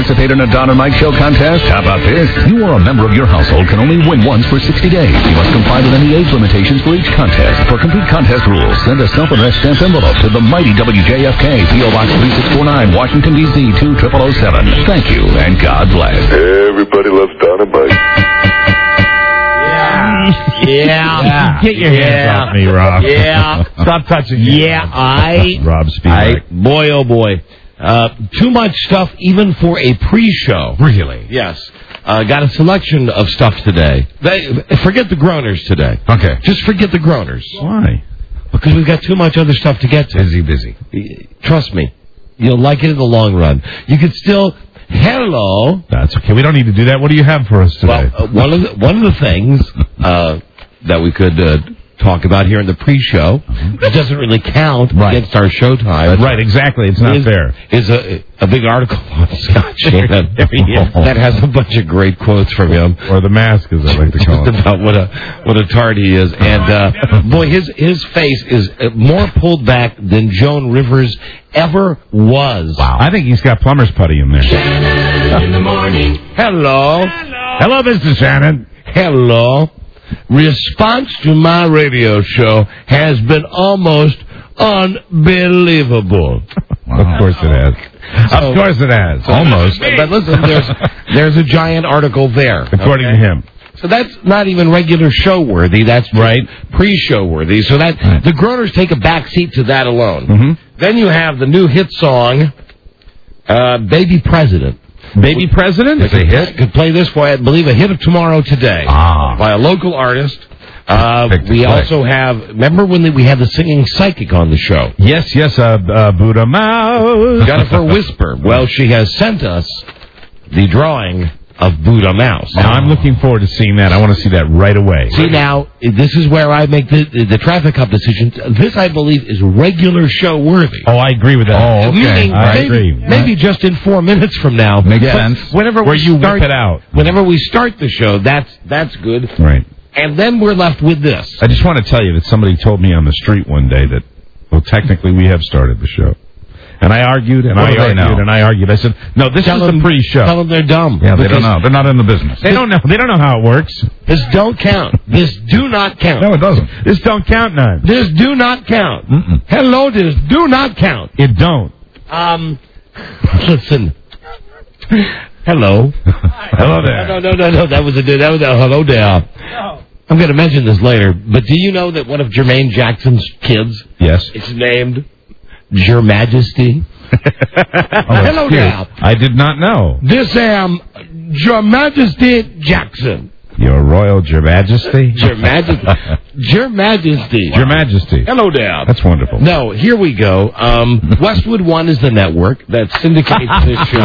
participate in a Don and Mike Show contest? How about this? You or a member of your household can only win once for 60 days. You must comply with any age limitations for each contest. For complete contest rules, send a self-addressed stamped envelope to the mighty WJFK, P.O. Box 3649, Washington, D.C. 20007. Thank you, and God bless. Everybody loves Don and Mike. Yeah. Get your hands off me, Rob. Yeah. Stop touching me. Rob Spielberg. Boy, oh boy. Too much stuff even for a pre-show. Really? Yes. Got a selection of stuff today. Forget the groaners today. Okay. Just forget the groaners. Why? Because we've got too much other stuff to get to. Busy. Trust me. You'll like it in the long run. You could still... Hello. That's okay. We don't need to do that. What do you have for us today? Well, one of the things that we could talk about here in the pre-show, it doesn't really count against our showtime. Right, exactly. It's not fair. Is a big article on Scott Shannon that has a bunch of great quotes from him. Or the mask, as I like to call it. About what a tart he is. And, boy, his face is more pulled back than Joan Rivers ever was. Wow. I think he's got plumber's putty in there. Shannon in the morning. Hello. Hello, Mr. Shannon. Hello. Response to my radio show has been almost unbelievable. Wow. Of course it has. Of course it has. Almost. But listen, there's a giant article there. According to him. So that's not even regular show worthy. That's pre-show worthy. So that the groaners take a back seat to that alone. Mm-hmm. Then you have the new hit song, "Baby President." Baby President? It's a hit. Could play this for, I believe, a hit of tomorrow today by a local artist. We also have, remember when we had the singing psychic on the show? Yes, Buddha Mouse. Jennifer Whisper. Well, she has sent us the drawing of Buddha Mouse. Now, I'm looking forward to seeing that. I want to see that right away. See, now, this is where I make the traffic cop decision. This, I believe, is regular show worthy. Oh, I agree with that. Oh, okay. Meaning, I agree. Maybe just in 4 minutes from now. Makes sense. Whenever Where we you start, whip it out. Whenever we start the show, that's good. Right. And then we're left with this. I just want to tell you that somebody told me on the street one day that, well, technically we have started the show. And I argued, and I argued. I said, no, this is the pre-show. Tell them they're dumb. Yeah, they don't know. They're not in the business. They don't know. They don't know how it works. This don't count. This do not count. No, it doesn't. This don't count none. This do not count. Mm-mm. Hello, this do not count. It don't. Listen. Hello. Hello there. No. That was a hello there. No. I'm going to mention this later, but do you know that one of Jermaine Jackson's kids is named Your Majesty? Hello there. I did not know. This Your Majesty Jackson. Your Royal Your Majesty? Your Majesty. Your Majesty. Your Majesty. Hello there. That's wonderful. No, here we go. Westwood One is the network that syndicates this show.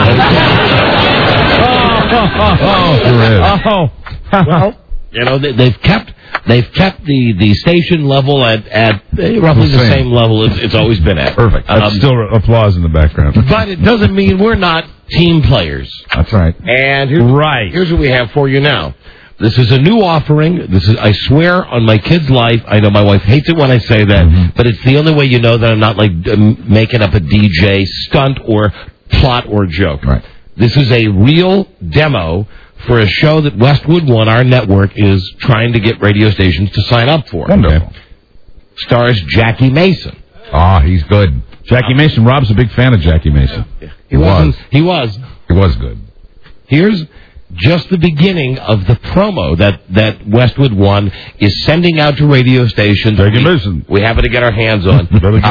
Well, you know, they've kept the station level at roughly the same level it's always been at. Perfect. That's still applause in the background. But it doesn't mean we're not team players. That's right. And here's what we have for you now. This is a new offering. I swear on my kid's life, I know my wife hates it when I say that, but it's the only way you know that I'm not like making up a DJ stunt or plot or joke. Right. This is a real demo for a show that Westwood One, our network, is trying to get radio stations to sign up for. Wonderful. Stars Jackie Mason. Oh, he's good. Jackie Mason. Rob's a big fan of Jackie Mason. He was good. Here's just the beginning of the promo that Westwood One is sending out to radio stations. Jackie Mason. We happen to get our hands on.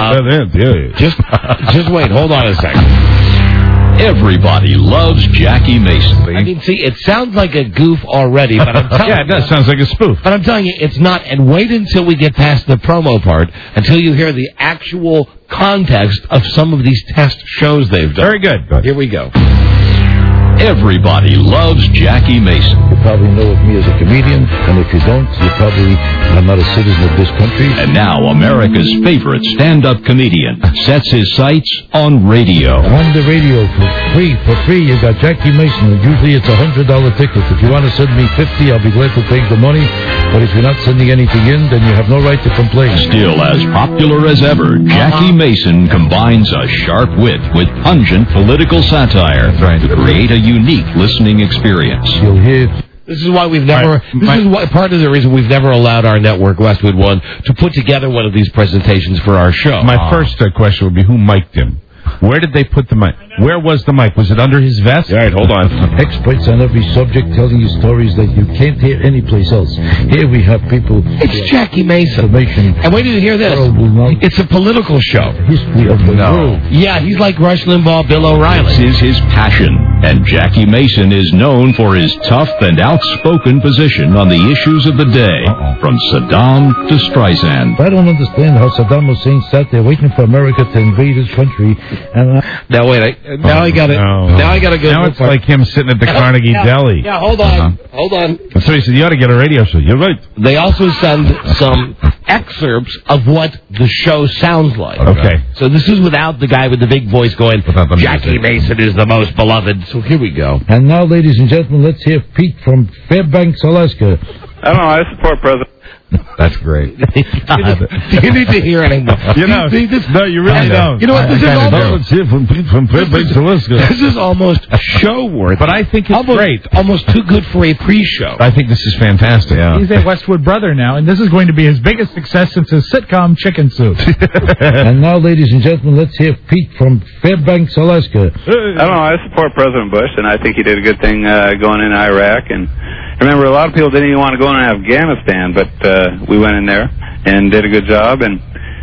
Just wait. Hold on a second. Everybody loves Jackie Mason. I mean, see, it sounds like a goof already, but I'm telling you. Yeah, it does. Sounds like a spoof. But I'm telling you, it's not. And wait until we get past the promo part, until you hear the actual context of some of these test shows they've done. Very good. Here we go. Everybody loves Jackie Mason. You probably know of me as a comedian, and if you don't, you probably are not a citizen of this country. And now America's favorite stand-up comedian sets his sights on radio. On the radio for free, you got Jackie Mason, and usually it's $100 ticket. If you want to send me 50, I'll be glad to take the money. But if you're not sending anything in, then you have no right to complain. Still as popular as ever, Jackie Mason combines a sharp wit with pungent political satire to create a unique listening experience. You'll hear... This is why we've never. Part of the reason we've never allowed our network, Westwood One, to put together one of these presentations for our show. My first question would be, who mic'd him? Where did they put the mic? Where was the mic? Was it under his vest? All right, hold on. Experts on every subject telling you stories that you can't hear anyplace else. Here we have people... It's Jackie Mason. And wait till you hear this. It's a political show. History of the world. Yeah, he's like Rush Limbaugh, Bill O'Reilly. This is his passion, and Jackie Mason is known for his tough and outspoken position on the issues of the day, from Saddam to Streisand. I don't understand how Saddam Hussein sat there waiting for America to invade his country. And now wait, now I got to go. Now it's like him sitting at the Carnegie Deli. Yeah, hold on. And so he said, you ought to get a radio show. You're right. They also send some excerpts of what the show sounds like. Okay. So this is without the guy with the big voice going, Jackie Mason is the most beloved. So here we go. And now, ladies and gentlemen, let's hear Pete from Fairbanks, Alaska. I don't know. I support President. That's great. Do you need to hear anymore? No, you really don't. You know what? This is almost... Let's hear from Fairbanks, Alaska. This is almost show worthy. But I think it's great. Almost too good for a pre-show. I think this is fantastic. Yeah. He's a Westwood brother now, and this is going to be his biggest success since his sitcom Chicken Soup. And now, ladies and gentlemen, let's hear Pete from Fairbanks, Alaska. I don't know. I support President Bush, and I think he did a good thing going in Iraq. And remember, a lot of people didn't even want to go in Afghanistan, but we went in there and did a good job. And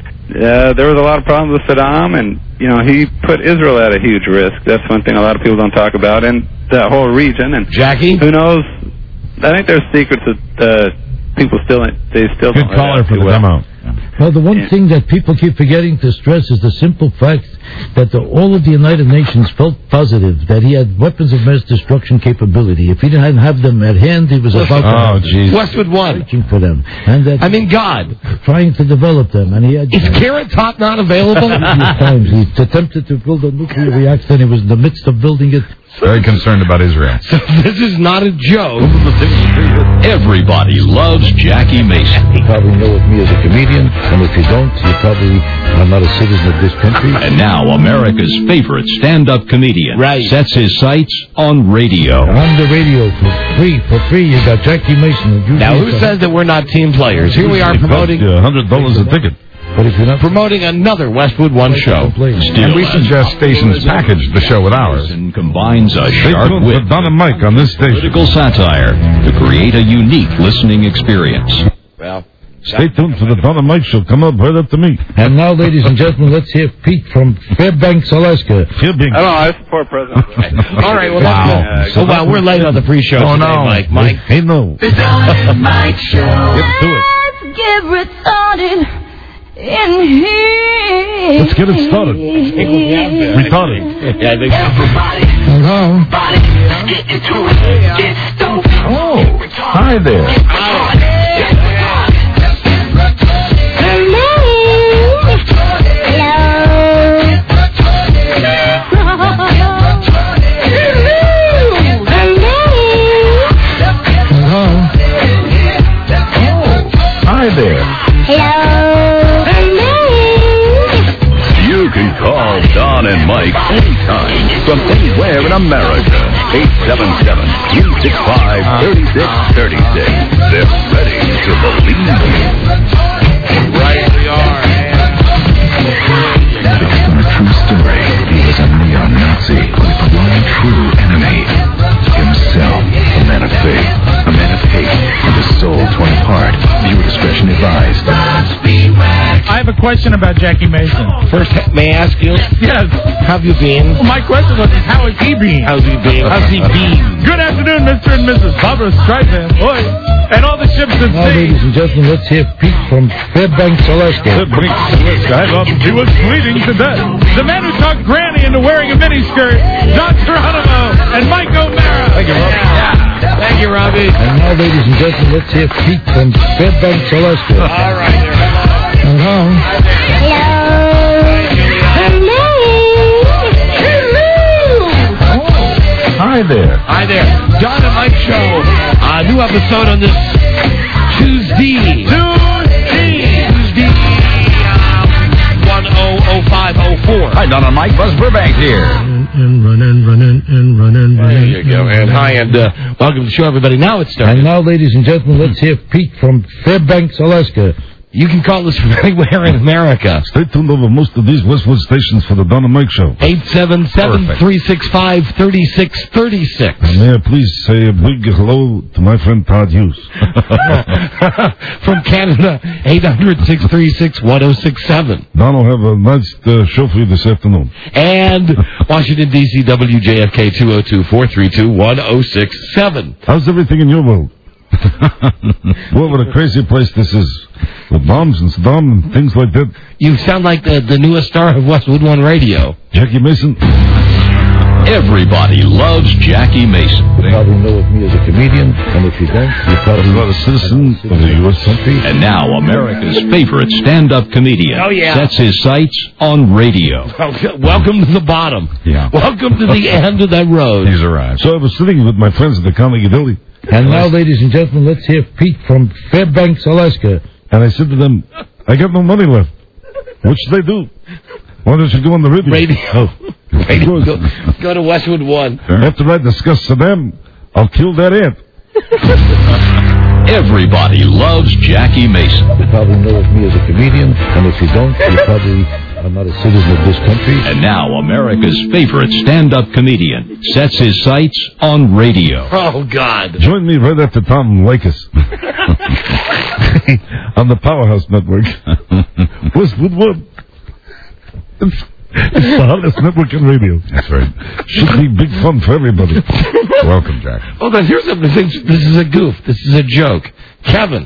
there was a lot of problems with Saddam, and he put Israel at a huge risk. That's one thing a lot of people don't talk about, and that whole region. And Jackie, who knows? I think there's secrets that people still Good don't caller for the demo. Well, the one thing that people keep forgetting to stress is the simple fact that all of the United Nations felt positive that he had weapons of mass destruction capability. If he didn't have them at hand, he was about to Westwood One searching for them. And that God trying to develop them. And he had is Carrot Top not available? times he attempted to build a nuclear reactor, and he was in the midst of building it. Very concerned about Israel. So this is not a joke. Everybody loves Jackie Mason. You probably know of me as a comedian, and if you don't, you probably are not a citizen of this country. And now America's favorite stand-up comedian sets his sights on radio. On the radio for free, you got Jackie Mason. Now, who says that we're not team players? Here we are promoting $100 a ticket. But if you're not promoting another Westwood One show. And we suggest stations package the show with ours. And combines a sharp wit Don and Mike on this station. Political satire to create a unique listening experience. Well, stay tuned for the Don and Mike show. Come up right up to me. And now, ladies and gentlemen, let's hear Pete from Fairbanks, Alaska. I don't know. I support President Bush. All right, well, that's good. Wow, we're late on the pre-show today, Mike. Hey, no. The Don and Mike Show. Get to it. Let's get retarded in here. Let's get it started. Retarded. Yeah, I think Everybody, Hello. get into it. Get stoked. Oh, hi there. Hi there. You can call Don and Mike anytime from anywhere in America. 877-365-3636. They're ready to believe you. right we are. Based on a true story, he was a neo-Nazi with one true enemy. Himself, a man of faith, a man of hate, and a soul torn apart. Viewer discretion advised. I have a question about Jackie Mason. First, may I ask you? Yes. How have you been? Well, my question was, how has he been? How's he been? How's he been? Good afternoon, Mr. and Mrs. Barbara Streisand. Boy, and all the ships at Now, sea. ladies and gentlemen, let's hear Pete from Fairbanks, Alaska. He was bleeding to death. The man who talked Granny into wearing a miniskirt, John Geronimo, and Mike O'Neill. Robbie. And now, ladies and gentlemen, let's hear Pete from Fairbanks, Alaska. All right, there. Hello. Hi there. Hi there. Don and Mike Show. New episode on this Tuesday. 10:05:04. Hi, Don and Mike. Buzz Burbank here. And running. There you go. And hi, and welcome to the show, everybody. Now it's starting. And now, ladies and gentlemen, let's hear Pete from Fairbanks, Alaska. You can call us from anywhere in America. Stay tuned over most of these Westwood stations for the Don and Mike Show. 877-365-3636. And may I please say a big hello to my friend Todd Hughes. From Canada, 800-636-1067. Don will have a nice show for you this afternoon. And Washington, D.C., WJFK 202-432-1067. How's everything in your world? Boy, what a crazy place this is. With bombs and Saddam and things like that. You sound like the newest star of Westwood One Radio. Jackie Mason. Everybody loves Jackie Mason. You probably know of me as a comedian, and if you don't, you probably not a citizen of the U.S. country. And now, America's favorite stand-up comedian sets his sights on radio. Welcome to the bottom. Yeah. Welcome to the end of that road. He's arrived. So I was sitting with my friends at the Carnegie Deli. And now, ladies and gentlemen, let's hear Pete from Fairbanks, Alaska. And I said to them, I got no money left. What should I do? Why don't you go on the radio? Go to Westwood One. After I discuss Saddam, I'll kill that ant. Everybody loves Jackie Mason. You probably know of me as a comedian, and if you don't, you probably are not a citizen of this country. And now, America's favorite stand-up comedian sets his sights on radio. Oh, God. Join me right after Tom Lakis on the Powerhouse Network. Westwood One. It's the hottest network in radio. That's right. Should be big fun for everybody. Welcome, Jack. Hold on, here's something. This is a goof. This is a joke. Kevin.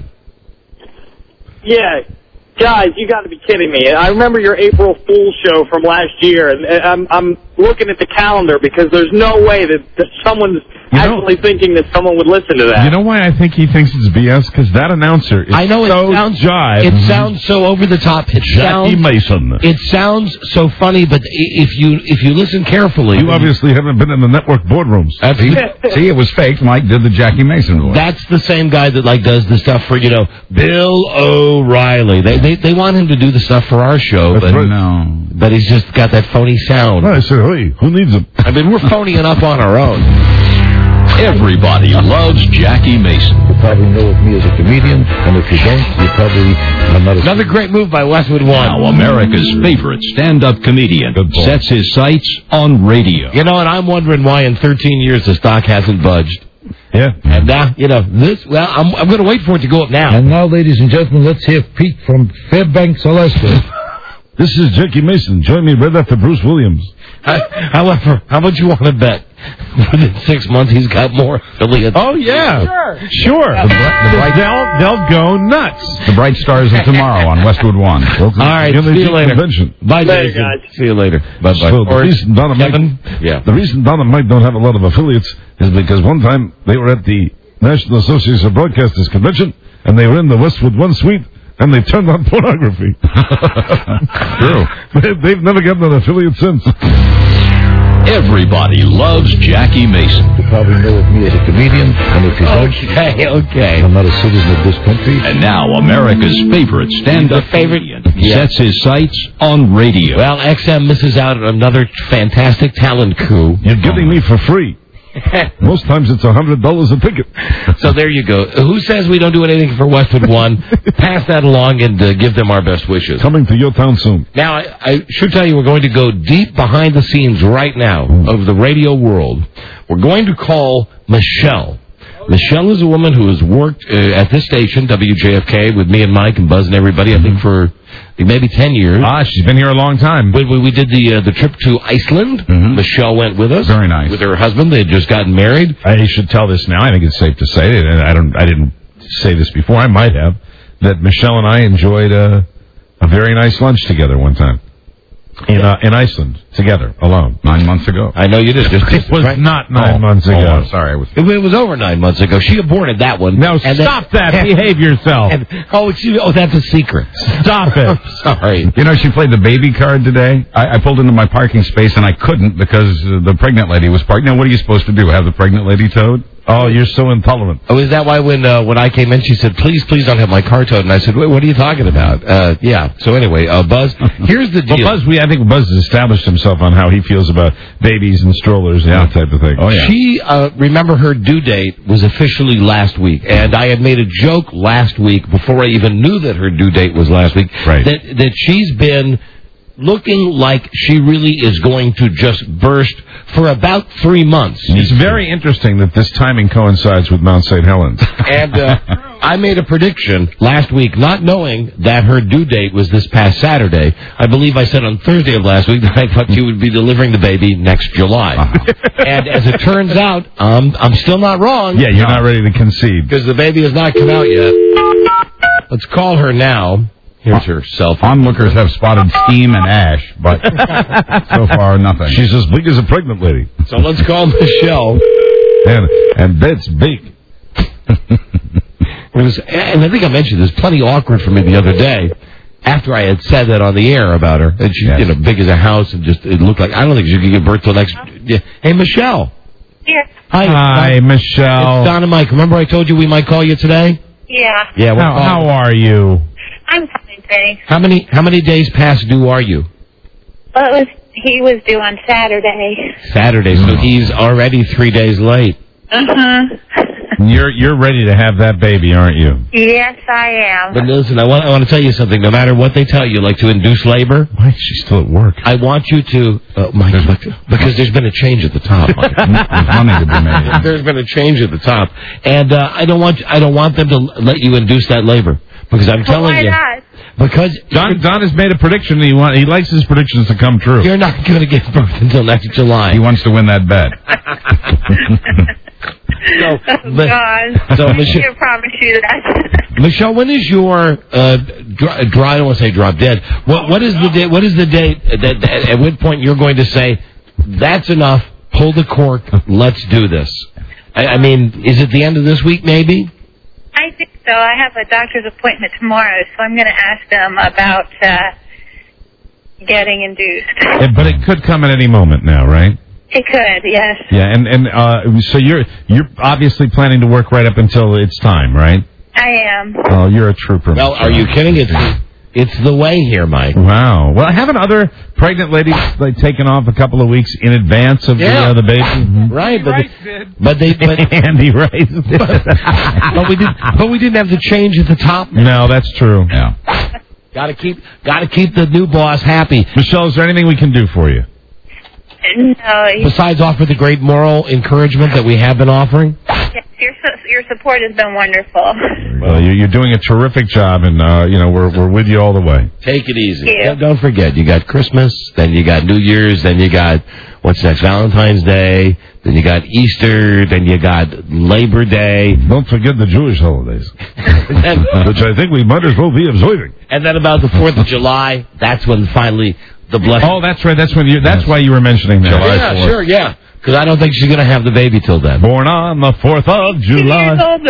Yeah. Guys, you got to be kidding me. I remember your April Fool's show from last year, and I'm looking at the calendar because there's no way that someone's actually thinking that someone would listen to that. You know why I think he thinks it's BS? Because that announcer is I know so it sounds jive. It sounds so over the top. Jackie Mason. It sounds so funny, but if you listen carefully, you obviously haven't been in the network boardrooms. See, it was fake. Mike did the Jackie Mason voice. That's the same guy that does the stuff for Bill O'Reilly. They want him to do the stuff for our show, but no. But he's just got that phony sound. I said, hey, who needs him? I mean, we're phony enough on our own. Everybody loves Jackie Mason. You probably know of me as a comedian, and if you don't, you probably are not a Another great move by Westwood One. Now, America's favorite stand-up comedian sets his sights on radio. And I'm wondering why in 13 years the stock hasn't budged. Yeah. And now, I'm going to wait for it to go up now. And now, ladies and gentlemen, let's hear Pete from Fairbanks, Alaska. This is Jackie Mason. Join me right after Bruce Williams. However, how much you want to bet? Within 6 months, he's got more affiliates. Oh, yeah. Sure. They'll go nuts. The Bright Stars of Tomorrow on Westwood One. All right, see you later. Convention. Bye, later, Jason. guys. See you later. Bye-bye. So the reason Don and Mike don't have a lot of affiliates is because one time they were at the National Association of Broadcasters Convention, and they were in the Westwood One suite, and they turned on pornography. True. They've never gotten an affiliate since. Everybody loves Jackie Mason. You probably know of me as a comedian, and if you don't, okay. I'm not a citizen of this country. And now, America's favorite stand-up comedian sets his sights on radio. Well, XM misses out on another fantastic talent coup. You're getting me for free. Most times it's $100 a ticket. So there you go. Who says we don't do anything for Westwood One? Pass that along and give them our best wishes. Coming to your town soon. Now, I should tell you we're going to go deep behind the scenes right now of the radio world. We're going to call Michelle. Michelle is a woman who has worked at this station, WJFK, with me and Mike and Buzz and everybody, I think for maybe 10 years. She's been here a long time. We did the trip to Iceland. Mm-hmm. Michelle went with us. Very nice. With her husband. They had just gotten married. I should tell this now. I think it's safe to say it, and I didn't say this before. I might have. That Michelle and I enjoyed a very nice lunch together one time. in Iceland together, alone. 9 months ago. I know you did. It was not 9 months ago. I'm sorry. It was over 9 months ago. She aborted that one. Now stop that. Behave yourself. That's a secret. Stop it. Sorry. You know, she played the baby card today. I pulled into my parking space, and I couldn't because the pregnant lady was parked. Now, what are you supposed to do, have the pregnant lady towed? Oh, you're so intolerant. Oh, is that why when I came in, she said, please don't have my car towed? And I said, wait, what are you talking about? Yeah. So anyway, Buzz, here's the deal. Well, I think Buzz has established himself on how he feels about babies and strollers and that type of thing. Oh, yeah. She, remember her due date was officially last week. And I had made a joke last week before I even knew that her due date was last week. Right. That she's been looking like she really is going to just burst for about 3 months. It's very interesting that this timing coincides with Mount St. Helens. And I made a prediction last week, not knowing that her due date was this past Saturday. I believe I said on Thursday of last week that I thought she would be delivering the baby next July. And as it turns out, I'm still not wrong. Yeah, you're not ready to concede. Because the baby has not come out yet. Let's call her now. Here's her cell phone. Onlookers have spotted steam and ash, but so far nothing. She's as big as a pregnant lady. So let's call Michelle. And that's big. And I think I mentioned this, plenty awkward for me the other day, after I had said that on the air about her. And she's big as a house, and just it looked like, I don't think she could give birth till next... Yeah. Hey, Michelle. Yes. Hi, Michelle. It's Don and Mike. Remember I told you we might call you today? Yeah. Yeah. How are you? I'm fine, thanks. How many days past due are you? Well, he was due on Saturday. Saturday, so he's already 3 days late. Uh-huh. You're ready to have that baby, aren't you? Yes, I am. But listen, I want to tell you something. No matter what they tell you, like to induce labor. Why is she still at work? I want you to, Mike, because there's been a change at the top. There's money to be made. There's been a change at the top, and I don't want them to let you induce that labor, because I'm telling you. Why not? Because Don has made a prediction. He likes his predictions to come true. You're not going to give birth until next July. He wants to win that bet. So Michelle, I promise you that. Michelle, when is your I don't want to say drop dead. What is the date? What is the date that at what point you're going to say that's enough? Pull the cork. Let's do this. I mean, is it the end of this week? Maybe. I think so. I have a doctor's appointment tomorrow, so I'm going to ask them about getting induced. But it could come at any moment now, right? It could, yes. Yeah, and so you're obviously planning to work right up until it's time, right? I am. Oh, you're a trooper. Well, are you kidding? It's the way here, Mike. Wow. Well, haven't other pregnant ladies taken off a couple of weeks in advance of the baby? Mm-hmm. Right, but Andy Rice. but we didn't have the change at the top. No, that's true. Yeah. Gotta keep the new boss happy. Michelle, is there anything we can do for you? No. Besides offer the great moral encouragement that we have been offering? Yes, your support has been wonderful. Well, you're doing a terrific job, and we're with you all the way. Take it easy. Yeah. Don't forget, you got Christmas, then you got New Year's, then you got what's next, Valentine's Day, then you got Easter, then you got Labor Day. Don't forget the Jewish holidays, which I think we might as well be observing. And then about the 4th of July, that's when finally the blessing. Oh, that's right. That's why you were mentioning that. July 4th. Sure, yeah. Because I don't think she's going to have the baby till then. Born on the 4th of July. 2 years old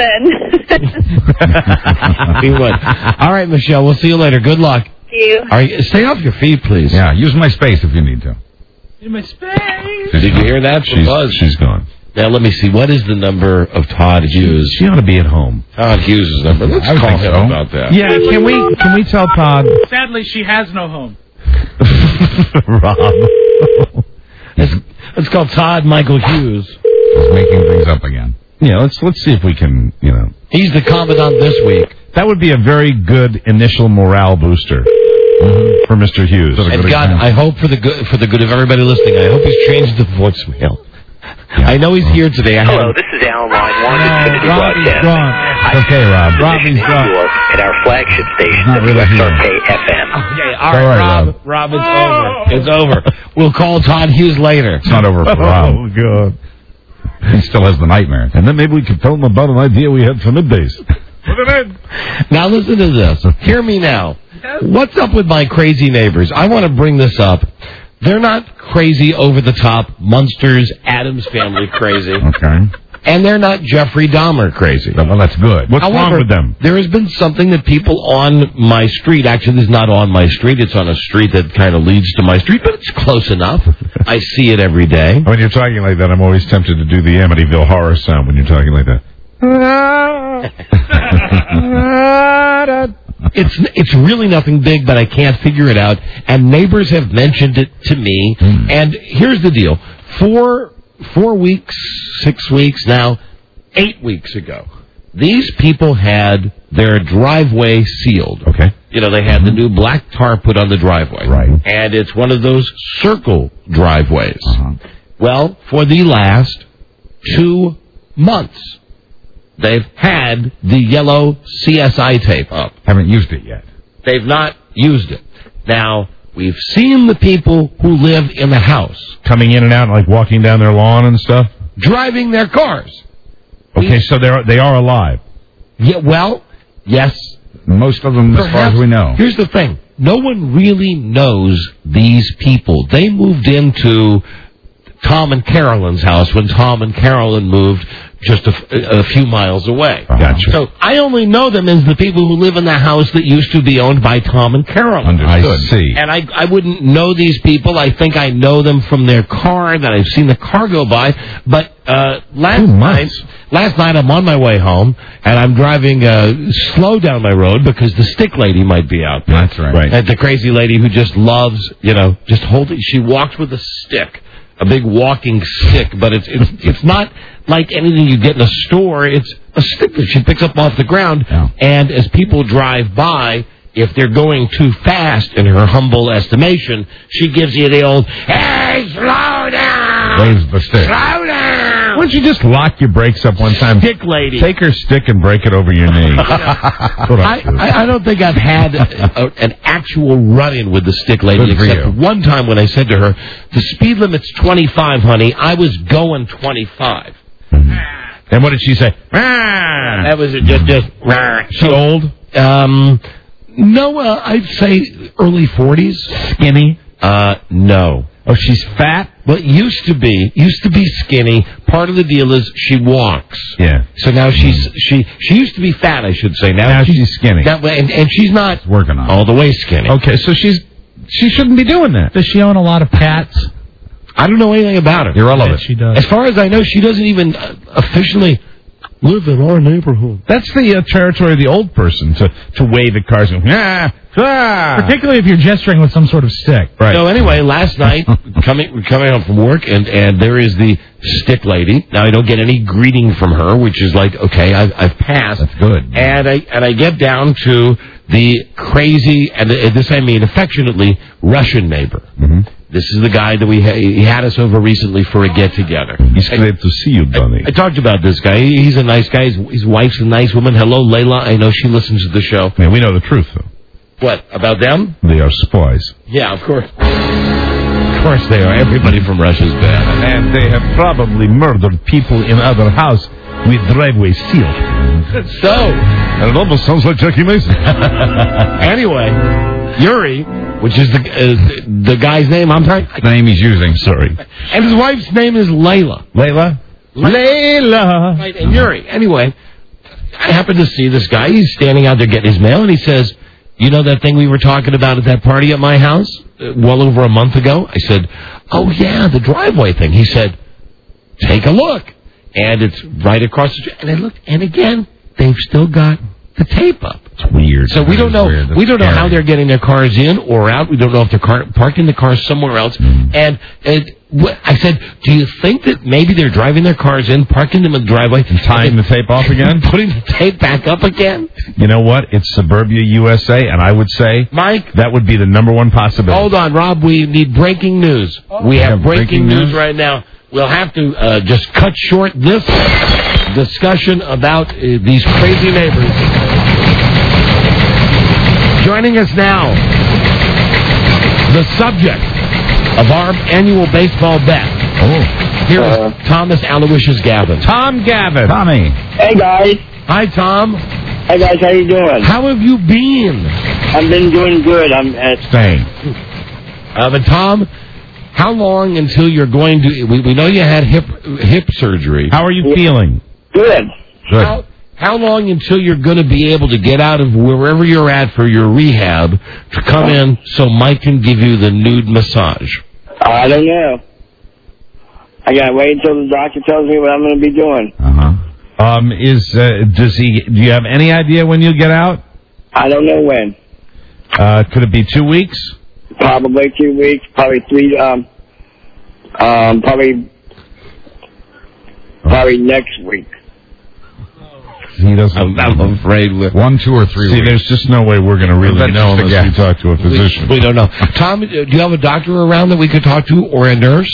then. He would. All right, Michelle, we'll see you later. Good luck. Thank you. All right, stay off your feet, please. Yeah, use my space if you need to. In my space. Did you hear that from Buzz? She's gone. Now, let me see. What is the number of Todd Hughes? She ought to be at home. Todd Hughes' number. Let's call him about that. Yeah, can we tell Todd? Sadly, she has no home. Rob. Let's call Todd Michael Hughes. He's making things up again. Yeah, let's see if we can, He's the commandant this week. That would be a very good initial morale booster for Mr. Hughes. And God, I hope for the good of everybody listening, I hope he's changed the voicemail. Yeah. I know he's here today. Hello, this is Alan Line 1 Infinity Broadcast. Okay, Rob. Robbie's gone. New York at our flagship station, WXRK FM. Okay, all right, Rob, it's over. It's over. We'll call Todd Hughes later. It's not over for Rob. Oh, God. He still has the nightmare. And then maybe we can tell him about an idea we had for middays. Now listen to this. Hear me now. What's up with my crazy neighbors? I want to bring this up. They're not crazy, over-the-top, Munsters, Addams Family crazy. Okay. And they're not Jeffrey Dahmer crazy. Well, that's good. What's wrong with them? There has been something that people on my street, actually, this is not on my street, it's on a street that kind of leads to my street, but it's close enough. I see it every day. When you're talking like that, I'm always tempted to do the Amityville horror sound when you're talking like that. It's really nothing big, but I can't figure it out. And neighbors have mentioned it to me. And here's the deal. 4 weeks, 6 weeks now, 8 weeks ago, these people had their driveway sealed. Okay. You know, they had the new black tar put on the driveway. Right. And it's one of those circle driveways. Well, for the last 2 months, they've had the yellow CSI tape up. Haven't used it yet. They've not used it. Now, we've seen the people who live in the house. Coming in and out, like walking down their lawn and stuff? Driving their cars. Okay, so they are alive. Yeah, well, yes. Most of them, as far as we know. Here's the thing. No one really knows these people. They moved into Tom and Carolyn's house when Tom and Carolyn moved just a few miles away. Gotcha. So I only know them as the people who live in the house that used to be owned by Tom and Carolyn. Understood. I see. And I wouldn't know these people. I think I know them from their car, that I've seen the car go by. But last night I'm on my way home, and I'm driving slow down my road because the stick lady might be out there. That's right. And the crazy lady who just loves, just holding. She walks with a stick. A big walking stick, but it's not like anything you get in a store. It's a stick that she picks up off the ground, and as people drive by, if they're going too fast, in her humble estimation, she gives you the old, "Hey, slow down!" Waves the stick. Slow down! Why don't you just lock your brakes up one time? Stick lady. Take her stick and break it over your knee. I don't think I've had an actual run-in with the stick lady, except one time when I said to her, "The speed limit's 25, honey. I was going 25. And what did she say? That was just She old? No, I'd say early 40s. Skinny? No. Oh, she's fat? Well, used to be skinny. Part of the deal is she walks. Yeah. So now she used to be fat, I should say. Now she's skinny. And she's not working on all the way skinny. Okay, so she shouldn't be doing that. Does she own a lot of cats? I don't know anything about her. Irrelevant. She does. As far as I know, she doesn't even officially live in our neighborhood. That's the territory of the old person, to wave at cars and particularly if you're gesturing with some sort of stick. Right. So anyway, last night, coming home from work, and there is the stick lady. Now, I don't get any greeting from her, which is like, okay, I've passed. That's good. And I get down to the crazy, and this I mean affectionately, Russian neighbor. Mm-hmm. This is the guy that he had us over recently for a get-together. He's glad to see you, Donnie. I talked about this guy. He's a nice guy. His wife's a nice woman. Hello, Layla. I know she listens to the show. Yeah, we know the truth, though. What, about them? They are spies. Yeah, of course. Of course they are. Everybody from Russia's bad. And they have probably murdered people in other house with driveway sealed. So. And it almost sounds like Jackie Mason. Anyway, Yuri, which is the guy's name, I'm sorry. The name he's using. Sorry. And his wife's name is Layla. Layla? Layla. Right, and Yuri. Anyway, I happened to see this guy. He's standing out there getting his mail, and he says, "You know that thing we were talking about at that party at my house well over a month ago?" I said, "Oh, yeah, the driveway thing." He said, "Take a look." And it's right across the street. And I looked, and again, they've still got the tape up. It's weird. So we don't know. We don't know how they're getting their cars in or out. We don't know if they're parking the cars somewhere else. And I said, "Do you think that maybe they're driving their cars in, parking them in the driveway, and tying the tape off again, putting the tape back up again?" You know what? It's suburbia USA, and I would say, Mike, that would be the number one possibility. Hold on, Rob. We need breaking news. We have breaking news right now. We'll have to just cut short this discussion about these crazy neighbors. Joining us now, the subject of our annual baseball bet. Here is Thomas Aloysius Gavin. Tom Gavin. Tommy. Hey, guys. Hi, Tom. Hey, guys. How you doing? How have you been? I've been doing good. I'm at... Staying. But Tom, how long until you're going to... We know you had hip surgery. How are you feeling? Good. How long until you're going to be able to get out of wherever you're at for your rehab to come in so Mike can give you the nude massage? I don't know. I got to wait until the doctor tells me what I'm going to be doing. Do you have any idea when you'll get out? I don't know when. Could it be 2 weeks? Probably 2 weeks, probably 3, probably next week. He doesn't. I'm afraid with 1, 2, or 3 See, weeks. there's just no way we're going to really know unless we talk to a physician. We don't know. Tom, do you have a doctor around that we could talk to, or a nurse?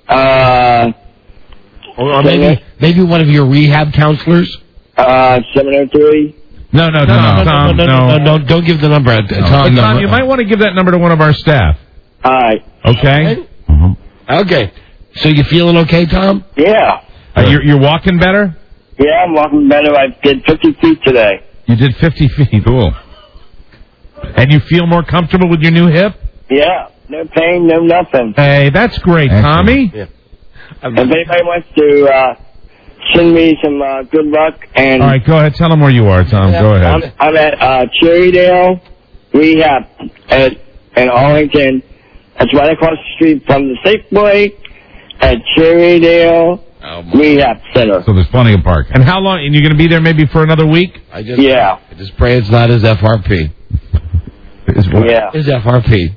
Or maybe one of your rehab counselors? 703. No, Tom, no. Don't give the number. Tom, you might want to give that number to one of our staff. All right. Okay? Okay. So you feeling okay, Tom? Yeah. You're walking better? Yeah, I'm walking better. I did 50 feet today. You did 50 feet. Cool. And you feel more comfortable with your new hip? Yeah. No pain, no nothing. Hey, that's great, Tommy. Yeah. If anybody wants to send me some good luck and... All right, go ahead. Tell them where you are, Tom. Go ahead. I'm at Cherrydale Rehab in Arlington. That's right across the street from the Safeway at Cherrydale Rehab Center. So there's plenty of parking. And how long? And you're going to be there maybe for another week? I just pray it's not his FRP. Yeah. His FRP.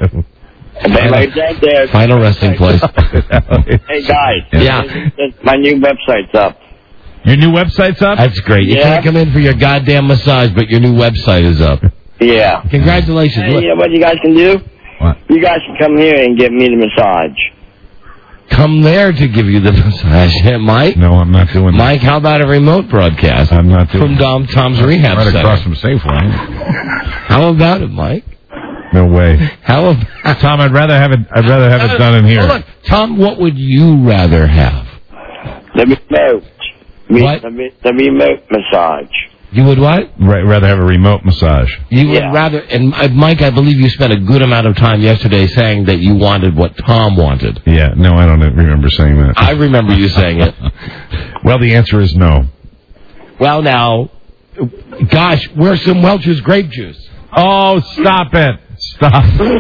There. Final resting place. Hey, guys. Yeah. My new website's up. Your new website's up? That's great. You can't come in for your goddamn massage, but your new website is up. Yeah. Congratulations. Hey, you know what you guys can do? What? You guys can come here and give me the massage. Come there to give you the massage. Mike? No, I'm not doing that. Mike, how about a remote broadcast? I'm not doing From Tom's Rehab Right Center. across from Safeway. How about it, Mike? No way. How about... Tom, I'd rather have it done in here. Hold on. Tom, what would you rather have? The remote. What? The remote massage. You would what? Rather have a remote massage. You would rather... And Mike, I believe you spent a good amount of time yesterday saying that you wanted what Tom wanted. Yeah, no, I don't remember saying that. I remember you saying it. Well, the answer is no. Well, now, gosh, where's some Welch's grape juice? Oh, stop it. Stop.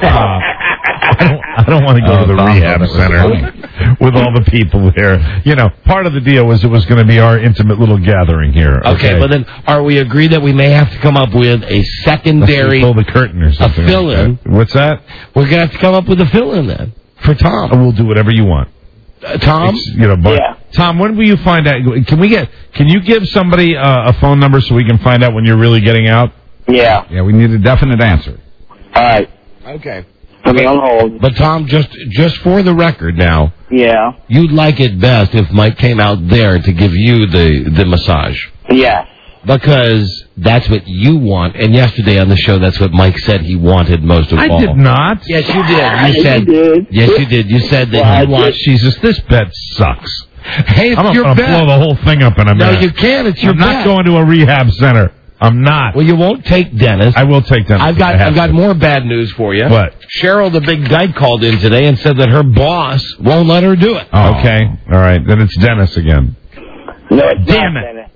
I don't want to go to the rehab center with all the people there. You know, part of the deal was it was going to be our intimate little gathering here. Okay, but then are we agreed that we may have to come up with a secondary... Pull the curtain or something. A fill-in. Like What's that? We're going to have to come up with a fill-in then for Tom. We'll do whatever you want. Tom? Tom, when will you find out? Can you give somebody a phone number so we can find out when you're really getting out? Yeah. Yeah, we need a definite answer. All right. Okay. Put me on hold. But Tom, just for the record now, yeah, you'd like it best if Mike came out there to give you the massage. Yes. Because that's what you want, and yesterday on the show, that's what Mike said he wanted most of all. I did not. Yes, you did. You said. You did. Yes, you did. You said that you want. Jesus, this bet sucks. Hey, it's I'm your going to bet. blow the whole thing up in a minute. No, you can't. It's your bet. I'm not going to a rehab center. I'm not. Well, you won't take Dennis. I will take Dennis. I've got more bad news for you. What? Cheryl, the big dyke, called in today and said that her boss won't let her do it. Oh. Okay. All right. Then it's Dennis again. No, it's Damn not it. Dennis.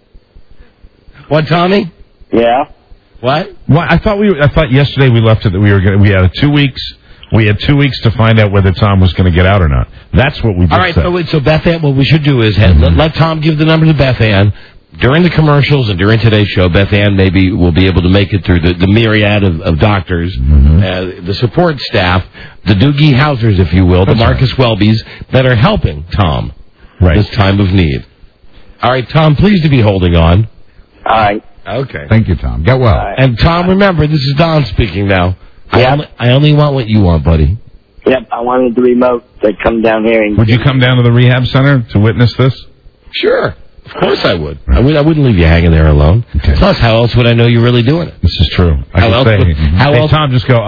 What, Tommy? Yeah. What? Well, I thought yesterday we left it that we had 2 weeks. We had 2 weeks to find out whether Tom was going to get out or not. That's what we just All right. said. So Beth Ann, what we should do is let Tom give the number to Beth Ann. During the commercials and during today's show, Beth Ann maybe will be able to make it through the myriad of doctors, the support staff, the Doogie Housers, if you will, the Marcus Welbys that are helping Tom this time of need. All right, Tom, pleased to be holding on. All right. Okay. Thank you, Tom. Get well. Right. And Tom, remember, this is Don speaking now. Yeah. I only want what you want, buddy. Yep, I wanted the remote to come down here and... Would you come down to the rehab center to witness this? Sure. Of course I would. I wouldn't leave you hanging there alone. Okay. Plus, how else would I know you're really doing it? This is true. How else Tom, just go,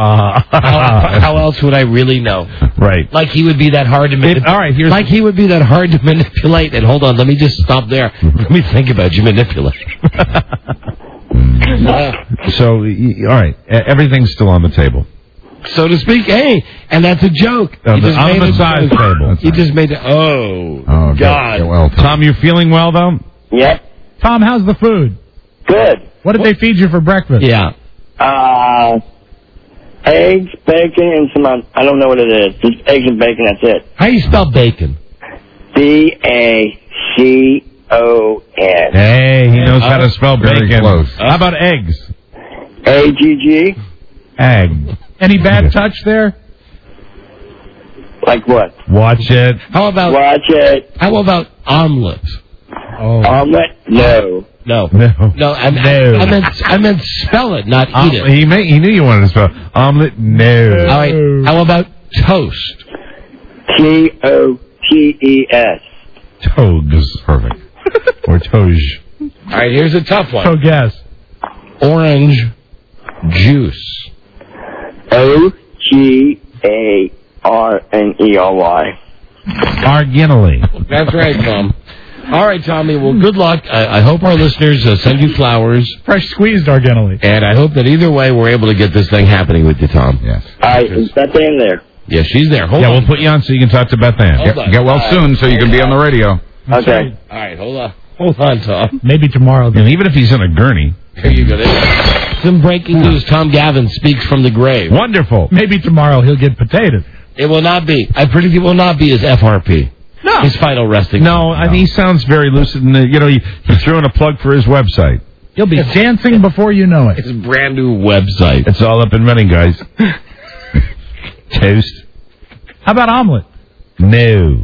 how else would I really know? Right. Like he would be that hard to manipulate. All right, like he would be that hard to manipulate. And hold on, let me just stop there. Let me think about you manipulate. So, all right, everything's still on the table. So to speak, hey, and that's a joke. On the massage table. You just made it. Oh, God. Get well, Tom, you feeling well, though? Yep. Tom, how's the food? Good. What did they feed you for breakfast? Yeah. Eggs, bacon, and some, I don't know what it is. Just eggs and bacon, that's it. How do you spell bacon? B-A-C-O-N. Hey, he knows how to spell Very bacon. close. How about eggs? A-G-G? Egg. Any bad touch there? Like what? Watch it. How about omelet? Oh. Omelet? No. No. I meant spell it, not eat it. He knew you wanted to spell omelet. No. All right. How about toast? T-O-T-E-S. Togs. Perfect. Or toge. All right. Here's a tough one. So guess. Orange juice. O-G-A-R-N-E-R-Y. Arginally. That's right, Tom. All right, Tommy. Well, good luck. I hope our listeners send you flowers. Fresh squeezed arginally. And I hope that either way we're able to get this thing happening with you, Tom. Yes. All right, is Beth Ann there? Yeah, she's there. Hold on. We'll put you on so you can talk to Beth Ann. Get well soon so you can be on the radio. Okay. All right, hold on. Hold on, Tom. Maybe tomorrow. And even if he's in a gurney. Here you go. Some breaking news. Tom Gavin speaks from the grave. Wonderful. Maybe tomorrow he'll get potatoed. It will not be. I predict it will not be his FRP. No. His final resting. No, and he sounds very lucid. And, he threw in a plug for his website. You'll be dancing before you know it. It's a brand new website. It's all up and running, guys. Toast. How about omelet? No.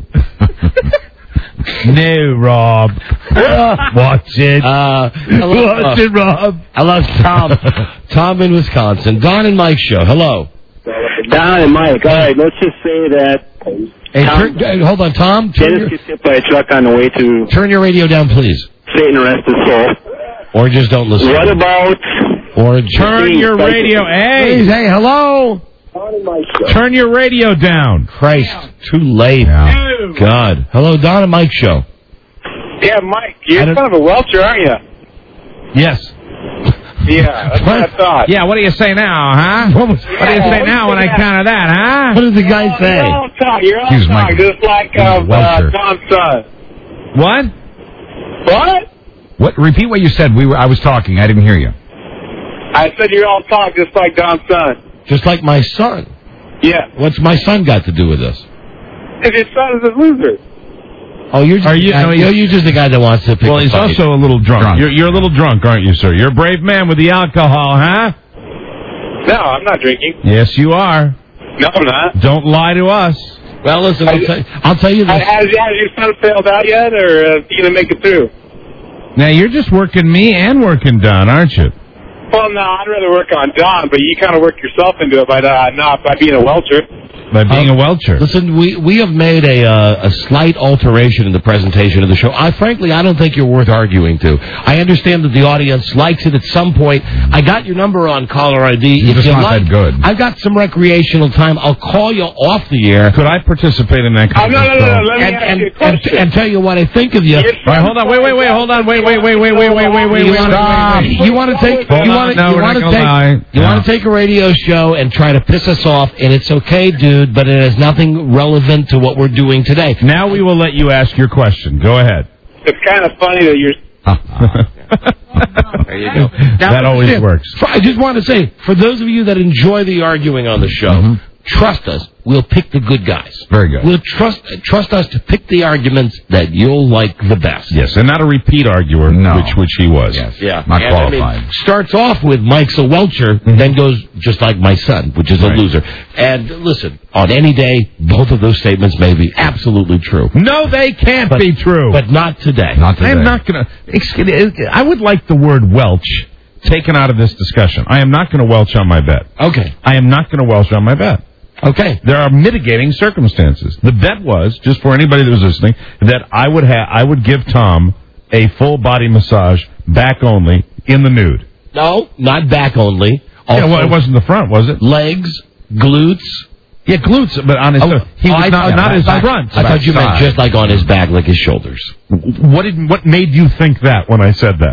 No, Rob. Watch it. Watch it, Rob. Hello, Tom. Tom in Wisconsin. Don and Mike show. Hello. Don and Mike. All right, let's just say that. Hey, hold on, Tom. Dennis gets hit by a truck on the way to. Turn your radio down, please. Satan rest his soul. Or just don't listen. What about? Or turn your radio. Hey, hello. Turn your radio down. Christ, too late. Yeah. God. Hello, Don and Mike show. Yeah, Mike, you're kind of a welcher, aren't you? Yes. Yeah, that's what I thought. Yeah, what do you say now, huh? What do you say now when I counter that, huh? What does the guy say? You're all talk, just like Don's son. What? What? What? Repeat what you said. I was talking. I didn't hear you. I said you all talk just like Don's son. Just like my son. Yeah. What's my son got to do with this? If your son is a loser. Oh, you're just you're just the guy that wants to pick Well, he's also a little drunk. You're a little drunk, aren't you, sir? You're a brave man with the alcohol, huh? No, I'm not drinking. Yes, you are. No, I'm not. Don't lie to us. Well, listen, I'll tell you this. Has your son failed out yet, or is he going to make it through? Now, you're just working me and working Don, aren't you? Well, no, I'd rather work on Don, but you kind of work yourself into it by being a welcher. By being a welcher. Listen, we have made a slight alteration in the presentation of the show. Frankly, I don't think you're worth arguing to. I understand that the audience likes it at some point. I got your number on caller ID. You're just not that good. I've got some recreational time. I'll call you off the air. Could I participate in that No. conference call? Let me ask you a question. And tell you what I think of you. All right, hold on. Wait. Hold on. Wait. You want to take? You want to take a radio show and try to piss us off, and it's okay, dude, but it has nothing relevant to what we're doing today. Now we will let you ask your question. Go ahead. It's kind of funny that you're... There you go. That always works. I just want to say, for those of you that enjoy the arguing on the show, trust us. We'll pick the good guys. Very good. We'll trust us to pick the arguments that you'll like the best. Yes, and not a repeat arguer, which he was. Yes. Yeah. Not qualified. Starts off with Mike's a welcher, then goes just like my son, which is a loser. And listen, on any day, both of those statements may be absolutely true. No, they can't be true. But not today. Not today. I'm not going to... I would like the word welch taken out of this discussion. I am not going to welch on my bet. Okay. I am not going to welch on my bet. Okay. There are mitigating circumstances. The bet was, just for anybody that was listening, that I would give Tom a full body massage, back only, in the nude. No, not back only. Also, Yeah, well, it wasn't the front, was it? Legs, glutes. Yeah, glutes, but on his he was not his front. I thought you meant just like on his back, like his shoulders. What made you think that when I said that?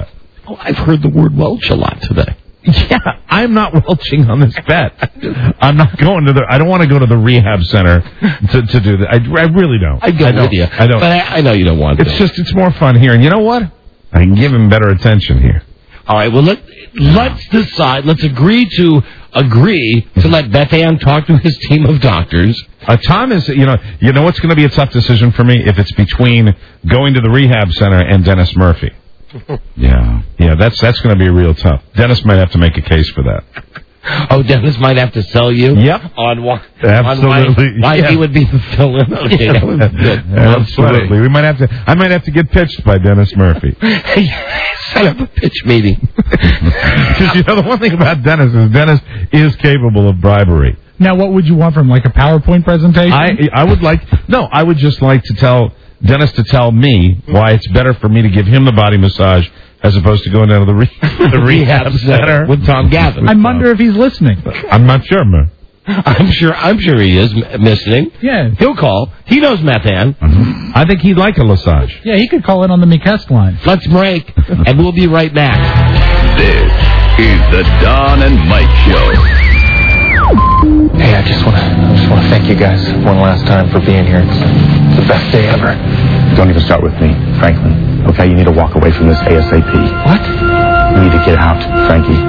Oh, I've heard the word Welch a lot today. Yeah, I'm not welching on this bet. I'm not going to I don't want to go to the rehab center to do that. I really don't. I go with you. I don't. But I know you don't want to. It's more fun here. And you know what? I can give him better attention here. All right, well, let's decide. Let's agree to let Beth Ann talk to his team of doctors. Tom is, you know what's going to be a tough decision for me if it's between going to the rehab center and Dennis Murphy. Yeah, that's going to be real tough. Dennis might have to make a case for that. Oh, Dennis might have to sell you? Yep. On why Absolutely. he would be the fill-in. Okay, that was good. Absolutely. I might have to get pitched by Dennis Murphy. Set up a pitch meeting. Because, the one thing about Dennis is capable of bribery. Now, what would you want from, like, a PowerPoint presentation? I would just like to tell Dennis to tell me why it's better for me to give him the body massage as opposed to going down to the rehab center with Tom Gavin. I wonder if he's listening. I'm not sure, man. I'm sure he is listening. Yeah. He'll call. He knows Beth Ann. Mm-hmm. I think he'd like a massage. Yeah, he could call in on the McKest line. Let's break, and we'll be right back. This is the Don and Mike Show. Hey, I just want to thank you guys one last time for being here. It's the best day ever. Don't even start with me, Franklin. Okay, you need to walk away from this ASAP. What? You need to get out, Frankie.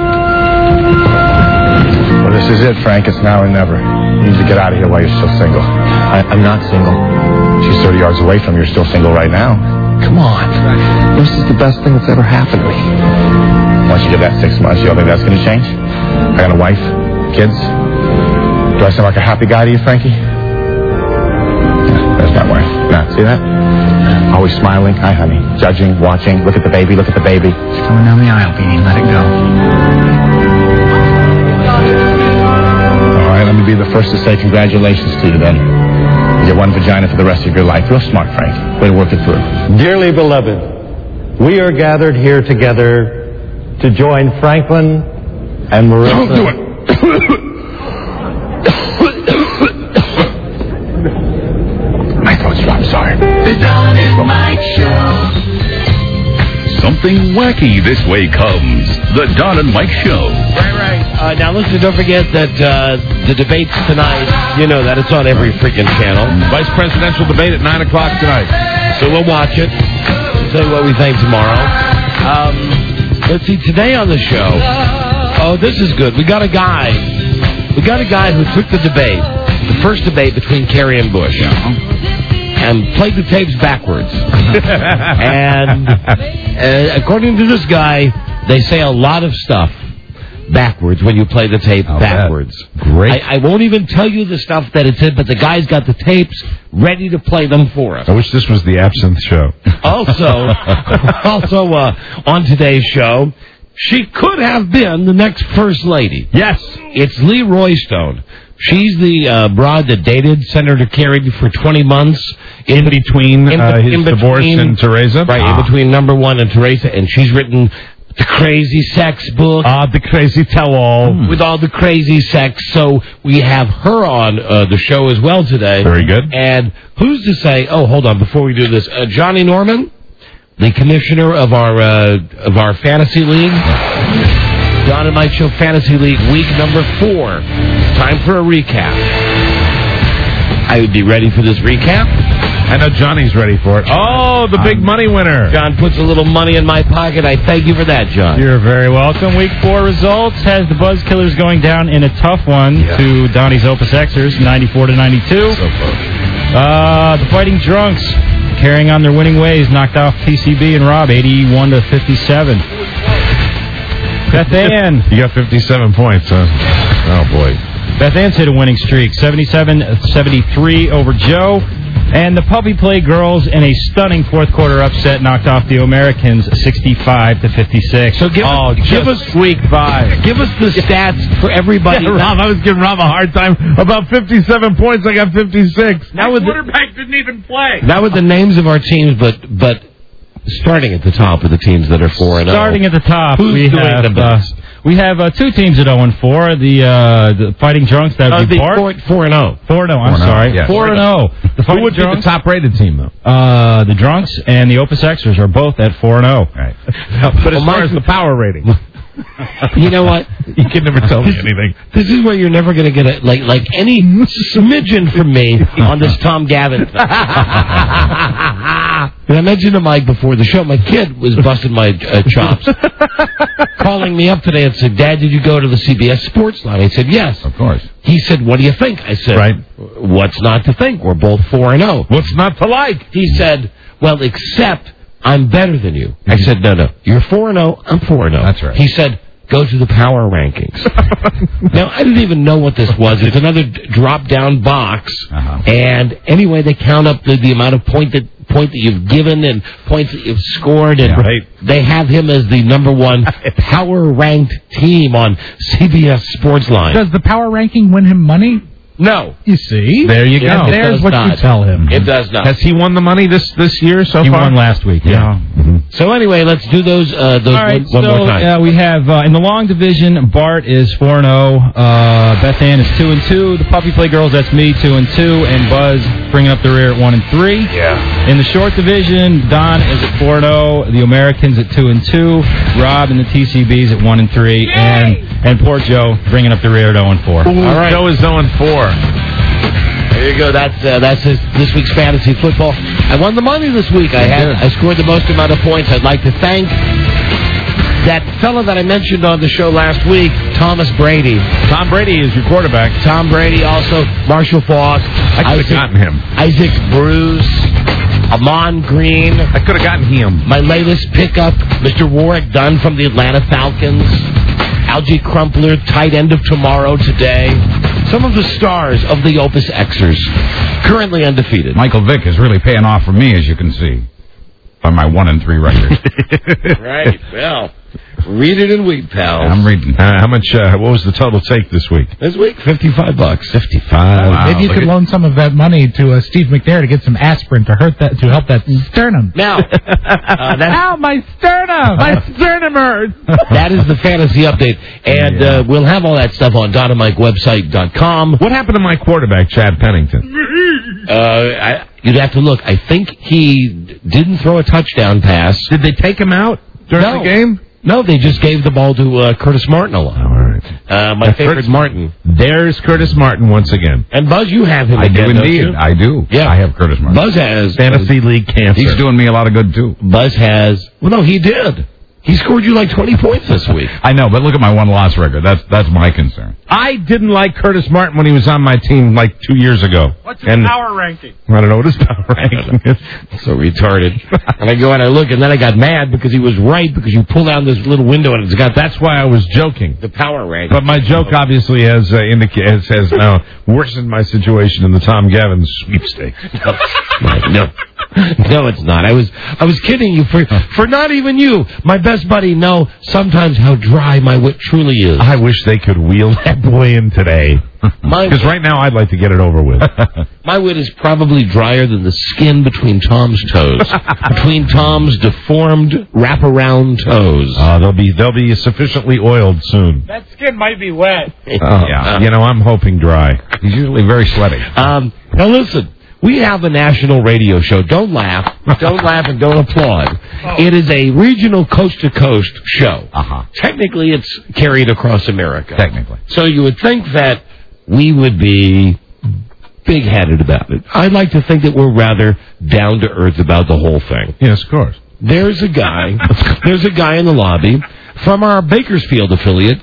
Well, this is it, Frank. It's now or never. You need to get out of here while you're still single. I'm not single. She's 30 yards away from you. You're still single right now. Come on. This is the best thing that's ever happened to me. Once you give that 6 months, you don't think that's going to change? I got a wife, kids. Do I sound like a happy guy to you, Frankie? Yeah, there's my wife. Now, see that? Always smiling. Hi, honey. Judging, watching. Look at the baby. Look at the baby. It's coming down the aisle, Beanie. Let it go. All right, let me be the first to say congratulations to you, then. You get one vagina for the rest of your life. Real smart, Frank. Way to work it through. Dearly beloved, we are gathered here together to join Franklin and Marissa. Don't do it. My throat's dry. I'm sorry. The Don and Mike Show. Something wacky this way comes. The Don and Mike Show. Right. Now, listen, don't forget that the debate's tonight. You know that. It's on every freaking channel. Vice presidential debate at 9 o'clock tonight. So we'll watch it. We'll tell you what we think tomorrow. Let's see, today on the show. Oh, this is good. We got a guy who took the debate, the first debate between Kerry and Bush, and played the tapes backwards. And according to this guy, they say a lot of stuff backwards when you play the tape backwards. Great. I won't even tell you the stuff that it's in, but the guy's got the tapes ready to play them for us. I wish this was the Absinthe Show. Also on today's show, she could have been the next First Lady. Yes. It's Lee Roystone. She's the broad that dated Senator Kerry for 20 months. In between his divorce and Teresa? Right, in between number one and Teresa. And she's written the crazy sex book. The crazy tell-all. With all the crazy sex. So we have her on the show as well today. Very good. And who's to say, hold on, before we do this, Johnny Norman, the commissioner of our fantasy league. Don and Mike Show Fantasy League week number 4. Time for a recap. I would be ready for this recap. I know Johnny's ready for it. Oh, the big money winner. John puts a little money in my pocket. I thank you for that, John. You're very welcome. Week 4 results has the Buzz Killers going down in a tough one to Donnie's Opus Xers, 94-92. So close. The Fighting Drunks carrying on their winning ways, knocked off TCB and Rob, 81-57. Beth Ann. You got 57 points, huh? Oh, boy. Beth Ann's hit a winning streak, 77-73 over Joe. And the Puppy Play girls in a stunning fourth-quarter upset knocked off the Americans 65-56. So give us week 5. Give us the stats for everybody. Yeah, Rob, I was giving Rob a hard time about 57 points. I got 56. Now the quarterback didn't even play. Not with the names of our teams, but starting at the top of the teams that are 4-0. Starting at the top, Who's we doing have the best? We have two teams at 0-4. The Fighting Drunks, that would be Bart. 4-0. 4-0, I'm sorry. Yes. 4-0. Who would be the top-rated team, though? The Drunks and the Opus Xers are both at 4-0 Right. But as far as the power rating... You know what? You can never tell me anything. This is where you're never going to get like any smidgen from me on this Tom Gavin thing. And I mentioned to Mike before the show, my kid was busting my chops, calling me up today and said, "Dad, did you go to the CBS Sports Line?" I said, "Yes." Of course. He said, "What do you think?" I said, Right. "What's not to think? We're both 4-0. What's not to like? He said, "Well, except I'm better than you." I said, "No. You're 4-0. I'm 4-0. That's right. He said, "Go to the power rankings." Now, I didn't even know what this was. It's another drop-down box. And anyway, they count up the amount of point that you've given and points that you've scored. And they have him as the number one power-ranked team on CBS Sports Line. Does the power ranking win him money? No. You see? There you go. There's what you tell him. It does not. Has he won the money this year so He far? won last week, yeah. So anyway, let's do those All right, one more time. we have in the long division, Bart is 4-0, Beth Ann is 2-2, the Puppy Play Girls, that's me, 2-2, and Buzz bringing up the rear at 1-3. Yeah. In the short division, Don is at 4-0, the Americans at 2-2, Rob and the TCBs at 1-3, and poor Joe bringing up the rear at 0-4. All right. Joe is 0-4. There you go. That's this week's fantasy football. I won the money this week. I scored the most amount of points. I'd like to thank that fellow that I mentioned on the show last week, Thomas Brady. Tom Brady is your quarterback. Tom Brady, also Marshall Falk. I could have gotten him. Isaac Bruce. Amon Green. I could have gotten him. My latest pickup, Mr. Warwick Dunn from the Atlanta Falcons. Algie Crumpler, tight end of tomorrow today. Some of the stars of the Opus Xers, currently undefeated. Michael Vick is really paying off for me, as you can see, by my 1-3 record. Right. Well, read it and weep, pal. I'm reading. How much? What was the total take this week? This week, $55. 55. Wow, maybe you could loan some of that money to Steve McNair to get some aspirin to help that sternum. Now, ow, my sternum! My sternum hurts. That is the fantasy update, and we'll have all that stuff on DonnaMikeWebsite.com. What happened to my quarterback, Chad Pennington? You'd have to look. I think he didn't throw a touchdown pass. Did they take him out during the game? No, they just gave the ball to Curtis Martin a lot. All right. My favorite Martin. There's Curtis Martin once again. And Buzz, you have him I again, do indeed. don't you? I do. Yeah. I have Curtis Martin. Buzz has Fantasy League cancer. He's doing me a lot of good, too. Buzz has... Well, no, he did. He scored you like 20 points this week. I know, but look at my one-loss record. That's my concern. I didn't like Curtis Martin when he was on my team like 2 years ago. What's his power ranking? I don't know what his power ranking is. So retarded. And I go and I look, and then I got mad because he was right, because you pull down this little window and it's got... That's why I was joking. The power ranking. But my joke obviously has now worsened my situation in the Tom Gavin sweepstakes. No. No, it's not. I was kidding you for not even you. My best buddy know sometimes how dry my wit truly is. I wish they could wheel that boy in today. Because right now I'd like to get it over with. My wit is probably drier than the skin between Tom's toes. Between Tom's deformed wraparound toes. They'll be sufficiently oiled soon. That skin might be wet. Yeah. I'm hoping dry. He's usually very sweaty. Now listen. We have a national radio show. Don't laugh. Don't laugh and don't applaud. It is a regional coast-to-coast show. Technically, it's carried across America. Technically. So you would think that we would be big-headed about it. I'd like to think that we're rather down-to-earth about the whole thing. Yes, of course. There's a guy in the lobby from our Bakersfield affiliate,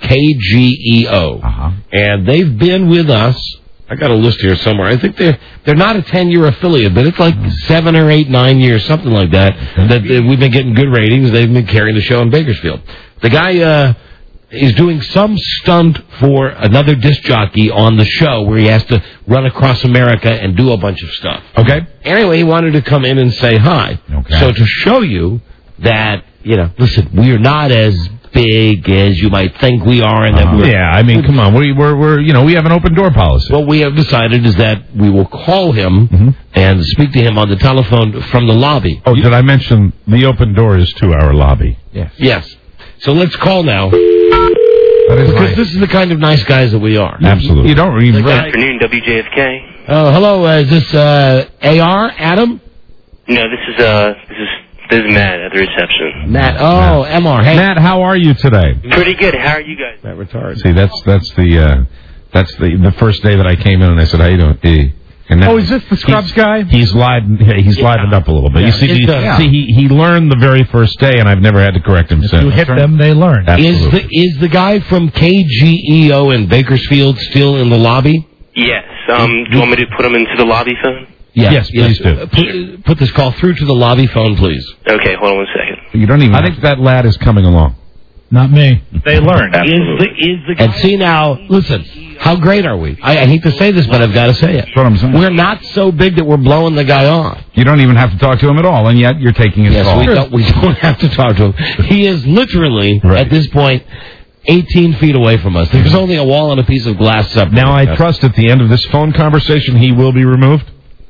KGEO. And they've been with us. I got a list here somewhere. I think they're not a 10-year affiliate, but it's like 7 or 8, 9 years, something like that. That we've been getting good ratings. They've been carrying the show in Bakersfield. The guy is doing some stunt for another disc jockey on the show where he has to run across America and do a bunch of stuff. Okay. Anyway, he wanted to come in and say hi. Okay. So to show you that, listen, we're not as big as you might think we are, and that come on, we have an open door policy. What we have decided is that we will call him and speak to him on the telephone from the lobby. Oh, did I mention the open door is to our lobby? Yes. So let's call now. Because this is the kind of nice guys that we are. Absolutely. You don't even... Good afternoon, WJFK. Oh, hello. Is this AR, Adam? No, this is Matt at the reception. Matt. Oh, MR. Hey. Matt, how are you today? Pretty good. How are you guys? Matt retarded. See, that's the first day that I came in and I said, how you doing? And now is this the Scrubs guy? He's livened up a little bit. Yeah, You see, he learned the very first day, and I've never had to correct him since. You hit them, they learn. Absolutely. Is the guy from KGEO in Bakersfield still in the lobby? Yes. Do you want me to put him into the lobby phone? Yes, please do. Put this call through to the lobby phone, please. Okay, hold on one second. You don't even. I think that lad is coming along. Not me. They learn. And see now, listen, how great are we? I hate to say this, but I've got to say it. That's what I'm saying. We're not so big that we're blowing the guy off. You don't even have to talk to him at all, and yet you're taking his call. Yes, we don't have to talk to him. He is literally, at this point, 18 feet away from us. There's only a wall and a piece of glass separate. Now, I trust at the end of this phone conversation, he will be removed?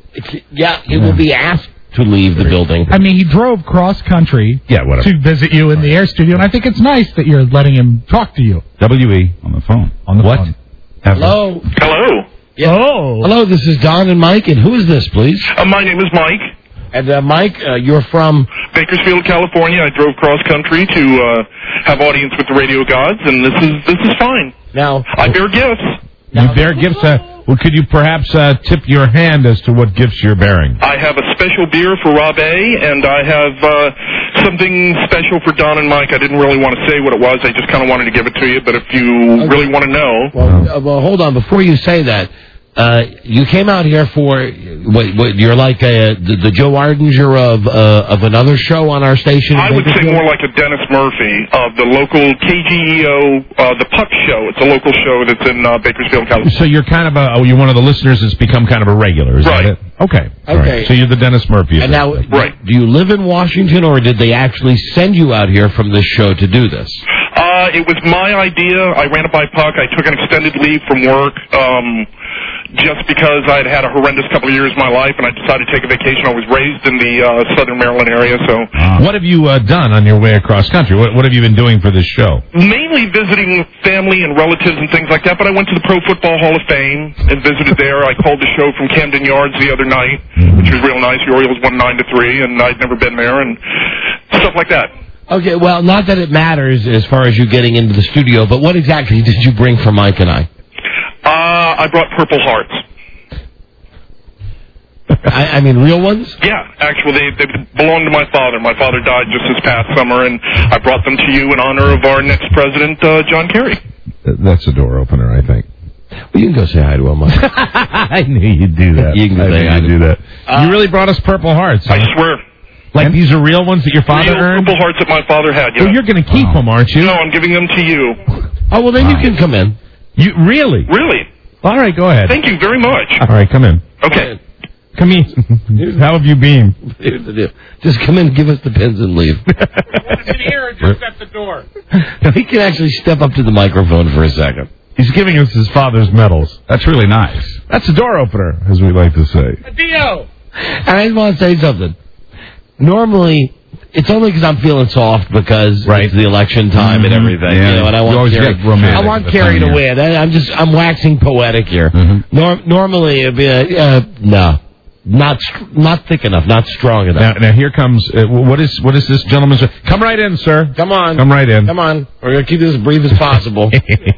He will be asked to leave the building. I mean, he drove cross country to visit you in the air studio, and I think it's nice that you're letting him talk to you. WE on the phone. On the phone. Hello. Hello. Yeah. Oh. Hello, this is Don and Mike, and who is this, please? My name is Mike. And Mike, you're from Bakersfield, California. I drove cross country to have audience with the Radio Gods, and this is fine. Now I bear gifts. You bear gifts. Could you perhaps tip your hand as to what gifts you're bearing? I have a special beer for Rob A, and I have something special for Don and Mike. I didn't really want to say what it was. I just kind of wanted to give it to you, but if you really want to know... Well, hold on. Before you say that, you came out here for... What you're like the Joe Ardinger of another show on our station? I would say more like a Dennis Murphy of the local KGEO, the Puck Show. It's a local show that's in Bakersfield, California. So you're kind of you're one of the listeners that's become kind of a regular, is that it? Okay. Right. So you're the Dennis Murphy. And now, do you live in Washington, or did they actually send you out here from this show to do this? It was my idea. I ran it by Puck. I took an extended leave from work just because I'd had a horrendous couple of years of my life, and I decided to take a vacation. I was raised in the southern Maryland area, so... What have you done on your way across country? What have you been doing for this show? Mainly visiting family and relatives and things like that, but I went to the Pro Football Hall of Fame and visited there. I called the show from Camden Yards the other night, which was real nice. The Orioles won 9-3, and I'd never been there, and stuff like that. Okay, well, not that it matters as far as you getting into the studio, but what exactly did you bring for Mike and I? I brought Purple Hearts. I mean, real ones? Yeah, actually, they belong to my father. My father died just this past summer, and I brought them to you in honor of our next president, John Kerry. That's a door opener, I think. Well, you can go say hi to him, Mike. I knew you'd do that. You can say hi to do that. You really brought us Purple Hearts. I swear. Like these are real ones that your father earned? Purple Hearts that my father had, yeah. Well, you're going to keep them, aren't you? No, I'm giving them to you. Oh, well, then you can come in. You really? Really? All right, go ahead. Thank you very much. All right, come in. Okay. Come in. How have you been? Here's the deal. Just come in, give us the pins, and leave. In here or just at the door? No, he can actually step up to the microphone for a second. He's giving us his father's medals. That's really nice. That's a door opener, as we like to say. Adio! And I just want to say something. Normally, it's only because I'm feeling soft because it's the election time and everything. Yeah. You know, and I want Kerry to win. I'm waxing poetic here. Normally, it'd be no. Not thick enough, not strong enough. Now here comes, what is this gentleman's... Come right in, sir. Come on. Come right in. Come on. We're going to keep this as brief as possible.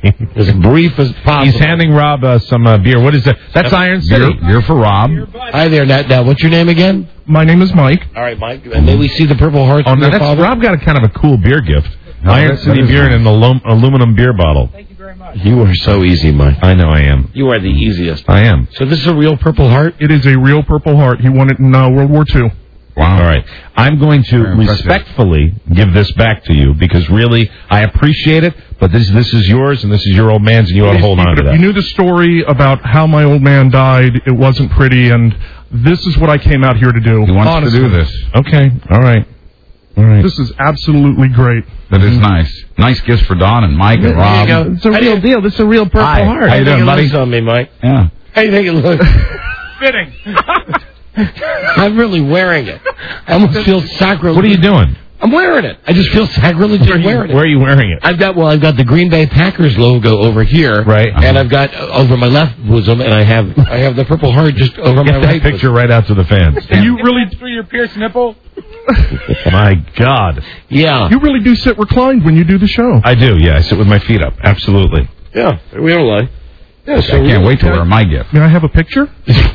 As brief as possible. He's handing Rob some beer. What is that? That's Iron City. Beer for Rob. Hi there. Now, what's your name again? My name is Mike. All right, Mike. May we see the Purple Hearts from your father? Rob got a kind of a cool beer gift. Iron City beer in an aluminum beer bottle. Thank you very much. You are so easy, Mike. I know I am. You are the easiest. I am. So this is a real Purple Heart? It is a real Purple Heart. He won it in World War II. Wow. All right. I'm going to respectfully give this back to you because really I appreciate it, but this is yours and this is your old man's and you ought to hold on to that. You knew the story about how my old man died. It wasn't pretty, and this is what I came out here to do. He wants to do this. Okay. All right. All right. This is absolutely great. That is nice. Nice gifts for Don and Mike and Rob. It's a real deal. This is a real Purple Heart. How you doing, buddy? On me, Mike. Yeah. How you think it looks? Fitting. I'm really wearing it. I almost feel sacrilege. What are you doing? I'm wearing it. I just feel sacrilegious wearing it. Where are you wearing it? I've got the Green Bay Packers logo over here, right? And I've got over my left bosom, and I have the Purple Heart just over my right. Picture bosom. Right out to the fans. And you really through your pierced nipple? My God. Yeah. You really do sit reclined when you do the show. I do. Yeah, I sit with my feet up. Absolutely. Yeah, we don't lie. Yeah, so I can't wait to wear my gift. May I have a picture?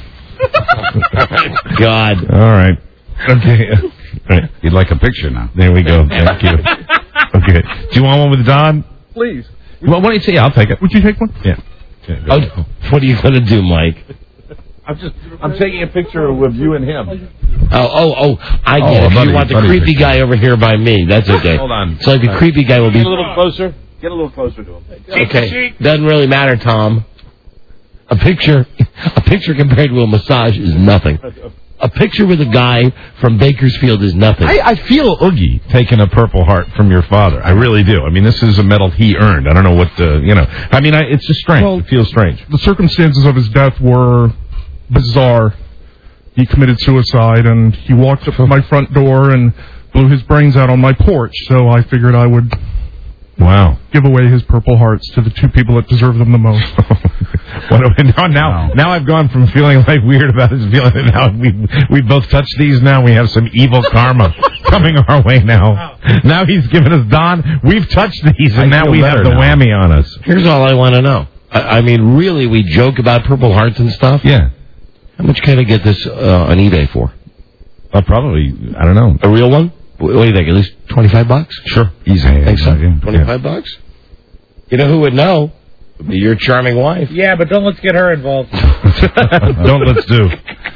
God. All right. Okay. Right. You'd like a picture now. There we go. Thank you. Okay. Do you want one with Don? Please. Well, what do you say? I'll take it. Would you take one? Yeah. What are you going to do, Mike? I'm taking a picture with you and him. I get it. You want the creepy guy over here by me. That's okay. Hold on. So the creepy guy will be... Get a little closer. Get a little closer to him. Okay. Doesn't really matter, Tom. A picture compared to a massage is nothing. A picture with a guy from Bakersfield is nothing. I feel Oogie taking a Purple Heart from your father. I really do. I mean, this is a medal he earned. I don't know what I mean, it's just strange. Well, it feels strange. The circumstances of his death were bizarre. He committed suicide, and he walked up to my front door and blew his brains out on my porch, so I figured I would... Wow. Give away his Purple Hearts to the two people that deserve them the most. Now I've gone from feeling like weird about his feeling that now we both touched these. Now we have some evil karma coming our way now. Now he's given us Don. We've touched these, and now we have the whammy on us. Here's all I want to know. I mean, really, we joke about Purple Hearts and stuff? Yeah. How much can I get this on eBay for? Probably, I don't know. A real one? What do you think? At least $25? Sure. Easy. Think so? $25? You know who would know? Would be your charming wife. Yeah, but don't let's get her involved. Don't let's do.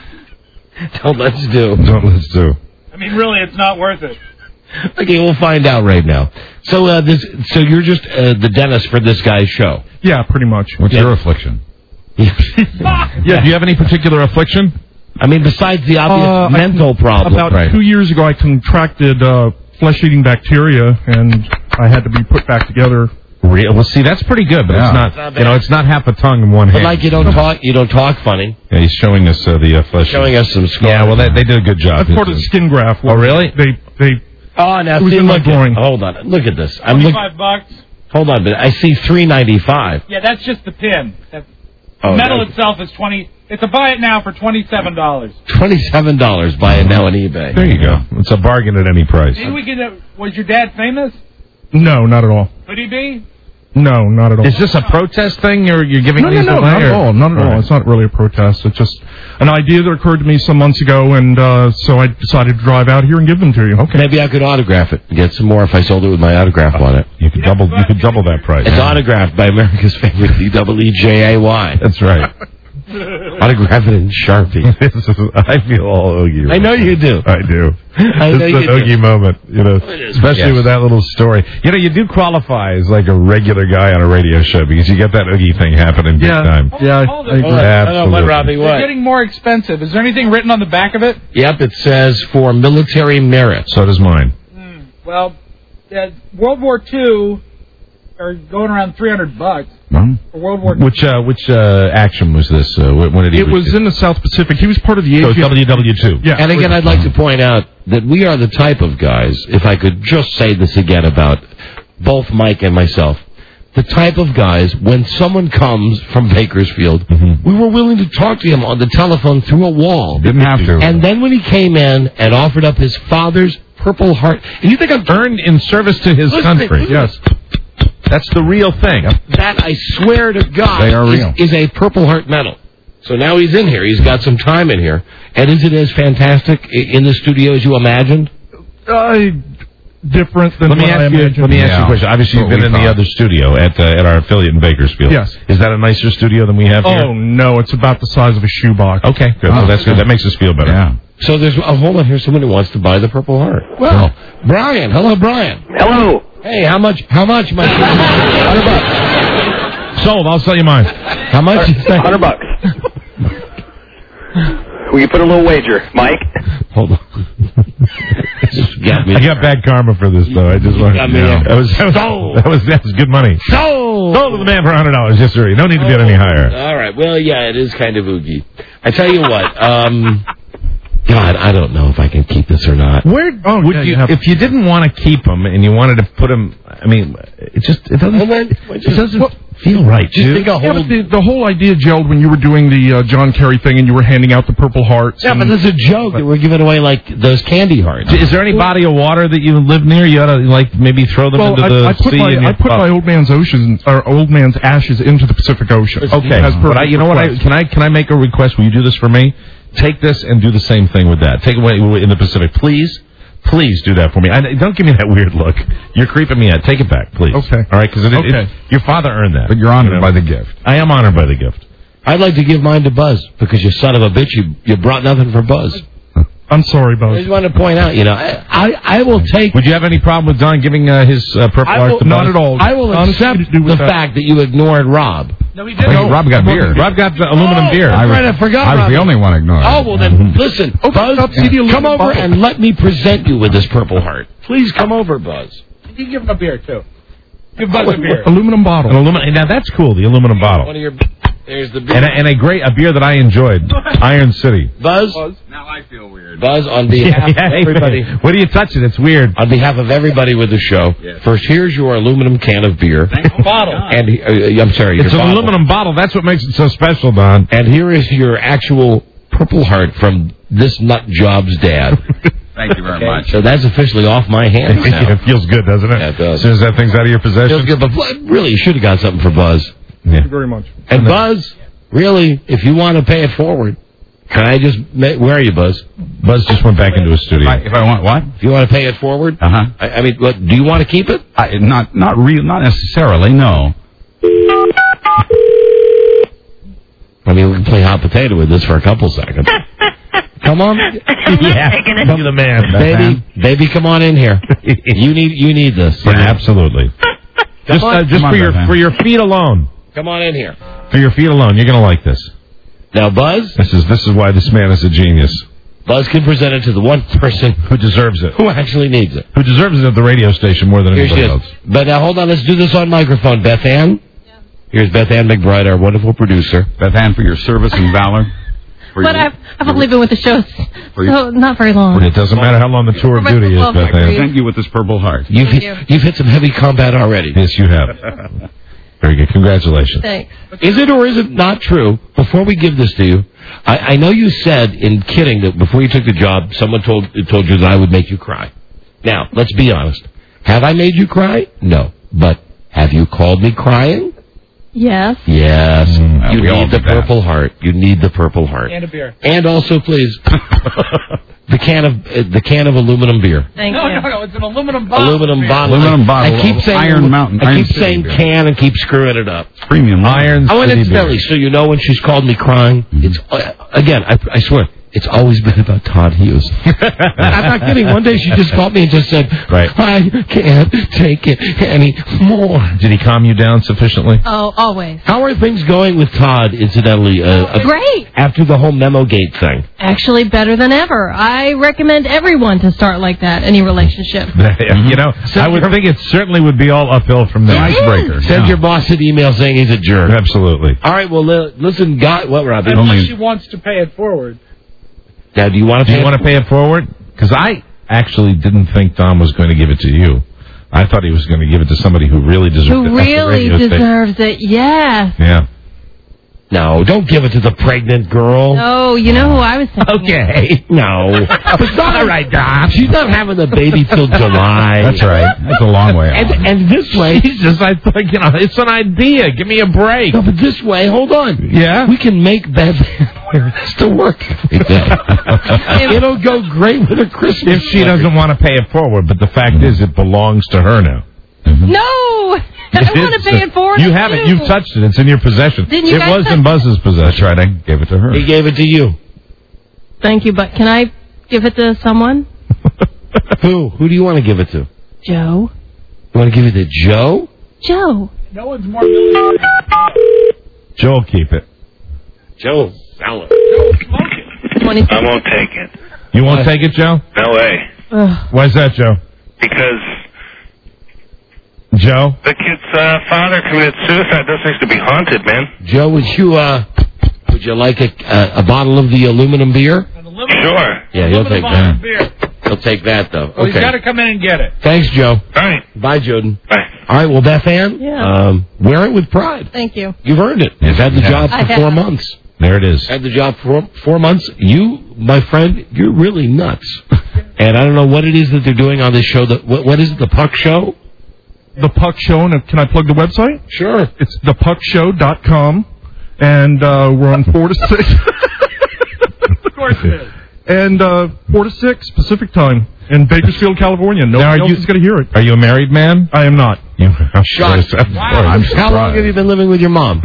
Don't let's do. Don't let's do. I mean, really, it's not worth it. Okay, we'll find out right now. So, so you're just the dentist for this guy's show? Yeah, pretty much. What's your affliction? Yeah. Do you have any particular affliction? I mean, besides the obvious mental problem. About 2 years ago, I contracted flesh-eating bacteria, and I had to be put back together. Well, see, that's pretty good, but it's not it's not half a tongue in one hand. But like you don't talk funny. Yeah, he's showing us the flesh. Showing us some scar. Yeah, well, they did a good job. That's part of the skin graft. Oh, really? They. Oh, now see, hold on, look at this. $25. Hold on, but I see $3.95. Yeah, that's just the pin. The metal itself is $20. It's a buy it now for $27. $27. Buy it now on eBay. There you go. It's a bargain at any price. Did we get was your dad famous? No, not at all. Could he be? No, not at all. Is this a protest thing you're giving these away? No, not at all. Not at all. It's not really a protest. It's just an idea that occurred to me some months ago, and so I decided to drive out here and give them to you. Okay. Maybe I could autograph it and get some more if I sold it with my autograph on it. You could double that price. It's autographed by America's favorite EEJAY. That's right. Autograph it in Sharpie. I feel all Oogie. I know you do. I do. It's an Oogie moment, especially with that little story. You do qualify as like a regular guy on a radio show because you get that Oogie thing happening big time. Yeah, I agree. Absolutely. Robbie, what? It's getting more expensive. Is there anything written on the back of it? Yep, it says for military merit. So does mine. Well, World War II are going around $300. For World War II. Which action was this? When did he? It was in the South Pacific. He was part of the Asian. So WW2. Yeah. And again, I'd like to point out that we are the type of guys, if I could just say this again about both Mike and myself, the type of guys, when someone comes from Bakersfield, we were willing to talk to him on the telephone through a wall. Didn't have to. And then when he came in and offered up his father's Purple Heart, and you think I'm earned in service to his country. Yes. That's the real thing. That, I swear to God, they are real. Is a Purple Heart medal. So now he's in here. He's got some time in here. And is it as fantastic in the studio as you imagined? Different than Let me ask you a question. Obviously, you've been in the other studio at our affiliate in Bakersfield. Yes. Is that a nicer studio than we have here? Oh, no. It's about the size of a shoebox. Okay, good. Oh, that's good. That makes us feel better. Yeah. So there's hold on. Here's someone who wants to buy the Purple Heart. Well, Brian. Hello, Brian. Hello. Hey, how much, my $100. Sold. I'll sell you mine. How much? $100. Will you put a little wager, Mike? Hold on. I got bad karma for this, though. I just wanted to know. That was good money. Sold to the man for $100. Yes, sir. No need to get any higher. All right. Well, yeah, it is kind of oogie. I tell you what. God, I don't know if I can keep this or not. Where would you, if you didn't want to keep him and you wanted to put him? I mean, it doesn't feel right. Just think the whole idea gelled when you were doing the John Kerry thing and you were handing out the Purple Hearts. Yeah, but there's a joke that we're giving away like those candy hearts. Is there any body of water that you live near? You ought to like maybe throw them into the sea. I put my old man's ashes into the Pacific Ocean. Okay, but you know what? Can I make a request? Will you do this for me? Take this and do the same thing with that. Take it away in the Pacific, please. Please do that for me. Don't give me that weird look. You're creeping me out. Take it back, please. Okay. All right, because your father earned that. But you're honored by the gift. I am honored by the gift. I'd like to give mine to Buzz because you son of a bitch, you brought nothing for Buzz. I'm sorry, Buzz. I just wanted to point out, I will take... Would you have any problem with Don giving his Purple Heart to Buzz? Not at all. I will accept the fact that you ignored Rob. No, he didn't. Rob got beer. Rob got the aluminum beer. I forgot I was the only one ignored. Oh, well then, listen, Buzz, come over and let me present you with this Purple Heart. Please come over, Buzz. You can give him a beer, too. Give Buzz a beer. Aluminum bottle. Now that's cool, the aluminum bottle. There's the beer. And a beer that I enjoyed, Iron City. Buzz? Now I feel weird. Buzz, on behalf of everybody. What are you touching? It's weird. On behalf of everybody with the show, first, here's your aluminum can of beer. Bottle. And I'm sorry, it's an aluminum bottle. That's what makes it so special, Don. And here is your actual Purple Heart from this nut job's dad. Thank you very much. So that's officially off my hands now. It feels good, doesn't it? Yeah, it does. As soon as that thing's out of your possession. Feels good, but really, you should have got something for Buzz. Thank you very much. And Buzz, really, if you want to pay it forward, can I just... Where are you, Buzz? Buzz just went back into his studio. If I want what? If you want to pay it forward? Uh-huh. I mean, what, do you want to keep it? Not necessarily, no. I mean, we can play hot potato with this for a couple seconds. Come on. Yeah, you're the man. Baby, come on in here. You need this. Yeah, absolutely. just for your feet alone. Come on in here. For your feet alone, you're going to like this. Now, Buzz? This is why this man is a genius. Buzz can present it to the one person who deserves it. Who actually needs it. Who deserves it at the radio station more than anybody else. But now, hold on, let's do this on microphone. Beth Ann? Yeah. Here's Beth Ann McBride, our wonderful producer. Beth Ann, for your service and valor. But I've only been with the show so not very long. It doesn't matter how long the tour of duty is, Beth Ann. Thank you with this Purple Heart. You've hit some heavy combat already. Yes, you have. Very good. Congratulations. Thanks. Is it or is it not true, before we give this to you, I know you said in kidding that before you took the job, someone told you that I would make you cry. Now, let's be honest. Have I made you cry? No. But have you called me crying? Yes. Yes. You need the Purple Heart. You need the Purple Heart. And a beer. And also, please, the can of aluminum beer. Thank you. No, it's an aluminum bottle. Aluminum bottle. Aluminum bottle. I keep saying Iron Mountain. I keep saying can and keep screwing it up. Premium. Iron City and incidentally, beer. so you know when she's called me crying, it's again, I swear, it's always been about Todd Hughes. I'm not kidding. One day she just called me and just said, I can't take it anymore. Did he calm you down sufficiently? Oh, always. How are things going with Todd, incidentally? Great. After the whole memo gate thing. Actually, better than ever. I recommend everyone to start like that, any relationship. You know, I would think it certainly would be all uphill from there. Icebreaker. Send your boss an email saying he's a jerk. Absolutely. All right, well, listen, what, Robbie? Unless she wants to pay it forward. Now, do you want to pay it forward? Because I actually didn't think Don was going to give it to you. I thought he was going to give it to somebody who really deserved it. Who really deserves it, yes. Yeah. No, don't give it to the pregnant girl. No, you know who I was thinking. Okay. No. It's not all right, Don. She's not having the baby till July. That's right. That's a long way out. And this way... Jesus, I thought, it's an idea. Give me a break. No, but this way, hold on. Yeah? We can make Batman to work every day. It'll go great with a Christmas. If she doesn't want to pay it forward, but the fact is it belongs to her now. No! I want to pay it forward. You have it. You've touched it. It's in your possession. It was in Buzz's possession. That's right. I gave it to her. He gave it to you. Thank you, but can I give it to someone? Who? Who do you want to give it to? Joe. You want to give it to Joe? Joe. No one's more military. Joe will keep it. Joe, sell it. I won't take it. You won't take it, Joe? No way. Why's that, Joe? Because... Joe? The kid's father committed suicide. This needs to be haunted, man. Joe, would you like a bottle of the aluminum beer? Sure. Yeah, he'll take that. Beer. He'll take that, though. Well, he's got to come in and get it. Thanks, Joe. All right. Bye, Jordan. Bye. All right, well, Beth Ann, Yeah. wear it with pride. Thank you. You've earned it. You've had the job I for have. 4 months. There it is. Had the job for 4 months. You, my friend, you're really nuts. And I don't know what it is that they're doing on this show. What is it, the Puck Show? The Puck Show, and can I plug the website? Sure. It's thepuckshow.com, and we're on 4 to 6. Of course it is. And 4 to 6 Pacific time in Bakersfield, California. Nobody else is going to hear it. Are you a married man? I am not. Shocked. I'm How long have you been living with your mom?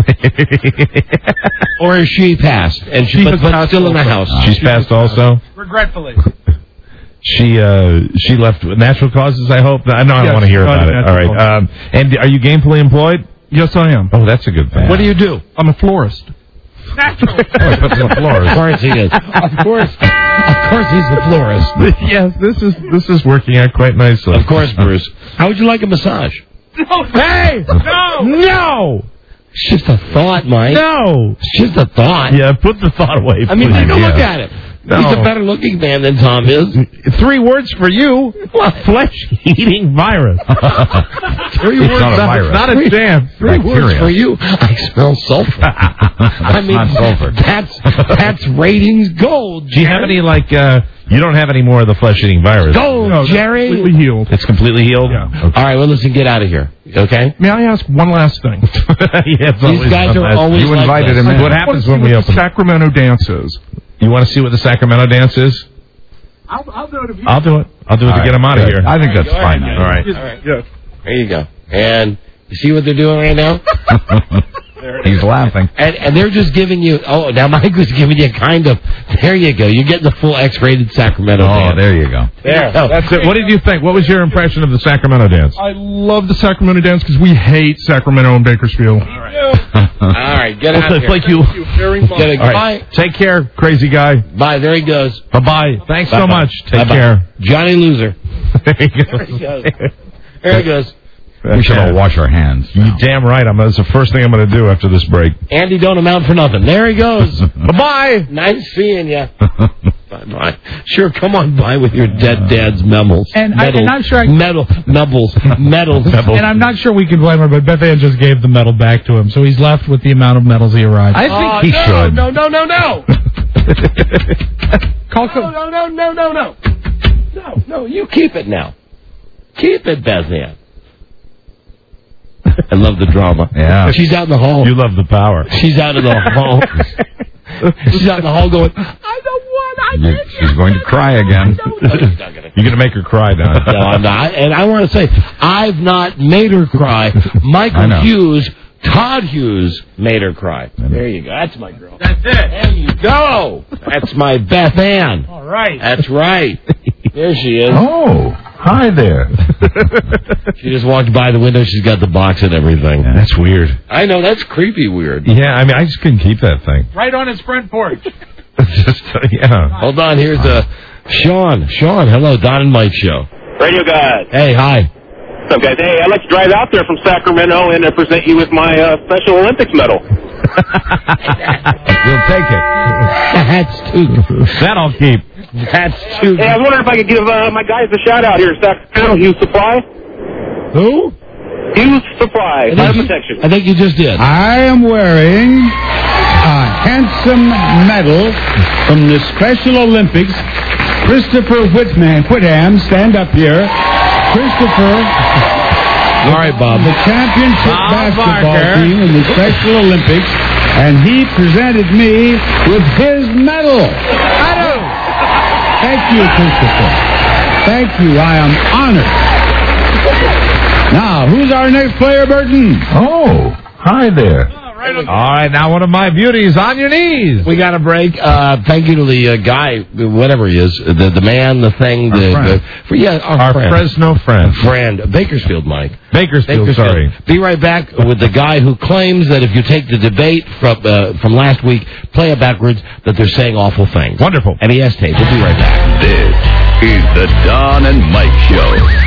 Or has she passed? And but still in the house. She's passed also? Regretfully. She left with natural causes, I hope. I know I don't want to hear about it. All right. And are you gainfully employed? Yes, I am. Oh, that's a good thing. What do you do? I'm a florist. Natural. Of course he is. Of course he's the florist. Yes, this is working out quite nicely. Of course, Bruce. How would you like a massage? No. Hey! No! It's just a thought, Mike. No! It's just a thought. Yeah, put the thought away, I mean, please. take a look at him. No. He's a better-looking man than Tom is. 3 words for you. Flesh-eating virus. 3 words. Not a virus. Not a chance. 3 words for you. I smell sulfur. I mean, not sulfur. That's ratings gold. Do you have any, you don't have any more of the flesh-eating virus? Gold, No, Jerry. It's completely healed. It's completely healed? Yeah. Okay. All right, well, listen, get out of here. Okay? May I ask one last thing? These guys are always You invited like him this. in. What happens when we open? Sacramento dance is. You want to see what the Sacramento dance is? I'll do it if you... I'll do it. I'll do it to get him out of here. I think that's fine. All right. Yeah. There you go. And you see what they're doing right now? He's laughing. And they're just giving you, now Mike was giving you kind of, there you go. You're getting the full X-rated Sacramento dance. Oh, there you go. There. That's it. What did you think? What was your impression of the Sacramento dance? I love the Sacramento dance because we hate Sacramento and Bakersfield. All right, get out of here. Thank you. Thank you very much. Get a, All right. bye. Take care, crazy guy. Bye. There he goes. Bye-bye. Thanks so Bye-bye. much. Take Bye-bye. care. Johnny Loser. There he There he goes. There he goes. We should all wash our hands. You damn right. That's the first thing I'm going to do after this break. Andy don't amount for nothing. There he goes. Bye-bye. Nice seeing you. Bye-bye. Sure, come on by with your dead dad's medals. And I'm not sure medals. And I'm not sure we can blame her, but Beth Ann just gave the medal back to him, so he's left with the amount of medals he arrived. I think he should. No. No, you keep it now. Keep it, Beth Ann. I love the drama. Yeah. She's out in the hall. You love the power. She's out in the hall. She's out in the hall going, I don't want. She's going to cry again. You're going to make her cry, Don. No, I'm not. And I want to say, I've not made her cry. Michael Hughes, Todd Hughes made her cry. There you go. That's my girl. That's it. There you go. That's my Beth Ann. All right. That's right. There she is. Oh, hi there. She just walked by the window. She's got the box and everything. Yeah, that's weird. I know. That's creepy weird. Yeah, I mean, I just couldn't keep that thing. Right on his front porch. Yeah. Hold on. Here's Sean. Sean, hello. Don and Mike show. Radio guys. Hey, hi. What's up, guys? Hey, I'd like to drive out there from Sacramento and present you with my Special Olympics medal. You'll take it. That's too. That I'll keep. That's too. Hey, I was wondering if I could give my guys a shout-out here in Sacramento, Hughes Supply. Who? Hughes Supply, fire protection. I think you just did. I am wearing a handsome medal from the Special Olympics. Christopher Whitham, stand up here. Christopher. All right, Bob. The championship basketball team in the Special Olympics, and he presented me with his medal. Thank you, Christopher. Thank you. I am honored. Now, who's our next player, Burton? Oh, hi there. All right, now one of my beauties on your knees. We got a break. Thank you to the guy, whatever he is, the man, the thing, our friend. Fresno friend. Bakersfield, Mike. Bakersfield, sorry. Be right back with the guy who claims that if you take the debate from last week, play it backwards, that they're saying awful things. Wonderful. And he has tape. We'll be right back. This is the Don and Mike Show.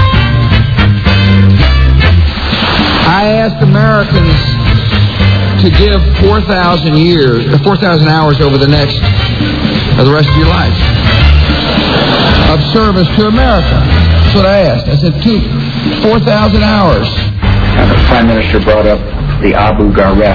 I asked Americans to give 4,000 hours over the rest of your life of service to America. That's what I asked. I said 4,000 hours. And the Prime Minister brought up the Abu Ghraib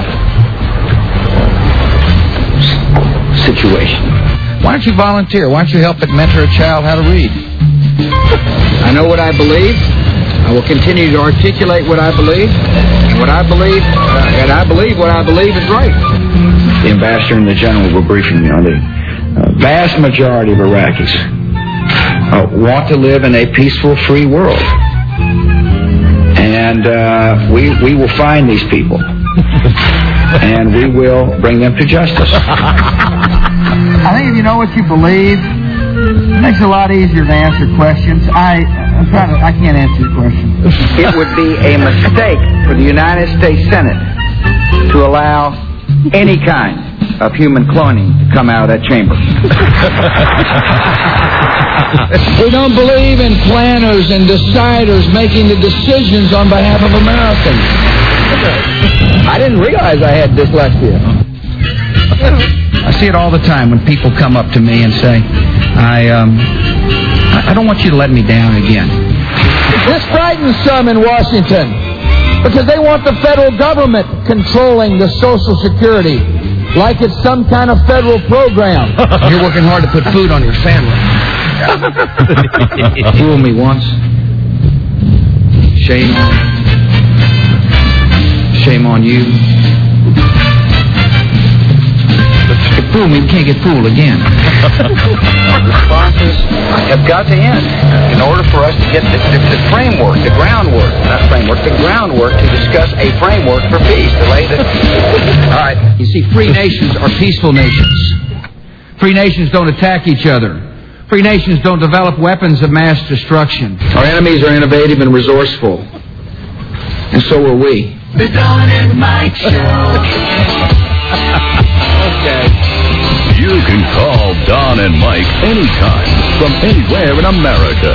situation. Why don't you volunteer? Why don't you help mentor a child how to read? I know what I believe. I will continue to articulate what I believe, and what I believe, and I believe what I believe is right. The ambassador and the general were briefing me on the vast majority of Iraqis want to live in a peaceful, free world. And we will find these people, and we will bring them to justice. I think if you know what you believe, it makes it a lot easier to answer questions. I can't answer your question. It would be a mistake for the United States Senate to allow any kind of human cloning to come out of that chamber. We don't believe in planners and deciders making the decisions on behalf of Americans. I didn't realize I had dyslexia. I see it all the time when people come up to me and say, I don't want you to let me down again. This frightens some in Washington because they want the federal government controlling the Social Security like it's some kind of federal program. You're working hard to put food on your family. Fool me once. Shame on you. Fool me, we can't get fooled again. Responses have got to end in order for us to get the groundwork to discuss a framework for peace. All right. You see, free nations are peaceful nations. Free nations don't attack each other. Free nations don't develop weapons of mass destruction. Our enemies are innovative and resourceful. And so are we. The Don and Mike Show. Okay. You can call Don and Mike anytime from anywhere in America.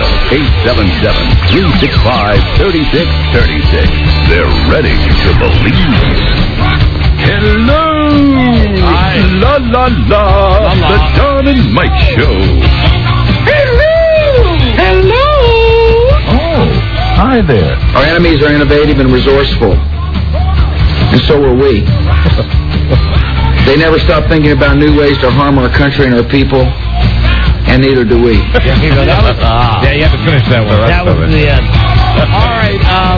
877-365-3636. They're ready to believe. Hello. Hi. La la la. The Don and Mike Show. Hello. Hello. Oh, hi there. Our enemies are innovative and resourceful. And so are we. They never stop thinking about new ways to harm our country and our people, and neither do we. You have to finish that one. That was the end. All right.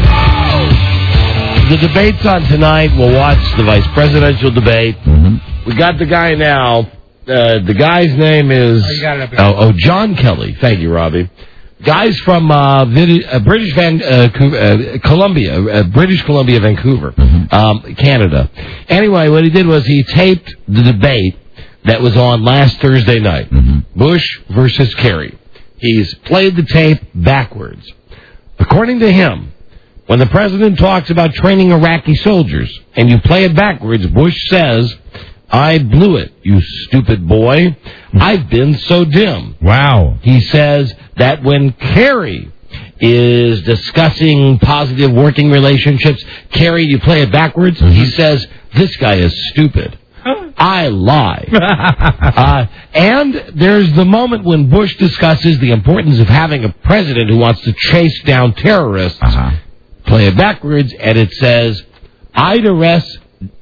The debate's on tonight. We'll watch the vice presidential debate. Mm-hmm. We got the guy now. The guy's name is John Kelly. Thank you, Robbie. Guy's from British Columbia, Vancouver, Canada. Anyway, what he did was he taped the debate that was on last Thursday night, Bush versus Kerry. He's played the tape backwards. According to him, when the president talks about training Iraqi soldiers and you play it backwards, Bush says, "I blew it, you stupid boy. I've been so dim." Wow. He says that when Kerry is discussing positive working relationships, Kerry, you play it backwards, he says, "This guy is stupid. I lie." And there's the moment when Bush discusses the importance of having a president who wants to chase down terrorists. Play it backwards, and it says, I'd arrest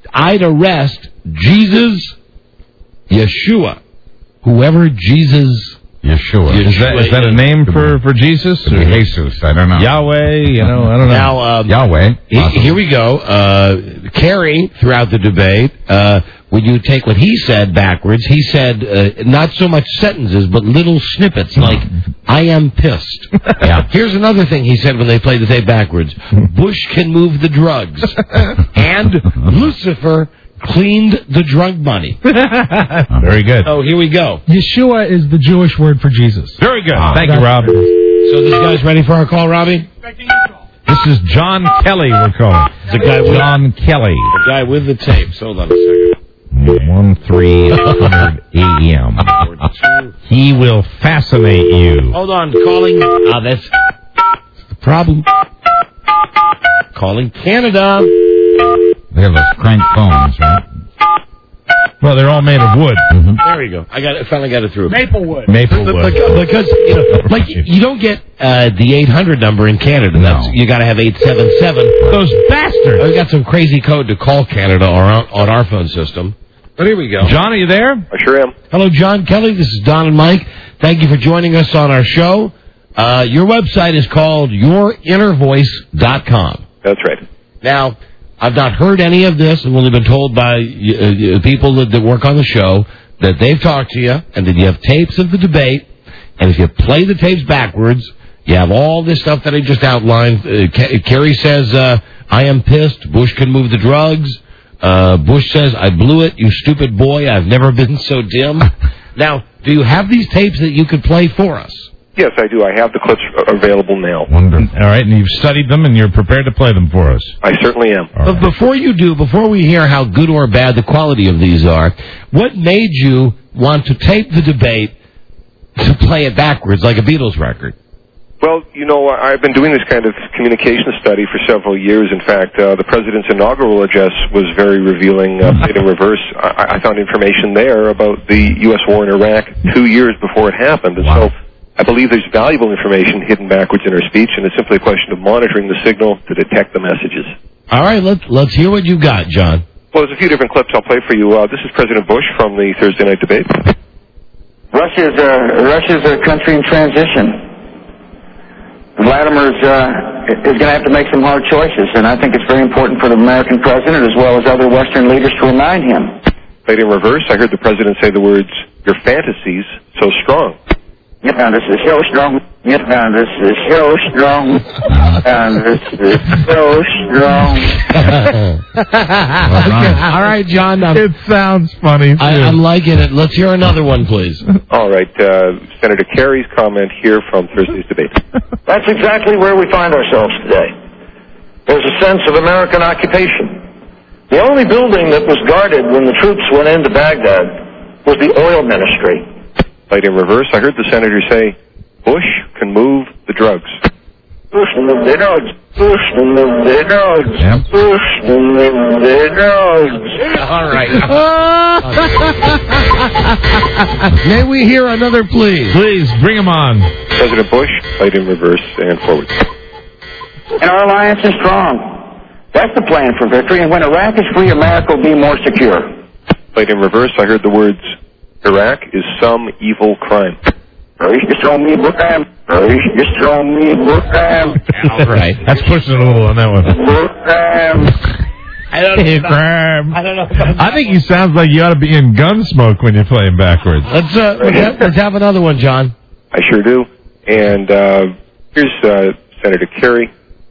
Jesus, Yeshua. Whoever Jesus... Yeshua. Is that a name for Jesus? Or Jesus, I don't know. Yahweh, I don't know. Now, Yahweh. Here we go. Kerry, throughout the debate, when you take what he said backwards, he said not so much sentences, but little snippets like, I am pissed. Yeah. Here's another thing he said when they played the tape backwards. Bush can move the drugs. And Lucifer cleaned the drug money. Very good. Oh, here we go. Yeshua is the Jewish word for Jesus. Very good. Thank you, Rob. So this guy's ready for our call, Robbie? This is John Kelly we're calling. The guy with John Kelly. The guy with the tapes. Hold on a second. 1300 AM. He will fascinate you. Hold on, calling. That's the problem. Calling Canada. They have those crank phones, right? Well, they're all made of wood. Mm-hmm. There you go. I finally got it through. Maple wood. Maple wood. Because like you don't get the 800 number in Canada. No. You got to have 877. Those bastards. We got some crazy code to call Canada on our phone system. But here we go. John, are you there? I sure am. Hello, John Kelly. This is Don and Mike. Thank you for joining us on our show. Your website is called yourinnervoice.com. That's right. Now, I've not heard any of this. I've only been told by people that work on the show that they've talked to you and that you have tapes of the debate. And if you play the tapes backwards, you have all this stuff that I just outlined. Kerry says, I am pissed. Bush can move the drugs. Bush says, I blew it, you stupid boy. I've never been so dim. Now, do you have these tapes that you could play for us? Yes, I do. I have the clips available now. Wonderful. All right, and you've studied them and you're prepared to play them for us. I certainly am. But before you do, before we hear how good or bad the quality of these are, what made you want to tape the debate to play it backwards like a Beatles record? Well, I've been doing this kind of communication study for several years. In fact, the president's inaugural address was very revealing, played in reverse. I found information there about the U.S. war in Iraq 2 years before it happened. And so I believe there's valuable information hidden backwards in her speech, and it's simply a question of monitoring the signal to detect the messages. All right, let's hear what you got, John. Well, there's a few different clips I'll play for you. This is President Bush from the Thursday night debate. Russia's a country in transition. Vladimir is going to have to make some hard choices, and I think it's very important for the American president as well as other Western leaders to remind him. Played in reverse, I heard the president say the words, your fantasies so strong. Yeah, this is so strong. Yeah, this is so strong. This is so strong. All right, John. It sounds funny, too. I'm liking it. Let's hear another one, please. All right. Senator Kerry's comment here from Thursday's debate. That's exactly where we find ourselves today. There's a sense of American occupation. The only building that was guarded when the troops went into Baghdad was the oil ministry. Played in reverse, I heard the senator say, Bush can move the drugs. Bush can move the drugs. Bush can move the drugs. Yep. Bush can move the drugs. All right. May we hear another, please? Please, bring him on. President Bush, played in reverse and forward. And our alliance is strong. That's the plan for victory, and when Iraq is free, America will be more secure. Played in reverse, I heard the words, Iraq is some evil crime. All right. That's pushing it a little on that one. I don't know. I think he sounds like you ought to be in Gunsmoke when you're playing backwards. Let's have another one, John. I sure do. And here's Senator Kerry.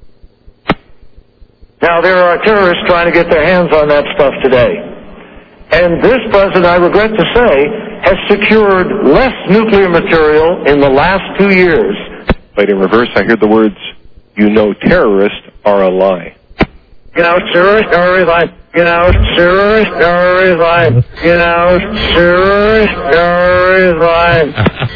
Now, there are terrorists trying to get their hands on that stuff today. And this president, I regret to say, has secured less nuclear material in the last 2 years. Played in reverse, I heard the words, terrorists are a lie. Terrorists are a lie. Terrorists are a lie. Terrorists are a lie.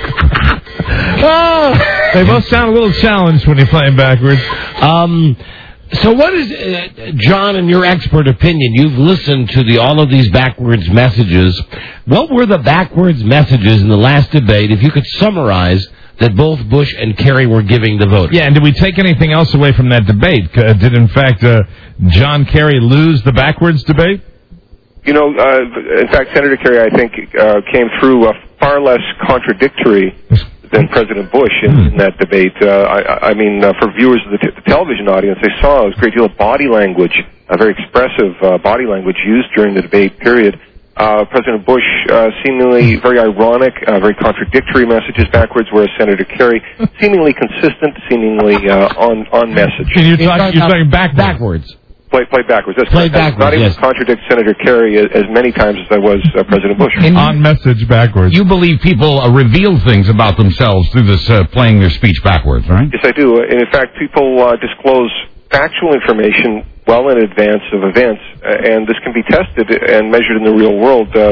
They both sound a little challenged when you're playing backwards. So what is, John, in your expert opinion, you've listened to all of these backwards messages. What were the backwards messages in the last debate, if you could summarize, that both Bush and Kerry were giving the voters? Yeah, and did we take anything else away from that debate? Did, in fact, John Kerry lose the backwards debate? In fact, Senator Kerry, I think, came through far less contradictory than President Bush in that debate. For viewers of the television audience, they saw a great deal of body language, a very expressive body language used during the debate period. President Bush seemingly very ironic, very contradictory messages backwards, whereas Senator Kerry seemingly consistent, seemingly on message. You're talking backwards. Play backwards. That's play backwards. Not even contradict Senator Kerry as many times as I was President Bush. On message backwards. You believe people reveal things about themselves through this playing their speech backwards, right? Yes, I do. And in fact, people disclose factual information well in advance of events, and this can be tested and measured in the real world.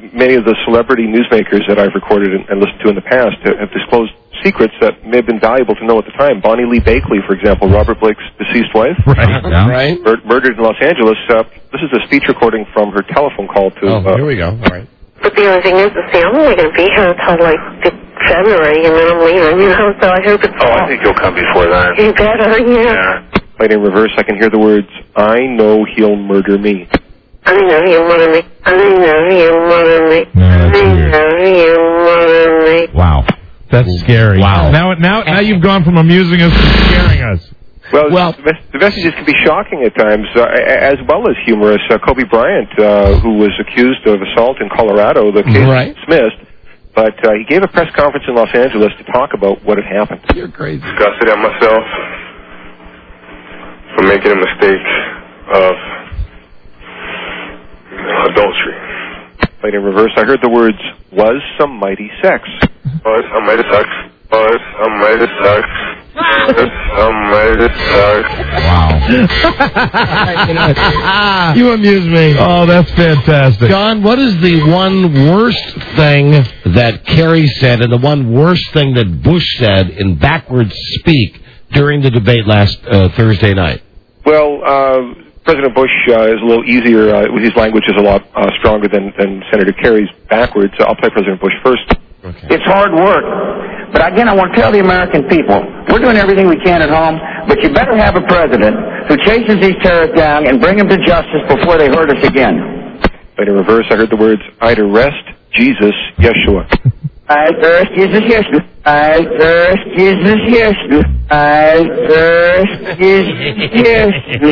many of the celebrity newsmakers that I've recorded and listened to in the past have disclosed secrets that may have been valuable to know at the time. Bonnie Lee Bakley, for example, Robert Blake's deceased wife. Right. Yeah. Right. Murdered in Los Angeles. This is a speech recording from her telephone call to... here we go. All right. But the only thing is, I'm only going to be here until, like, February, and then I'm leaving, you know, so I hope it's... Oh, I think you'll come before that. You better, yeah. Played in reverse, I can hear the words, I know he'll murder me. I know he'll murder me. I know he'll murder me. No, that's I know he'll murder me. Wow. That's scary. Wow. Now you've gone from amusing us to scaring us. Well, the messages can be shocking at times, as well as humorous. Kobe Bryant, who was accused of assault in Colorado, the case was dismissed, but he gave a press conference in Los Angeles to talk about what had happened. You're crazy. Disgusted at myself for making a mistake of adultery. Played in reverse, I heard the words, was some mighty sex. Was some mighty sex. Was some mighty sex. Wow. You amuse me. Oh, that's fantastic. John, what is the one worst thing that Kerry said and the one worst thing that Bush said in backwards speak during the debate last Thursday night? Well, President Bush is a little easier. His language is a lot stronger than Senator Kerry's backwards. I'll play President Bush first. Okay. It's hard work. But again, I want to tell the American people, we're doing everything we can at home, but you better have a president who chases these terrorists down and bring them to justice before they hurt us again. Right in reverse, I heard the words, I'd arrest Jesus, Yeshua. I'd arrest Jesus, Yeshua. I'd arrest Jesus, Yeshua. I'd arrest Jesus,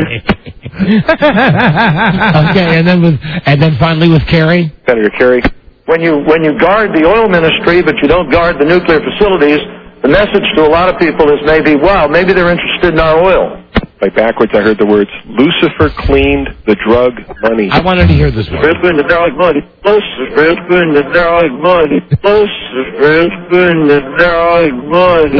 Yeshua. Okay, and then finally with Kerry? Senator Kerry. When you guard the oil ministry, but you don't guard the nuclear facilities, the message to a lot of people is maybe they're interested in our oil. By backwards, I heard the words, Lucifer cleaned the drug money. I wanted to hear this one. Lucifer in the drug money. Lucifer in the drug money. Lucifer in the drug money.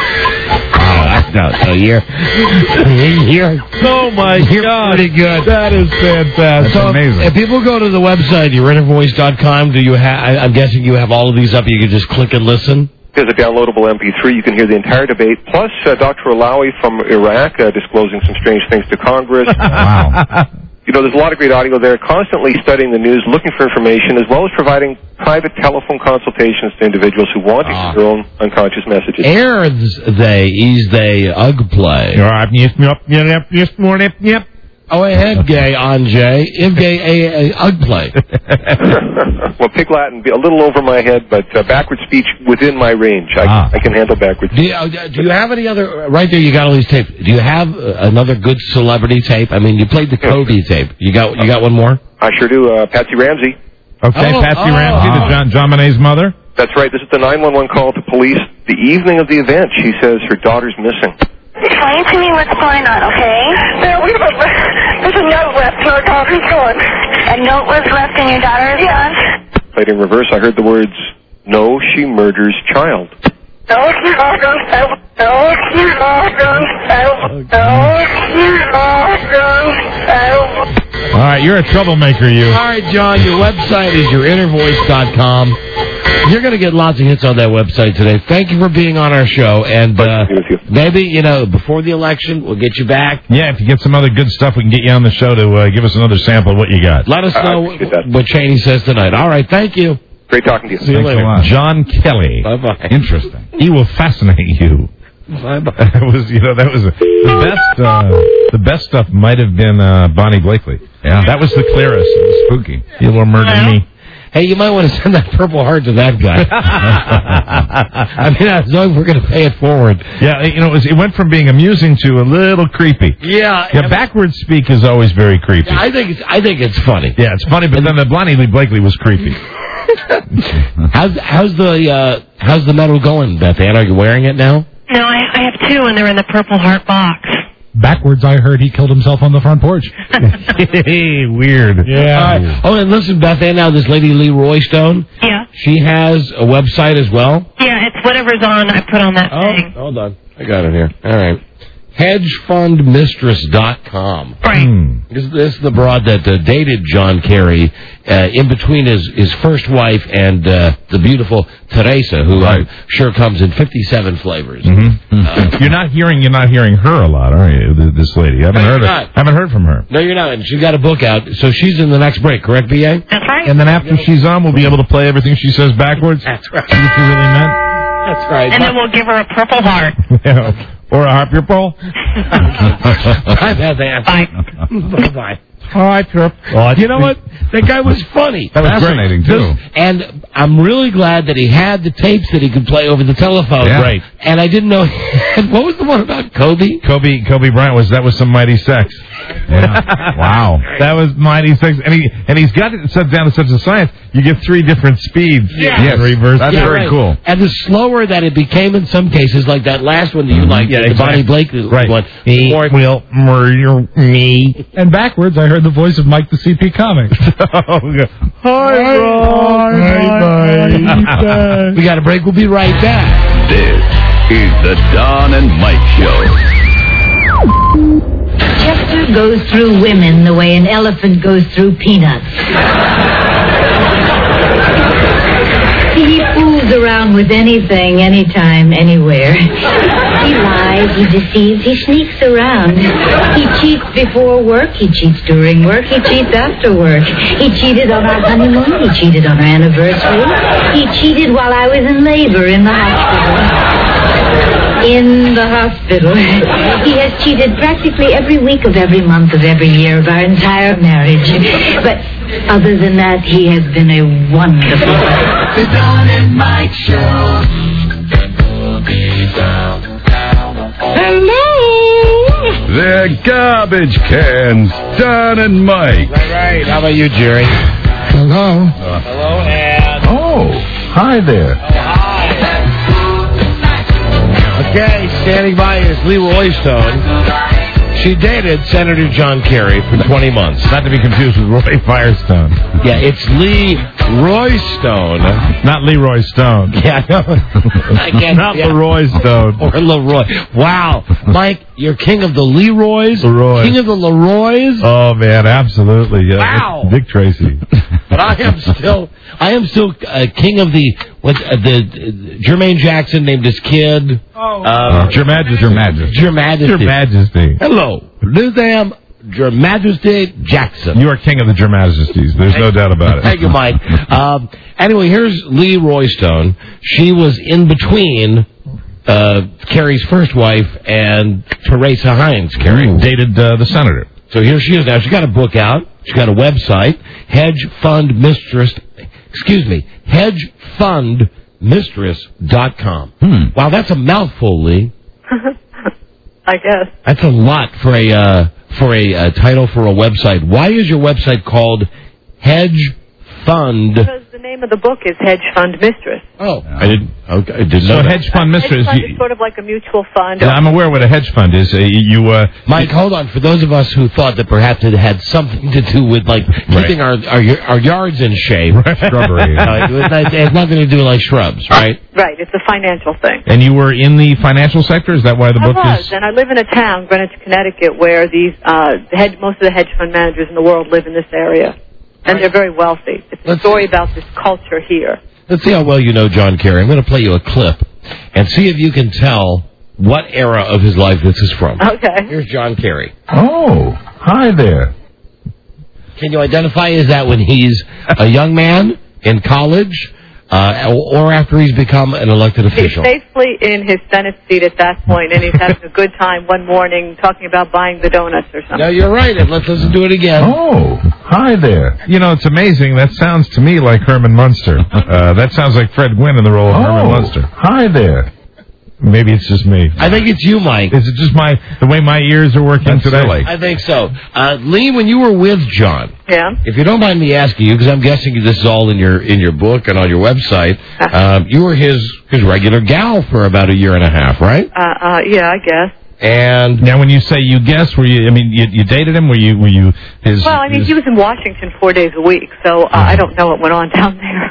Oh my God, pretty good. That is fantastic. So amazing. If people go to the website, yourinnervoice.com, do you have? I'm guessing you have all of these up. You can just click and listen. There's a downloadable MP3. You can hear the entire debate, plus Dr. Alawi from Iraq disclosing some strange things to Congress. Wow. You know, there's a lot of great audio there, constantly studying the news, looking for information, as well as providing private telephone consultations to individuals who want to hear their own unconscious messages. Is they UG play. Oh, ahead, gay, Anjay. If gay, UG play. Well, Pig Latin, a little over my head, but backward speech within my range. I can handle backwards. Do you have any other, right there you got all these tapes. Do you have another good celebrity tape? I mean, you played the Kobe tape. You got one more? I sure do. Patsy Ramsey. Okay, Patsy Ramsey, the John Monet's mother? That's right. This is the 911 call to police the evening of the event. She says her daughter's missing. Explain to me what's going on, okay? There's a note left to our daughter's gone. A note was left in your daughter's gun? Played in reverse, I heard the words, no, she murders child. No, she's not going to. No, she's not going to. No, she's not going to. All right, you're a troublemaker, you. All right, John, your website is yourinnervoice.com. You're going to get lots of hits on that website today. Thank you for being on our show. And maybe, before the election, we'll get you back. Yeah, if you get some other good stuff, we can get you on the show to give us another sample of what you got. Let us know what Cheney says tonight. All right, thank you. Great talking to you. See you later. A lot. John Kelly. Bye-bye. Interesting. He will fascinate you. Bye-bye. That was the best stuff might have been Bonnie Blakely. Yeah. That was the clearest. It was spooky. He will murder me. Hey, you might want to send that Purple Heart to that guy. I mean, as long as we're going to pay it forward. Yeah, it went from being amusing to a little creepy. Yeah. Backwards speak is always very creepy. I think it's funny. Yeah, it's funny, but then the Bonnie Lee Blakely was creepy. How's the medal going, Beth Ann? Are you wearing it now? No, I have two, and they're in the Purple Heart box. Backwards, I heard he killed himself on the front porch. Weird. Yeah. Oh, and listen, Beth Ann, now this lady Leroy Stone. Yeah. She has a website as well. Yeah, it's whatever's on. I put on that thing. Hold on, I got it here. All right. hedgefundmistress.com. Right. This is the broad that dated John Kerry in between his first wife and the beautiful Teresa, who I'm sure comes in 57 flavors. Mm-hmm. You're not hearing her a lot, are you? This lady. I haven't heard from her. No, you're not. And she's got a book out, so she's in the next break, correct, B.A.? That's right. And then after she's on, we'll be able to play everything she says backwards. That's right. See what she really meant. That's right. And then we'll give her a purple heart. Or a harp your pole. Bye. Bye. All right, Trip. You know what? That guy was funny. That was fascinating, too. And I'm really glad that he had the tapes that he could play over the telephone. Yeah. Right. And I didn't know. What was the one about Kobe? Kobe Bryant that was some mighty sex. Yeah. Wow. That was mighty sex. And he's got it set down to such a science. You get 3 different speeds. Yes. Reverse. That's very cool. And the slower that it became in some cases, like that last one that you liked, the Bonnie Blake one. He will murder me. And backwards, I heard the voice of Mike the CP Comics. Hi, bye. We got a break. We'll be right back. This is the Don and Mike Show. Chester goes through women the way an elephant goes through peanuts. He fools around with anything, anytime, anywhere. He lies, he deceives, he sneaks around. He cheats before work, he cheats during work, he cheats after work. He cheated on our honeymoon, he cheated on our anniversary. He cheated while I was in labor in the hospital. In the hospital. He has cheated practically every week of every month of every year of our entire marriage. But other than that, he has been a wonderful husband. The Don and Mike Show. Hello! They're garbage cans, Don and Mike. All right. How about you, Jerry? Hello. Hello, and... Oh, hi there. Okay, standing by is Lee Roystone. She dated Senator John Kerry for 20 months. Not to be confused with Roy Firestone. Yeah, it's Lee Roystone. Not Leroy Stone. Yeah, no. I can't. Not Leroy Stone. Or Leroy. Wow. Mike, you're king of the Leroys? Leroy. King of the Leroys? Oh, man, absolutely. Yeah. Wow. Dick Tracy. But I am still king of the Jermaine Jackson named his kid. Your Majesty. Hello, this am Your Majesty Jackson. You are king of the Your Majesties. There's no doubt about it. Thank you, Mike. Anyway, here's Lee Roystone. She was in between Kerry's first wife and Teresa Heinz Kerry. Dated the senator. So here she is now. She's got a book out. She's got a website, hedgefundmistress.com. Wow, that's a mouthful, Lee. I guess. That's a lot for a title for a website. Why is your website called Hedge Fund? Because the name of the book is Hedge Fund Mistress. Oh, I didn't know that. So Hedge Fund Mistress. Hedge fund is sort of like a mutual fund. Yeah, I'm aware what a hedge fund is. Mike, hold on. For those of us who thought that perhaps it had something to do with like keeping our yards in shape, shrubbery. It has nothing to do with like shrubs, right? Right. It's a financial thing. And you were in the financial sector? Is that why the book is? And I live in a town, Greenwich, Connecticut, where these most of the hedge fund managers in the world live in this area. And they're very wealthy. It's a story about this culture here. Let's see how well you know John Kerry. I'm going to play you a clip and see if you can tell what era of his life this is from. Okay. Here's John Kerry. Oh, hi there. Can you identify, is that when he's a young man in college or after he's become an elected official? He's safely in his Senate seat at that point, and he's having a good time one morning talking about buying the donuts or something. No, you're right. Let's listen to it again. Oh, hi there. You know, it's amazing. That sounds to me like Herman Munster. That sounds like Fred Gwynn in the role of Herman Munster. Hi there. Maybe it's just me. I think it's you, Mike. Is it just the way my ears are working today? Silly. I think so. Lee, when you were with John, if you don't mind me asking you, because I'm guessing this is all in your book and on your website, you were his regular gal for about a year and a half, right? Yeah, I guess. And now, when you say you guess, were you? I mean, you dated him? Were you his? Well, I mean, he was in Washington 4 days a week, so I don't know what went on down there.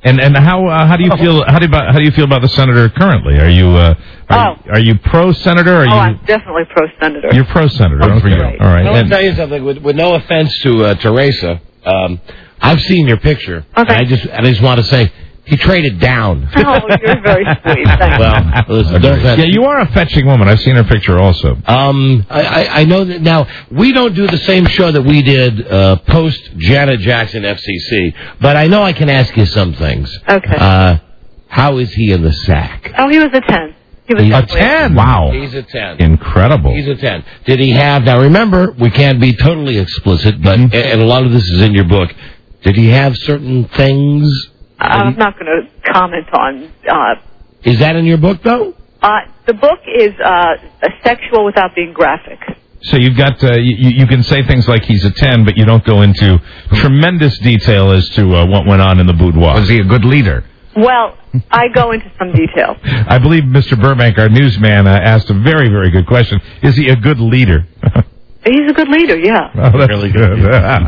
And how do you feel how do you feel about the senator currently? Are you pro senator? I'm definitely pro senator. You're pro senator. Oh, for you. right. All right. Well, I'll tell you something. With no offense to Teresa, I've seen your picture. Okay. And I just want to say. He traded down. Oh, you're very sweet. Thank Well, listen, yeah, you are a fetching woman. I've seen her picture also. I know that now we don't do the same show that we did post Janet Jackson FCC, but I know I can ask you some things. Okay. How is he in the sack? Oh, he was a 10. He was a 10. Wow. He's a 10. Incredible. He's a 10. Did he have? Now remember, we can't be totally explicit, but and a lot of this is in your book. Did he have certain things? I'm not going to comment on... Is that in your book, though? The book is sexual without being graphic. So you've got you can say things like he's a 10, but you don't go into tremendous detail as to what went on in the boudoir. Was he a good leader? Well, I go into some detail. I believe Mr. Burbank, our newsman, asked a very, very good question. Is he a good leader? He's a good leader, yeah. Oh, that's really good.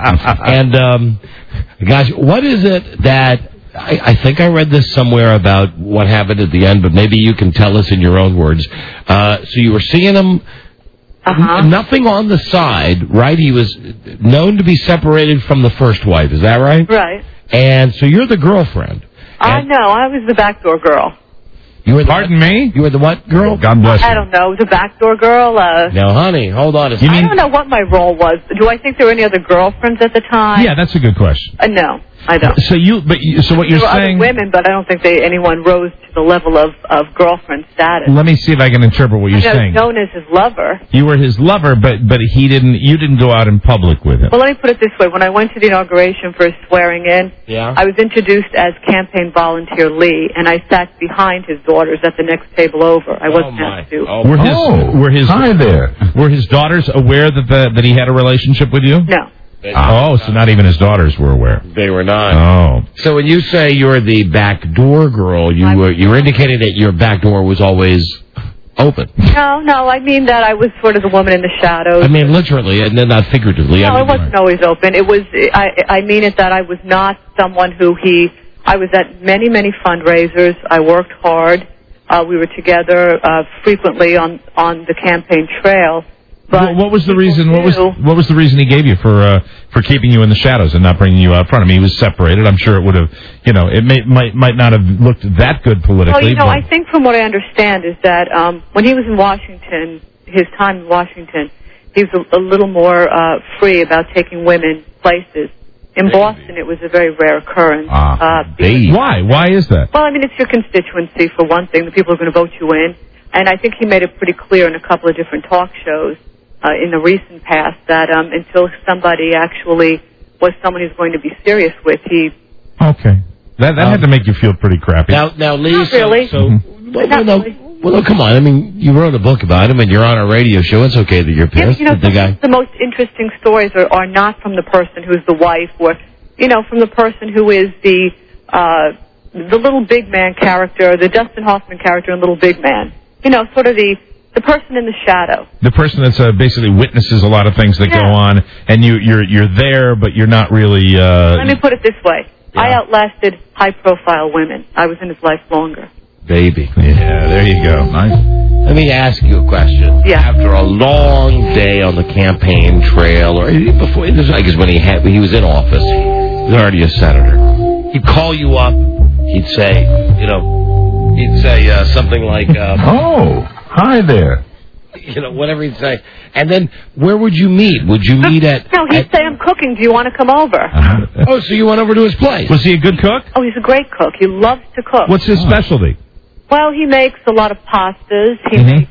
And, gosh, what is it that... I think I read this somewhere about what happened at the end, but maybe you can tell us in your own words. So you were seeing him, nothing on the side, right? He was known to be separated from the first wife. Is that right? Right. And so you're the girlfriend. No, I was the backdoor girl. You were the Pardon me? You were the what girl? God bless you. I don't know, the backdoor girl. Now, honey, hold on a second. I don't know what my role was. Do I think there were any other girlfriends at the time? Yeah, that's a good question. No, I don't. So what you're there were saying? Other women, but I don't think anyone rose to the level of girlfriend status. Let me see if I can interpret what you're saying. Known as his lover. You were his lover, but you didn't go out in public with him. Well, let me put it this way: when I went to the inauguration for his swearing in, I was introduced as campaign volunteer Lee, and I sat behind his daughters at the next table over. I wasn't asked to. Hi there. Were his daughters aware that he had a relationship with you? No. So not even his daughters were aware. They were not. Oh. So when you say you're the backdoor girl, you were indicating that your back door was always open. No, I mean that I was sort of the woman in the shadows. I mean literally, and then not figuratively. No, it wasn't always open. It was. I mean it that I was not someone who I was at many fundraisers. I worked hard. We were together frequently on the campaign trail. But what was the reason? What was the reason he gave you for keeping you in the shadows and not bringing you out front? I mean, he was separated. I'm sure it would have, it might not have looked that good politically. Well, I think from what I understand is that when he was in Washington, his time in Washington, he was a little more free about taking women places. In Boston, it was a very rare occurrence. Why? Why is that? Well, I mean, it's your constituency for one thing. The people are going to vote you in, and I think he made it pretty clear in a couple of different talk shows. In the recent past, that until somebody actually was someone he's going to be serious with, he... Okay. That had to make you feel pretty crappy. Now, Lee... Not really. Well, come on. I mean, you wrote a book about him, and you're on a radio show. It's okay that you're pissed. The most interesting stories are not from the person who's the wife, or, from the person who is the Little Big Man character, the Dustin Hoffman character in Little Big Man. Sort of the person in the shadow. The person that's basically witnesses a lot of things that go on, and you're there, but you're not really... Let me put it this way. Yeah. I outlasted high-profile women. I was in his life longer. Baby. Yeah, there you go. Nice. Let me ask you a question. Yeah. After a long day on the campaign trail, or before, I guess when he was in office, he was already a senator. He'd call you up. He'd say, something like, "Oh, hi there." Whatever he'd say. And then where would you meet? Would you meet at... No, he'd say, "I'm cooking. Do you want to come over?" Oh, so you went over to his place. Was he a good cook? Oh, he's a great cook. He loves to cook. What's his specialty? Well, he makes a lot of pastas. He makes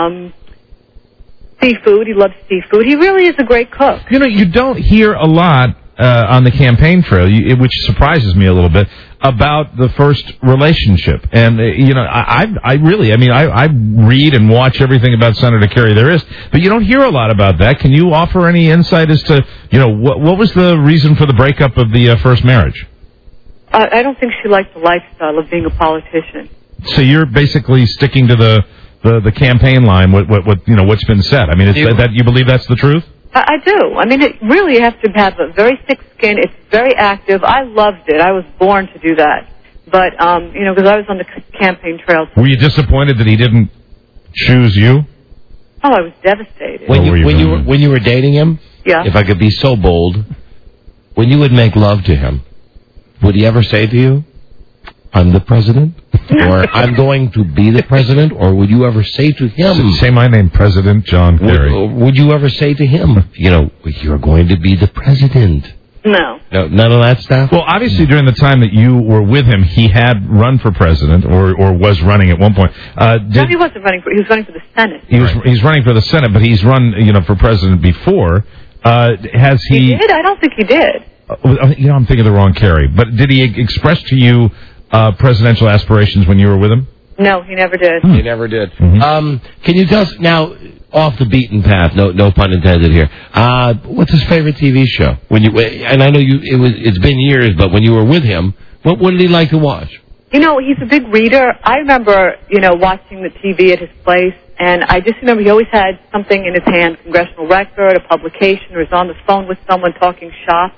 seafood. He loves seafood. He really is a great cook. You don't hear a lot on the campaign trail, which surprises me a little bit, about the first relationship. And, I read and watch everything about Senator Kerry there is, but you don't hear a lot about that. Can you offer any insight as to, what was the reason for the breakup of the first marriage? I don't think she liked the lifestyle of being a politician. So you're basically sticking to the campaign line, what's been said. I mean, you believe that's the truth? I do. I mean, you have to have a very thick skin. It's very active. I loved it. I was born to do that. But, because I was on the campaign trail. Were you disappointed that he didn't choose you? Oh, I was devastated. When you were dating him, yeah. If I could be so bold, when you would make love to him, would he ever say to you, "I'm the president," or "I'm going to be the president," or would you ever say to him, "Say my name, President John Kerry"? Would you ever say to him, "You're going to be the president"? No. No, none of that stuff? Well, obviously, during the time that you were with him, he had run for president, or was running at one point. No, he wasn't running he was running for the Senate. He's running for the Senate, but he's run, for president before. Has he... He did? I don't think he did. I'm thinking of the wrong Kerry. But did he express to you presidential aspirations when you were with him? No, he never did. He never did. Mm-hmm. Can you tell us now, off the beaten path? No pun intended here. What's his favorite TV show? And I know it's been years, but when you were with him, what did he like to watch? He's a big reader. I remember, watching the TV at his place, and I just remember he always had something in his hand: congressional record, a publication, or was on the phone with someone talking shop.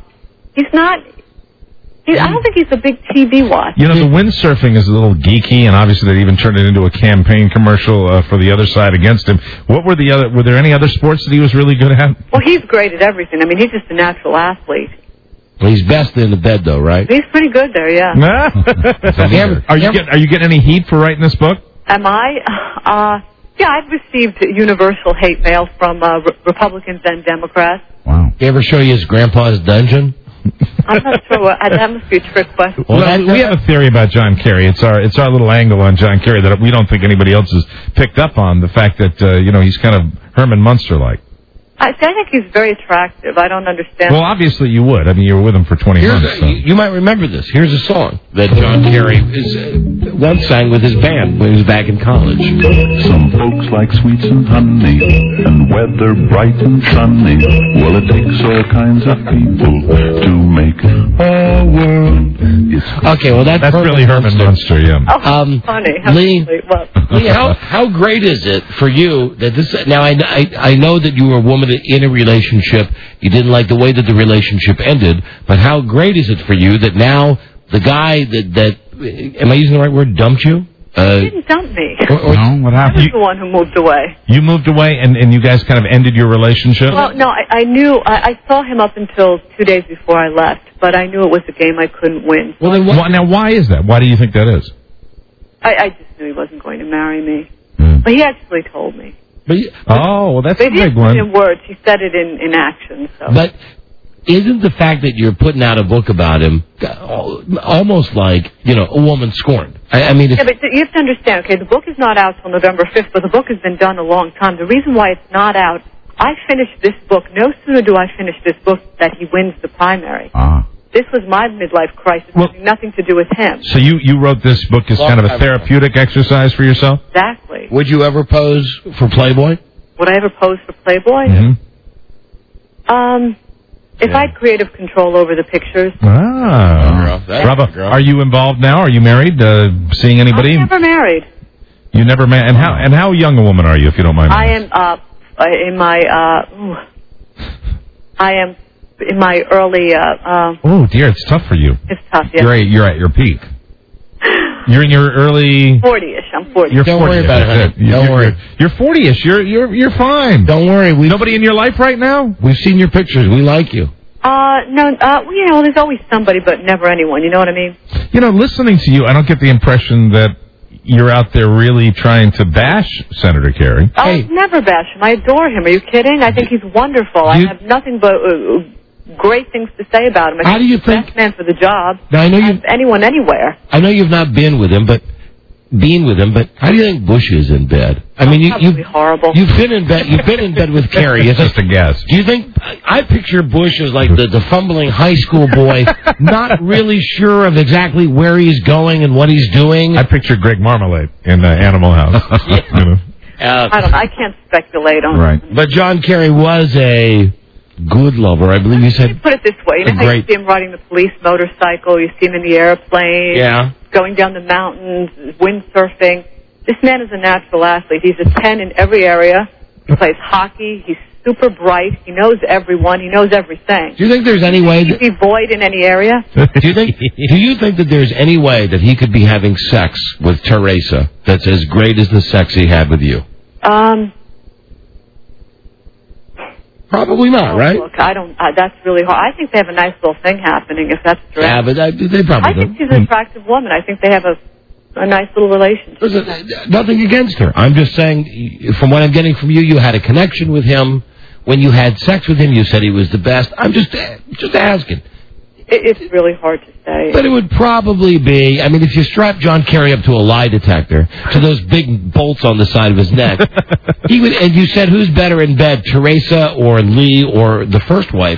I don't think he's a big TV watcher. The windsurfing is a little geeky, and obviously they even turned it into a campaign commercial for the other side against him. Were there any other sports that he was really good at? Well, he's great at everything. I mean, he's just a natural athlete. Well, he's best in the bed, though, right? He's pretty good there, yeah. Are you getting any heat for writing this book? Am I? Yeah, I've received universal hate mail from Republicans and Democrats. Wow. He ever show you his grandpa's dungeon? I'm not sure. That must be a trick question. Well, we have a theory about John Kerry. It's our little angle on John Kerry that we don't think anybody else has picked up on. The fact that he's kind of Herman Munster-like. I think he's very attractive. I don't understand. Well, obviously you would. I mean, you were with him for 20 months. So. You might remember this. Here's a song that John Kerry once sang with his band when he was back in college. Some folks like sweets and honey and weather bright and sunny. Well, it takes all kinds of people to make a world. Okay, well, that's really Herman Munster, yeah. Oh, funny. Lee, how great is it for you that this... Now, I know that you were a woman in a relationship. You didn't like the way that the relationship ended, but how great is it for you that now the guy that am I using the right word, dumped you? He didn't dump me. No, what happened? I was the one who moved away. You moved away, and you guys kind of ended your relationship? Well, no, I knew. I saw him up until 2 days before I left, but I knew it was a game I couldn't win. Well, then now why is that? Why do you think that is? I just knew he wasn't going to marry me. But he actually told me. Well, that's a big one. He didn't in words. He said it in action. So. But isn't the fact that you're putting out a book about him almost like, a woman scorned? I mean... Yeah, but you have to understand, okay, the book is not out till November 5th, but the book has been done a long time. The reason why it's not out, I finished this book. No sooner do I finish this book that he wins the primary. This was my midlife crisis, having nothing to do with him. So you wrote this book as kind of a therapeutic exercise for yourself? Exactly. Would you ever pose for Playboy? Would I ever pose for Playboy? Mm-hmm. If I had creative control over the pictures. Bravo. Are you involved now? Are you married? Seeing anybody? I'm never married. You never married? And how young a woman are you, if you don't mind me? I am in my early. Oh dear, it's tough for you. It's tough. Yeah. You're at your peak. You're in your early 40ish. I'm 40. You're Don't 40. worry about it. Don't worry. You're 40ish. You're fine. Don't worry. Nobody in your life right now? We've seen your pictures. We like you. No. There's always somebody, but never anyone. You know what I mean? Listening to you, I don't get the impression that you're out there really trying to bash Senator Kerry. I'll never bash him. I adore him. Are you kidding? I think he's wonderful. I have nothing but great things to say about him. How do you think? Best man for the job. Now, I know anyone anywhere. I know you've not been with him, but how do you think Bush is in bed? I mean, probably horrible. You've been in bed. You've been in bed with Kerry. It's just a guess. Do you think? I picture Bush as like the fumbling high school boy, not really sure of exactly where he's going and what he's doing. I picture Greg Marmalade in Animal House. I can't speculate on. Right. But John Kerry was a good lover, I believe you said. Let me put it this way. You know how you see him riding the police motorcycle, you see him in the airplane, going down the mountains, windsurfing. This man is a natural athlete. He's a 10 in every area. He plays hockey. He's super bright. He knows everyone. He knows everything. Do you think there's any way that... He'd be void in any area? Do you think that there's any way that he could be having sex with Teresa that's as great as the sex he had with you? Probably not, right? Look, I don't. That's really hard. I think they have a nice little thing happening. If that's true. Yeah, but they probably. I think she's an attractive woman. I think they have a nice little relationship. Listen, nothing against her. I'm just saying, from what I'm getting from you, you had a connection with him. When you had sex with him, you said he was the best. I'm just asking. It's really hard to say. But it would probably be, I mean, if you strap John Kerry up to a lie detector, to those big bolts on the side of his neck, he would, and you said, who's better in bed, Teresa or Lee or the first wife?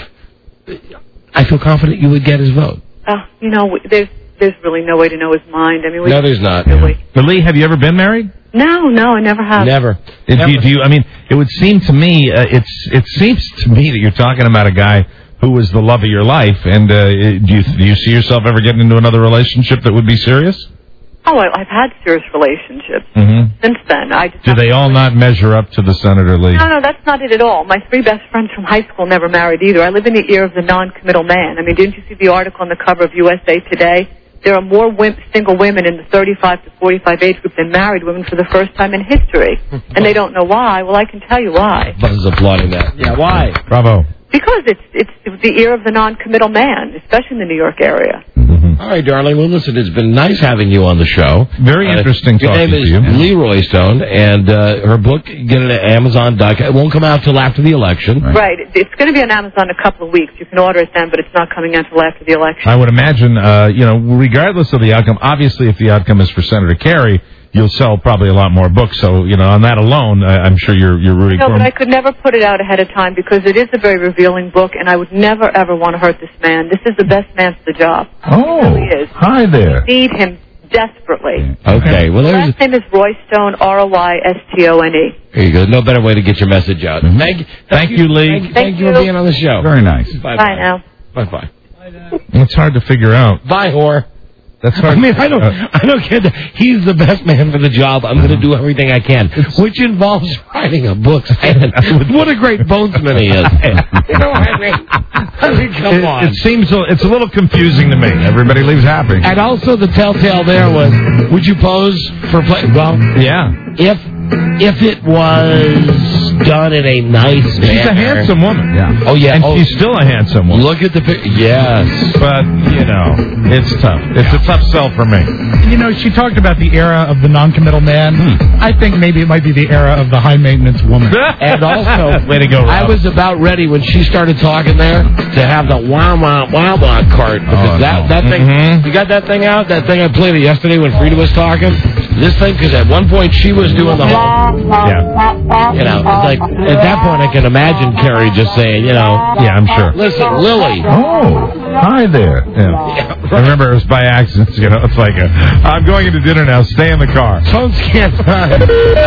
I feel confident you would get his vote. You know, there's really no way to know his mind. I mean, no, there's not. Really. But Lee, have you ever been married? No, I never have. Never. Do you, I mean, it would seem to me, it seems to me that you're talking about a guy who was the love of your life, and do you see yourself ever getting into another relationship that would be serious? Oh, I've had serious relationships since then. Do they all not measure up to the Senator Lee? No, that's not it at all. My 3 best friends from high school never married either. I live in the era of the non-committal man. I mean, didn't you see the article on the cover of USA Today? There are more single women in the 35 to 45 age group than married women for the first time in history. And they don't know why. Well, I can tell you why. Buzz is applauding that. Yeah, why? Bravo. Because it's the era of the non-committal man, especially in the New York area. All right, darling. Well, listen, it's been nice having you on the show. Very interesting talking to you. Your name is Leroy Stone, and her book, get it at Amazon.com. It won't come out till after the election. Right. It's going to be on Amazon in a couple of weeks. You can order it then, but it's not coming out till after the election. I would imagine, regardless of the outcome, obviously if the outcome is for Senator Kerry, you'll sell probably a lot more books. So, on that alone, I'm sure you're rooting for him. No, but I could never put it out ahead of time because it is a very revealing book, and I would never, ever want to hurt this man. This is the best man for the job. Oh, he really is. Hi there. We need him desperately. Okay. Well, his last name is Roy Stone, Roystone. There you go. No better way to get your message out. Thank you, Lee. Thank you for being on the show. Very nice. Bye now. Bye. It's hard to figure out. Bye, whore. That's hard. I mean, I don't get that. He's the best man for the job. I'm going to do everything I can, which involves writing a book. What a great bonesman he is. You know what I mean? Come on. It seems it's a little confusing to me. Everybody leaves happy. And also the telltale there was, would you pose for play? Well, yeah. If it was done in a nice manner. She's a handsome woman. Yeah. Oh, yeah. And she's still a handsome woman. Look at the picture. Yes. But, it's tough. It's a tough sell for me. She talked about the era of the non-committal man. I think maybe it might be the era of the high-maintenance woman. And also, way to go, Rob. I was about ready when she started talking there to have the wah-wah card. Because that thing, you got that thing out? That thing I played it yesterday when Frida was talking? This thing, because at one point she was doing the whole... Yeah. It's like, at that point I can imagine Kerry just saying, Yeah, I'm sure. Listen, Lily. Oh, hi there. Yeah. Right. I remember it was by accident. It's like, I'm going into dinner now. Stay in the car. Phone scan time.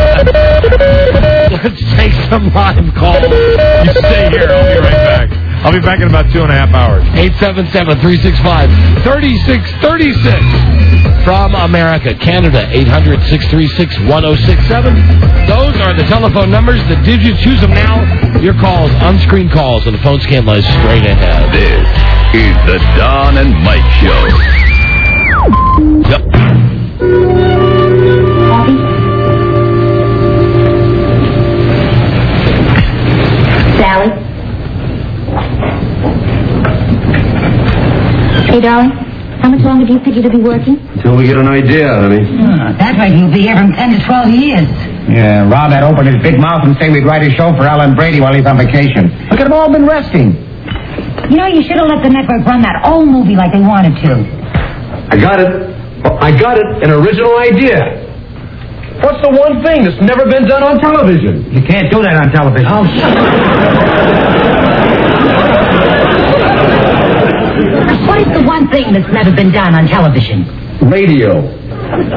Let's take some live calls. You stay here. I'll be right back. I'll be back in about 2.5 hours. 877-365-3636. From America, Canada, 800-636-1067. Those are the telephone numbers. The digits, choose them now. Your calls, on-screen calls, and the phone scan lies straight ahead. This is the Don and Mike Show. Sally? Hey, darling, how much longer do you think you'll be working? Until we get an idea, honey. That's right, you'll be here from 10 to 12 years. Yeah, Rob had opened his big mouth and say we'd write a show for Alan Brady while he's on vacation. Look at them all been resting. You should have let the network run that old movie like they wanted to. I got it. An original idea. What's the one thing that's never been done on television? You can't do that on television. Oh, What is the one thing that's never been done on television? radio.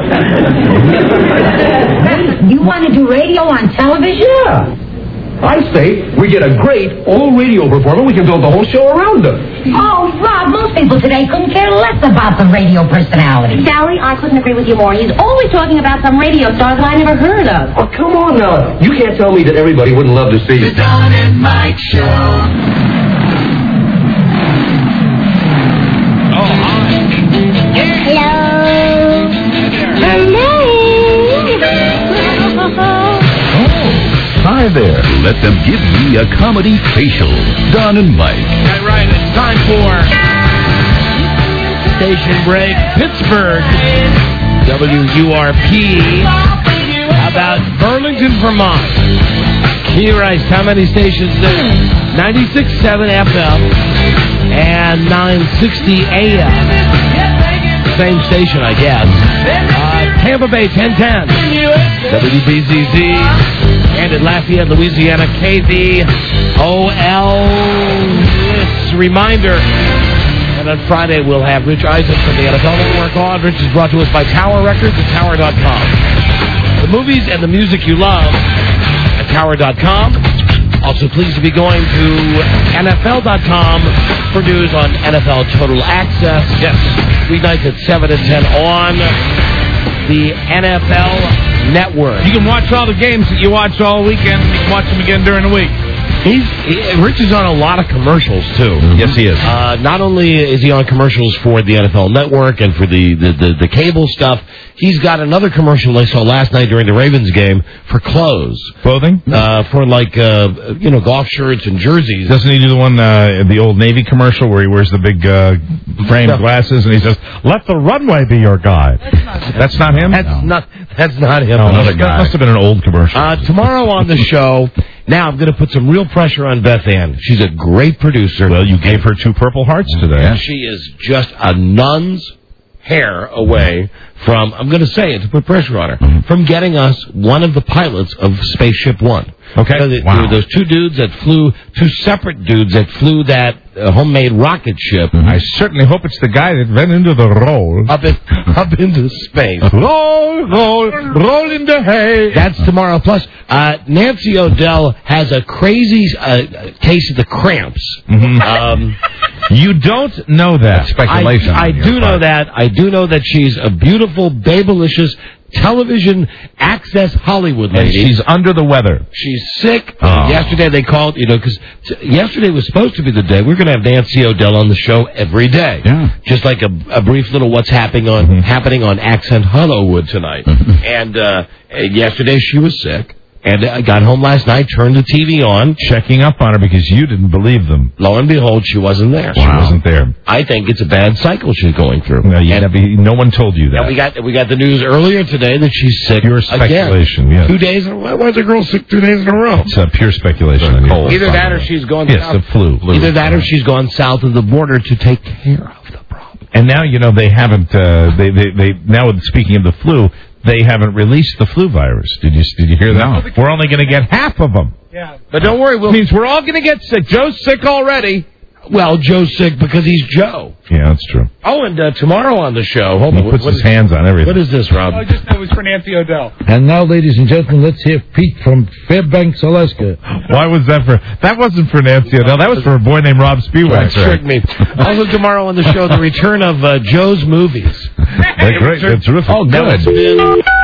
You want to do radio on television? Yeah. I state, we get a great old radio performer. We can build the whole show around them. Oh, Rob, most people today couldn't care less about the radio personality. Sally, I couldn't agree with you more. He's always talking about some radio star that I never heard of. Oh, come on now. You can't tell me that everybody wouldn't love to see you. The Don and Mike Show. Hi there. Let them give me a comedy facial. Don and Mike. All right, it's time for station break. Pittsburgh, WURP. How about Burlington, Vermont? Key Rice, how many stations there? 96.7 FM and 960 AM. Same station, I guess. Tampa Bay, 1010. WBZZ. And in Lafayette, Louisiana, KVOL. Reminder. And on Friday, we'll have Rich Eisen from the NFL Network on. Rich is brought to us by Tower Records at Tower.com. The movies and the music you love at Tower.com. Also pleased to be going to NFL.com for news on NFL Total Access. Yes. Weeknights at 7 and 10 on the NFL Network. You can watch all the games that you watch all weekend. You can watch them again during the week. Rich is on a lot of commercials, too. Mm-hmm. Yes, he is. Not only is he on commercials for the NFL Network and for the cable stuff, he's got another commercial I saw last night during the Ravens game for clothing. For golf shirts and jerseys. Doesn't he do the one, the Old Navy commercial where he wears the big framed glasses and he says, "Let the runway be your guide"? That's not him. That's not him. No, another guy. That must have been an old commercial. Tomorrow on the show. Now I'm going to put some real pressure on Beth Ann. She's a great producer. Well, you gave her 2 Purple Hearts today. Yeah. She is just a nun's hair away from, I'm going to say it to put pressure on her, from getting us one of the pilots of Spaceship One. Okay. There were those 2 dudes that flew, 2 separate dudes that flew that homemade rocket ship. Mm-hmm. I certainly hope it's the guy that went into the roll. Up into space. Roll into hay. That's tomorrow. Plus, Nancy O'Dell has a crazy case of the cramps. Mm-hmm. You don't know that. Speculation. I do know that. I do know that she's a beautiful, babylicious television access Hollywood lady. And she's under the weather. She's sick. Yesterday they called, because yesterday was supposed to be the day. We're going to have Nancy O'Dell on the show every day. Yeah. Just like a brief little what's happening on Accent Hollywood tonight. And yesterday she was sick. And I got home last night, turned the TV on. Checking up on her because you didn't believe them. Lo and behold, she wasn't there. She wasn't there. I think it's a bad cycle she's going through. No one told you that. And we got the news earlier today that she's sick. Pure speculation, again. Yes. 2 days. Why was the girl sick 2 days in a row? It's pure speculation. Either that or she's gone south. Yes, the flu. Either that or she's gone south of the border to take care of the problem. And now, they haven't, now speaking of the flu, they haven't released the flu virus. Did you hear that? No. We're only going to get half of them. Yeah. But don't worry. It means we're all going to get sick. Joe's sick already. Well, Joe's sick because he's Joe. Yeah, that's true. Oh, and tomorrow on the show. He puts his hands on everything. What is this, Rob? I just know it was for Nancy O'Dell. And now, ladies and gentlemen, let's hear Pete from Fairbanks, Alaska. Why was that for? That wasn't for Nancy O'Dell. That was for a boy named Rob Spiewak. Tricked me. Also tomorrow on the show, the return of Joe's movies. They're great. They're terrific. Oh, good. It's been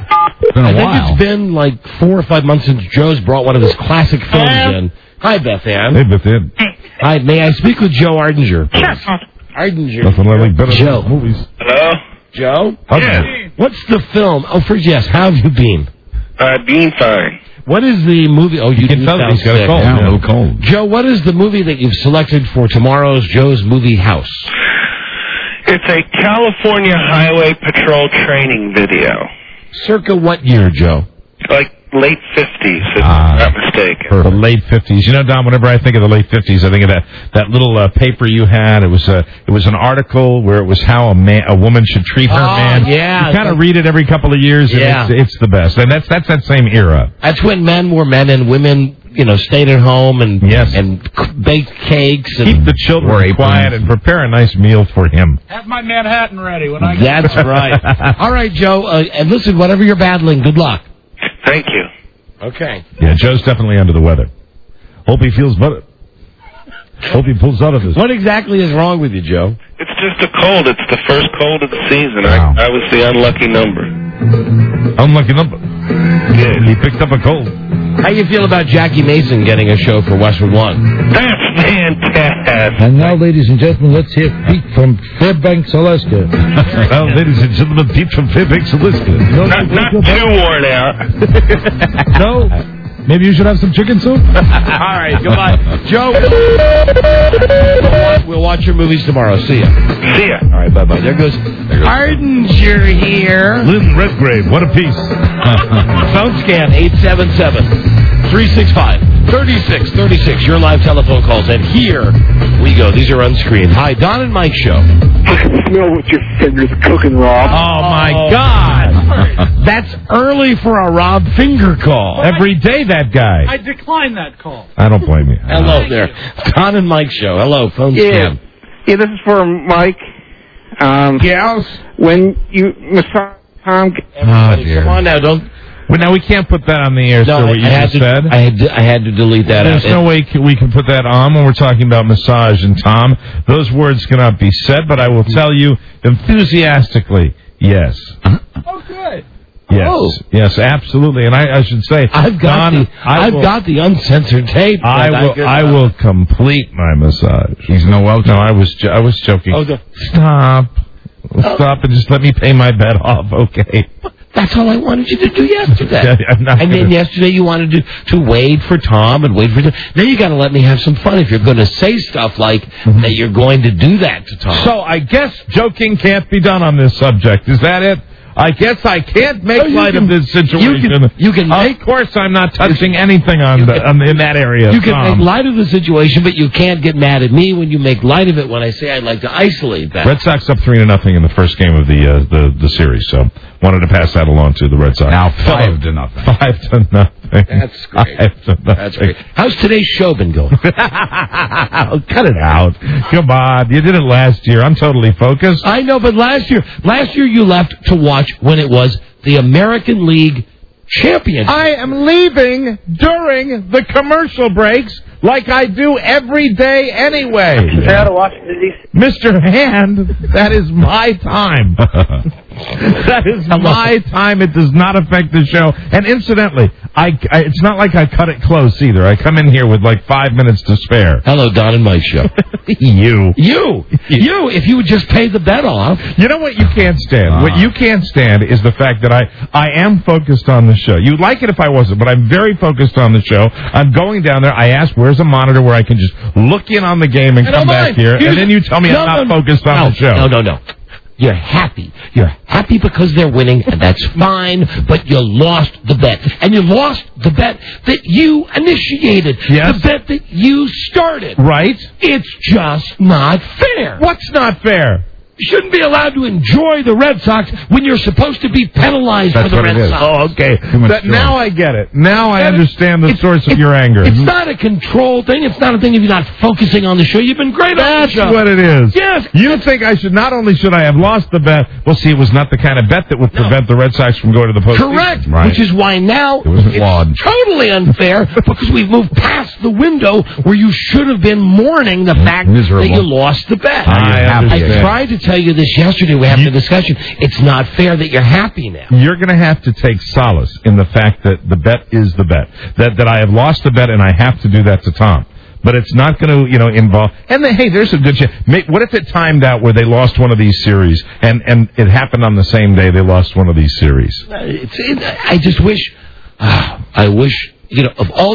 a while. I think it's been like 4 or 5 months since Joe's brought one of his classic films in. Hi, Beth Ann. Hey, Beth Ann. Hi, may I speak with Joe Ardinger? Ardinger. Nothing I like better Joe. than movies. Hello? Joe? Okay. What's the film? Oh, first, yes. How have you been? Being fine. What is the movie? Oh, you can tell he's got a cold. Yeah, no cold. Joe, what is the movie that you've selected for tomorrow's Joe's Movie House? It's a California Highway Patrol training video. Circa what year, Joe? Like late 50s, if I'm not mistaken. The late 50s. Don, whenever I think of the late 50s, I think of that little paper you had. It was an article where it was how a woman should treat her man. Yeah. You kind of read it every couple of years, and it's the best. And that's that same era. That's when men were men and women, stayed at home and baked cakes and keep the children quiet and prepare a nice meal for him. Have my Manhattan ready when I get That's right. All right, Joe. And listen, whatever you're battling, good luck. Thank you. Okay. Yeah, Joe's definitely under the weather. Hope he feels better. Hope he pulls out of this. What exactly is wrong with you, Joe? It's just a cold. It's the first cold of the season. Wow. I was the unlucky number. Unlucky number? Yeah, he picked up a cold. How you feel about Jackie Mason getting a show for Westwood One? That's fantastic. And now, ladies and gentlemen, let's hear Pete from Fairbanks, Alaska. Well, ladies and gentlemen, Pete from Fairbanks, Alaska. Not too worn out. No? Maybe you should have some chicken soup? All right, goodbye. Joe, we'll watch your movies tomorrow. See ya. See ya. All right, bye-bye. There goes Ardinger here. Lynn Redgrave, what a piece. Phone scan 877-365-3636. Your live telephone calls. And here we go. These are unscreened. Hi, Don and Mike Show. I can smell what your fingers cooking, Rob. Oh, my God. That's early for a Rob finger call. Every day, that guy. I decline that call. I don't blame you. Hello there. Don and Mike Show. Hello, phone scan. Yeah, this is for Mike. Yes? When you massage Tom... Oh, dear. Come on now, don't... Well, now we can't put that on the air, sir, what you just said. I had to delete that There's no way we can put that on when we're talking about massage. And, Tom, those words cannot be said, but I will tell you enthusiastically, yes. Oh, good. Yes, yes, absolutely. And I should say, I've got the uncensored tape. I will complete my massage. He's no welcome. No, I was joking. Oh, Stop and just let me pay my bet off, okay? That's all I wanted you to do yesterday. And then yesterday you wanted to wait for Tom and wait for Tom. Now you got to let me have some fun if you're going to say stuff like that you're going to do that to Tom. So I guess joking can't be done on this subject. Is that it? I guess I can't make light of this situation. You can of course, I'm not touching anything in that area. You can make light of the situation, but you can't get mad at me when you make light of it when I say I'd like to isolate that. Red Sox up 3-0 in the first game of the series, so wanted to pass that along to the Red Sox. Now 5-0. 5-0. That's great. That's great. How's today's show been going? Cut it out. Come on. You did it last year. I'm totally focused. I know, but last year you left to watch when it was the American League Championship. I am leaving during the commercial breaks like I do every day anyway. Mr. Hand, that is my time. That is my time. It does not affect the show. And incidentally, it's not like I cut it close either. I come in here with like 5 minutes to spare. Hello, Don and Mike Show. You. If you would just pay the bet off. You know what you can't stand? What you can't stand is the fact that I am focused on the show. You'd like it if I wasn't, but I'm very focused on the show. I'm going down there. I ask, where's a monitor where I can just look in on the game and come back here, and then you tell me I'm not focused on the show. No. You're happy. You're happy because they're winning, and that's fine, but you lost the bet. And you lost the bet that you initiated. Yes. The bet that you started. Right. It's just not fair. What's not fair? You shouldn't be allowed to enjoy the Red Sox when you're supposed to be penalized for the Red Sox. Oh, okay. Now I get it. Now I understand the source of your anger. It's not a control thing. It's not a thing if you're not focusing on the show. You've been great on the show. That's what it is. Yes. You think I should, not only should I have lost the bet, well, see, it was not the kind of bet that would prevent the Red Sox from going to the postseason. Correct. Right. Which is why now it's totally unfair because we've moved past the window where you should have been mourning the fact that you lost the bet. I tried to tell you this yesterday. We had the discussion. It's not fair that you're happy now. You're going to have to take solace in the fact that the bet is the bet. That I have lost the bet and I have to do that to Tom. But it's not going to, involve... And hey, there's a good chance. What if it timed out where they lost one of these series and it happened on the same day they lost one of these series? I just wish... I wish... of all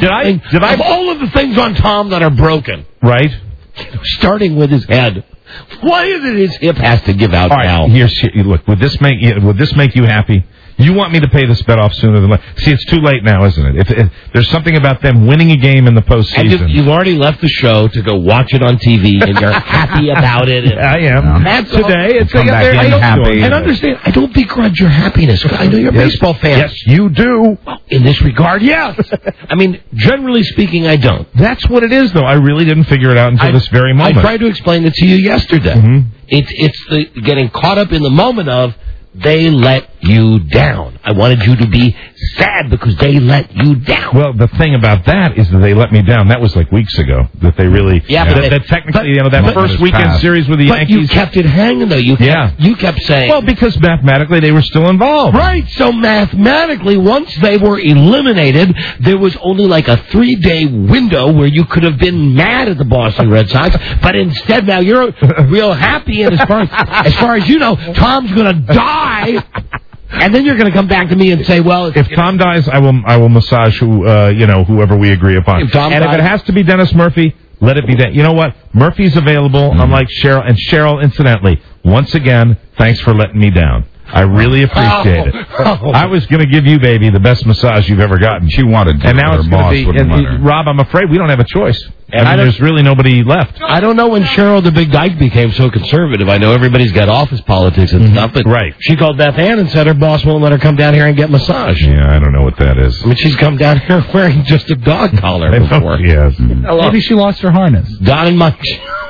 of the things on Tom that are broken... Right? Starting with his head... Why is it his hip has to give out now? Look, would this make you happy? You want me to pay this bet off sooner than later. See, it's too late now, isn't it? If there's something about them winning a game in the postseason. And you've already left the show to go watch it on TV, and you're happy about it. I am. That's today. It's happy. And understand, I don't begrudge your happiness. I know you're a baseball fan. Yes, you do. Well, in this regard, yes. I mean, generally speaking, I don't. That's what it is, though. I really didn't figure it out until this very moment. I tried to explain it to you yesterday. Mm-hmm. It's the getting caught up in the moment of, they let you down. I wanted you to be sad because they let you down. Well, the thing about that is that they let me down. That was like weeks ago. That they really... Yeah, but that technically, that first weekend series with the Yankees... But you kept it hanging, though. You kept saying... Well, because mathematically they were still involved. Right. So mathematically, once they were eliminated, there was only like a 3-day window where you could have been mad at the Boston Red Sox, but instead now you're real happy, and as far as you know, Tom's going to die, and then you're going to come back to me and say, well... If Tom dies, I will massage whoever we agree upon. If it has to be Dennis Murphy, let it be that. You know what? Murphy's available, unlike Cheryl. And Cheryl, incidentally, once again, thanks for letting me down. I really appreciate it. I was going to give you, baby, the best massage you've ever gotten. She wanted to. And now it's going to be... Rob, I'm afraid we don't have a choice. I mean, there's really nobody left. I don't know when Cheryl the Big Dyke became so conservative. I know everybody's got office politics and stuff, but she called Beth Ann and said her boss won't let her come down here and get massage. Yeah, I don't know what that is. I mean, she's come down here wearing just a dog collar before. Yes. Maybe she lost her harness. Don and Mike.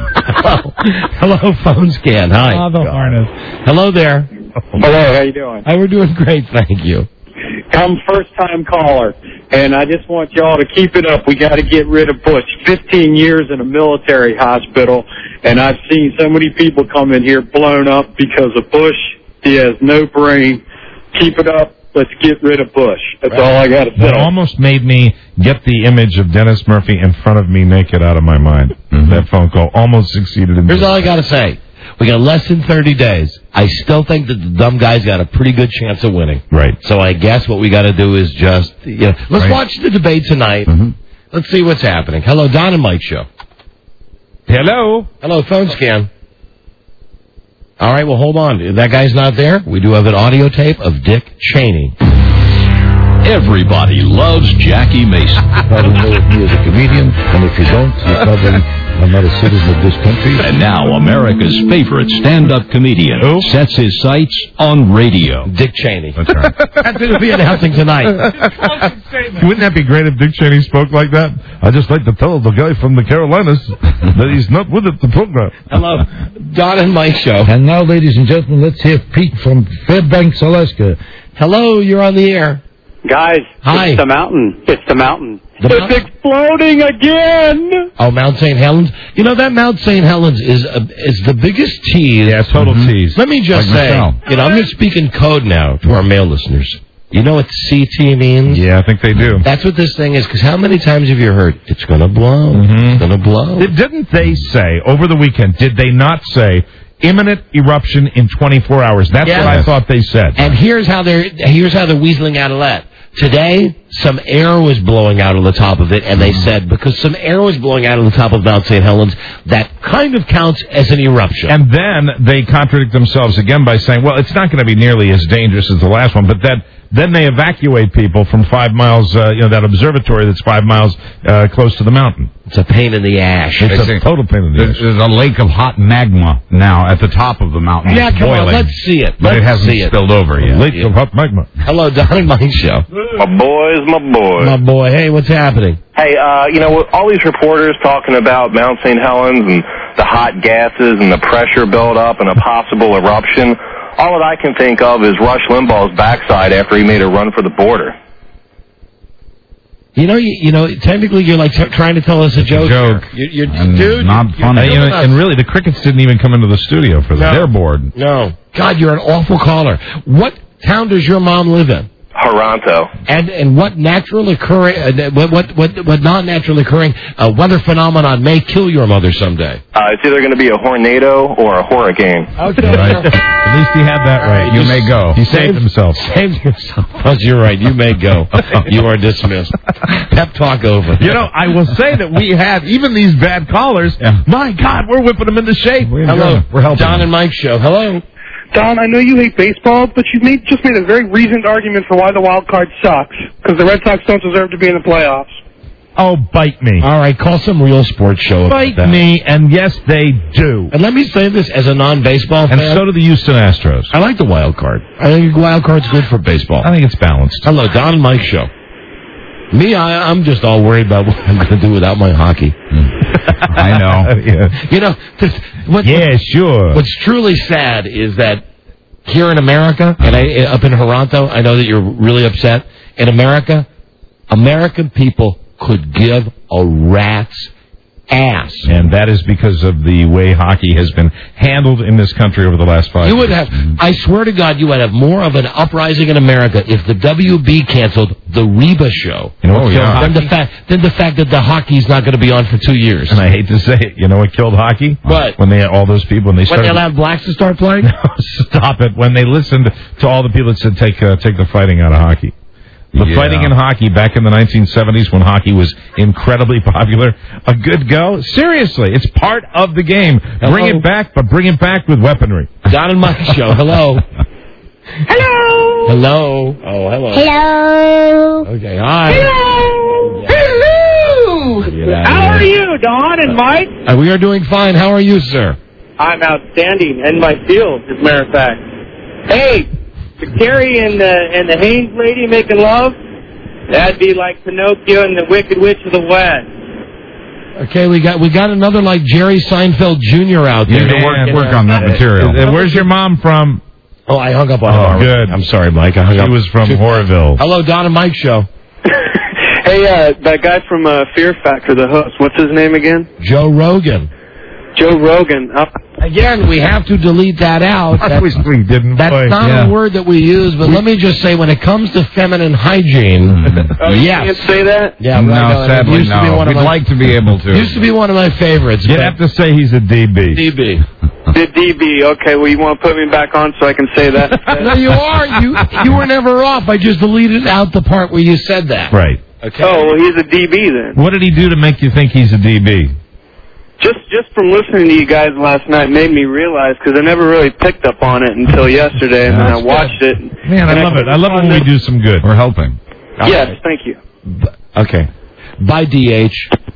Hello, phone scan. Hi. Oh, the harness. Hello there. Hello, how you doing? We're doing great, thank you. I'm first-time caller, and I just want y'all to keep it up. We got to get rid of Bush. 15 years in a military hospital, and I've seen so many people come in here blown up because of Bush. He has no brain. Keep it up. Let's get rid of Bush. That's all I got to say. That almost made me get the image of Dennis Murphy in front of me naked out of my mind. That phone call almost succeeded in Here's all I got to say. We got less than 30 days. I still think that the dumb guy's got a pretty good chance of winning. Right. So I guess what we got to do is just, let's watch the debate tonight. Let's see what's happening. Hello, Don and Mike Show. Hello. Hello, phone scan. All right, well, hold on. If that guy's not there, we do have an audio tape of Dick Cheney. Everybody loves Jackie Mason. Probably know me as a comedian, and if you don't, you probably are not a citizen of this country. And now, America's favorite stand-up comedian sets his sights on radio. Dick Cheney. That's right. That's going to be announcing tonight. Wouldn't that be great if Dick Cheney spoke like that? I'd just like to tell the guy from the Carolinas that he's not with at the program. Hello, Don and Mike Show. And now, ladies and gentlemen, let's hear Pete from Fairbanks, Alaska. Hello, you're on the air. Guys, hi. It's the mountain. It's the mountain. It's exploding again. Oh, Mount St. Helens. You know, that Mount St. Helens is the biggest tease. Yeah, total tease. Let me just say, I'm just speaking code now to our male listeners. You know what CT means? Yeah, I think they do. That's what this thing is, because how many times have you heard, it's going to blow, it's going to blow? Didn't they say, over the weekend, did they not say, imminent eruption in 24 hours? That's what I thought they said. And here's how they're weaseling out of that. Today, some air was blowing out of the top of it, and they said because some air was blowing out of the top of Mount St. Helens, that kind of counts as an eruption. And then they contradict themselves again by saying, well, it's not going to be nearly as dangerous as the last one, but then they evacuate people from 5 miles, that observatory that's 5 miles close to the mountain. It's a pain in the ass. It's a total pain in the ass. There's a lake of hot magma now at the top of the mountain. Yeah, come on, let's see it. But it hasn't spilled over yet. Lake of hot magma. Hello, Don and Mike Show. My boy. My boy. Hey, what's happening? Hey, all these reporters talking about Mount St. Helens and the hot gases and the pressure buildup and a possible eruption, all that I can think of is Rush Limbaugh's backside after he made a run for the border. You know, technically you're like trying to tell us a joke. You're dude, not funny. And really, the crickets didn't even come into the studio for that. They're bored. No. God, you're an awful caller. What town does your mom live in? Toronto. And what natural occurring, what non-natural occurring weather phenomenon may kill your mother someday? It's either going to be a tornado or a hurricane. Okay. Right. At least he had that right. You may go. He saved himself. Saved himself. Oh, you're right. You may go. You are dismissed. Pep talk over. I will say that we had even these bad callers. Yeah. My God, we're whipping them into shape. Hello. We're helping Don and Mike Show. Hello. Don, I know you hate baseball, but you just made a very reasoned argument for why the wild card sucks, because the Red Sox don't deserve to be in the playoffs. Oh, bite me. All right, call some real sports show about that. Bite me, and yes, they do. And let me say this as a non-baseball fan. And so do the Houston Astros. I like the wild card. I think the wild card's good for baseball. I think it's balanced. Hello, Don and Mike Show. Me, I'm just all worried about what I'm going to do without my hockey. I know. Yeah. Sure. What's truly sad is that here in America, and up in Toronto, I know that you're really upset. In America, American people could give a rat's ass. And that is because of the way hockey has been handled in this country over the last 5 years. You would have, I swear to God, you would have more of an uprising in America if the WB canceled the Reba show. You know what killed hockey? Than the fact that the hockey's not going to be on for 2 years. And I hate to say it, you know what killed hockey? What? When they had all those people, when they allowed blacks to start playing? No, stop it. When they listened to all the people that said take the fighting out of hockey. The fighting in hockey back in the 1970s when hockey was incredibly popular, a good go. Seriously, it's part of the game. Hello? Bring it back, but bring it back with weaponry. Don and Mike show. Hello. Hello. Hello. Oh, hello. Hello. Okay, hi. Hello. Hello. How are you, Don and Mike? We are doing fine. How are you, sir? I'm outstanding in my field, as a matter of fact. Hey, Carrie and the Haynes lady making love, that'd be like Pinocchio and the Wicked Witch of the West. Okay, we got another like Jerry Seinfeld Jr. out there. You need to work on that material. Where's your mom from? Oh, I hung up on him. Good. I'm sorry, Mike. I hung up. He was from Horville. Hello, Don and Mike show. Hey, that guy from Fear Factor, the host, what's his name again? Joe Rogan. Joe Rogan. Again, we have to delete that out. That's not a word that we use, but let me just say, when it comes to feminine hygiene, you can't say that? Yeah, no, sadly, no. We'd like to be able to. Used to be one of my favorites. You'd have to say he's a DB. DB. The DB. Okay, well, you want to put me back on so I can say that? No, you are. You were never off. I just deleted out the part where you said that. Right. Okay. Oh, well, he's a DB then. What did he do to make you think he's a DB? Just from listening to you guys last night made me realize, because I never really picked up on it until yesterday, and then I watched it. Man, I love it. I love it when we do some good. We're helping. Yes, thank you. Okay. Bye, DH.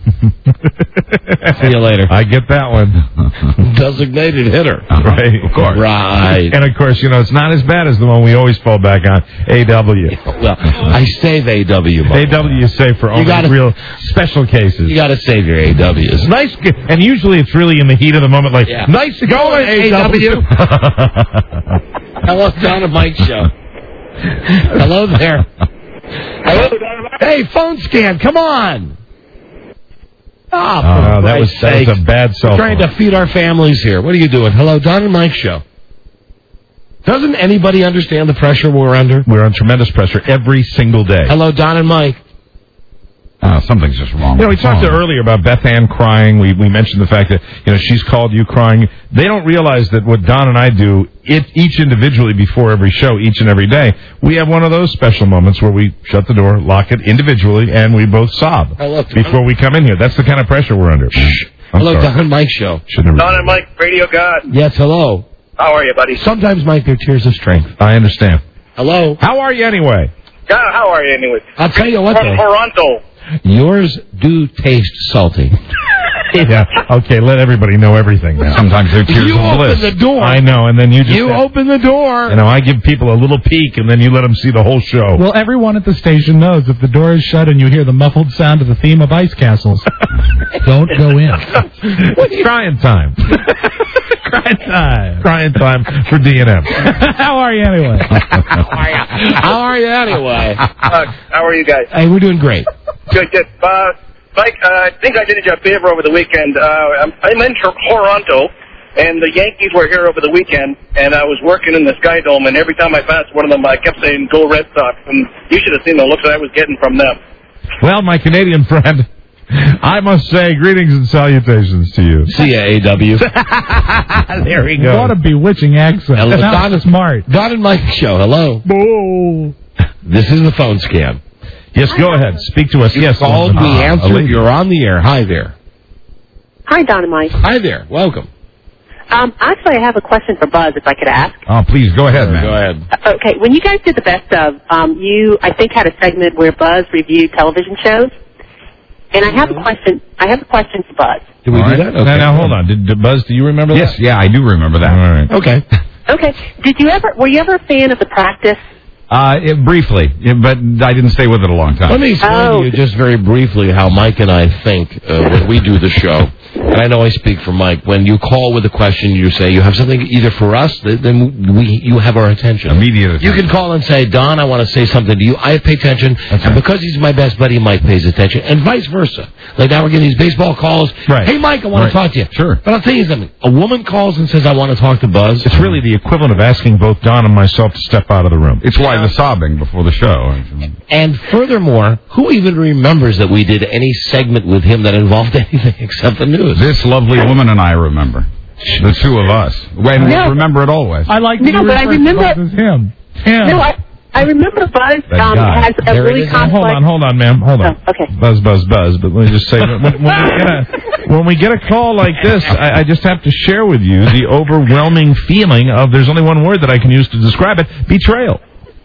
See you later. I get that one. Designated hitter. Right. Of course. Right. And, of course, it's not as bad as the one we always fall back on, AW. Well, I save AW. AW you save for only real special cases. You got to save your AWs. Nice. And usually it's really in the heat of the moment, like, nice going, AW. Hello, Don and Mike show. Hello there. Hello, Don and Mike. Hey, phone scan, come on. That was a bad cell phone. Trying to feed our families here. What are you doing? Hello, Don and Mike show. Doesn't anybody understand the pressure we're under? We're on tremendous pressure every single day. Hello, Don and Mike. Something's just wrong. We talked earlier about Beth Ann crying. We mentioned the fact that she's called you crying. They don't realize that what Don and I do, each individually before every show, each and every day, we have one of those special moments where we shut the door, lock it individually, and we both sob before we come in here. That's the kind of pressure we're under. Hello, Don and Mike show. Don and Mike, Radio God. Yes, hello. How are you, buddy? Sometimes, Mike, they're tears of strength. I understand. Hello. How are you anyway? God, how are you anyway? I'll tell you what, from Toronto. Yours do taste salty. Yeah. Okay, let everybody know everything now. Sometimes they're tears of bliss. You open the door. I know, and then you open the door. I give people a little peek, and then you let them see the whole show. Well, everyone at the station knows if the door is shut and you hear the muffled sound of the theme of Ice Castles, don't go in. Crying time. Crying time for D&M. How are you anyway? How are you anyway? How are you guys? Hey, we're doing great. Good. Mike, I think I did you a favor over the weekend. I'm in Toronto, and the Yankees were here over the weekend, and I was working in the Sky Dome, and every time I passed one of them, I kept saying, "Go Red Sox," and you should have seen the looks I was getting from them. Well, my Canadian friend, I must say greetings and salutations to you. See ya, AW. There we go. What a bewitching accent. Don is smart. Don and Mike show. Hello. Boo. This is the phone scam. Yes, go ahead. Speak to us. You called, we answered. You're on the air. Hi there. Hi, Don and Mike. Hi there. Welcome. Actually, I have a question for Buzz, if I could ask. Oh, please, go ahead, man. Go ahead. Okay, when you guys did the best of, you, I think, had a segment where Buzz reviewed television shows. And I have a question. for Buzz. Did we do that? Okay. Now, hold on. Did Buzz, do you remember that? Yes, yeah, I do remember that. All right. Okay. Okay. Were you ever a fan of The Practice? Briefly, but I didn't stay with it a long time. Let me explain to you just very briefly how Mike and I think when we do the show. and I know I speak for Mike, when you call with a question, you say you have something either for us, then you have our attention. Immediate attention. You can call and say, Don, I want to say something to you. I pay attention, and because he's my best buddy, Mike pays attention, and vice versa. Like now we're getting these baseball calls. Right. Hey, Mike, I want to talk to you. Sure. But I'll tell you something. A woman calls and says, I want to talk to Buzz. It's really the equivalent of asking both Don and myself to step out of the room. It's why the sobbing before the show. And furthermore, who even remembers that we did any segment with him that involved anything except the news? This lovely woman and I remember. The two of us. Wait, remember it always. I like No, but I remember as him. No, I remember Buzz has a really complex... Hold on, ma'am. Hold on. Oh, okay. Buzz. But let me just say, when we get a call like this, I just have to share with you the overwhelming feeling of, there's only one word that I can use to describe it, betrayal.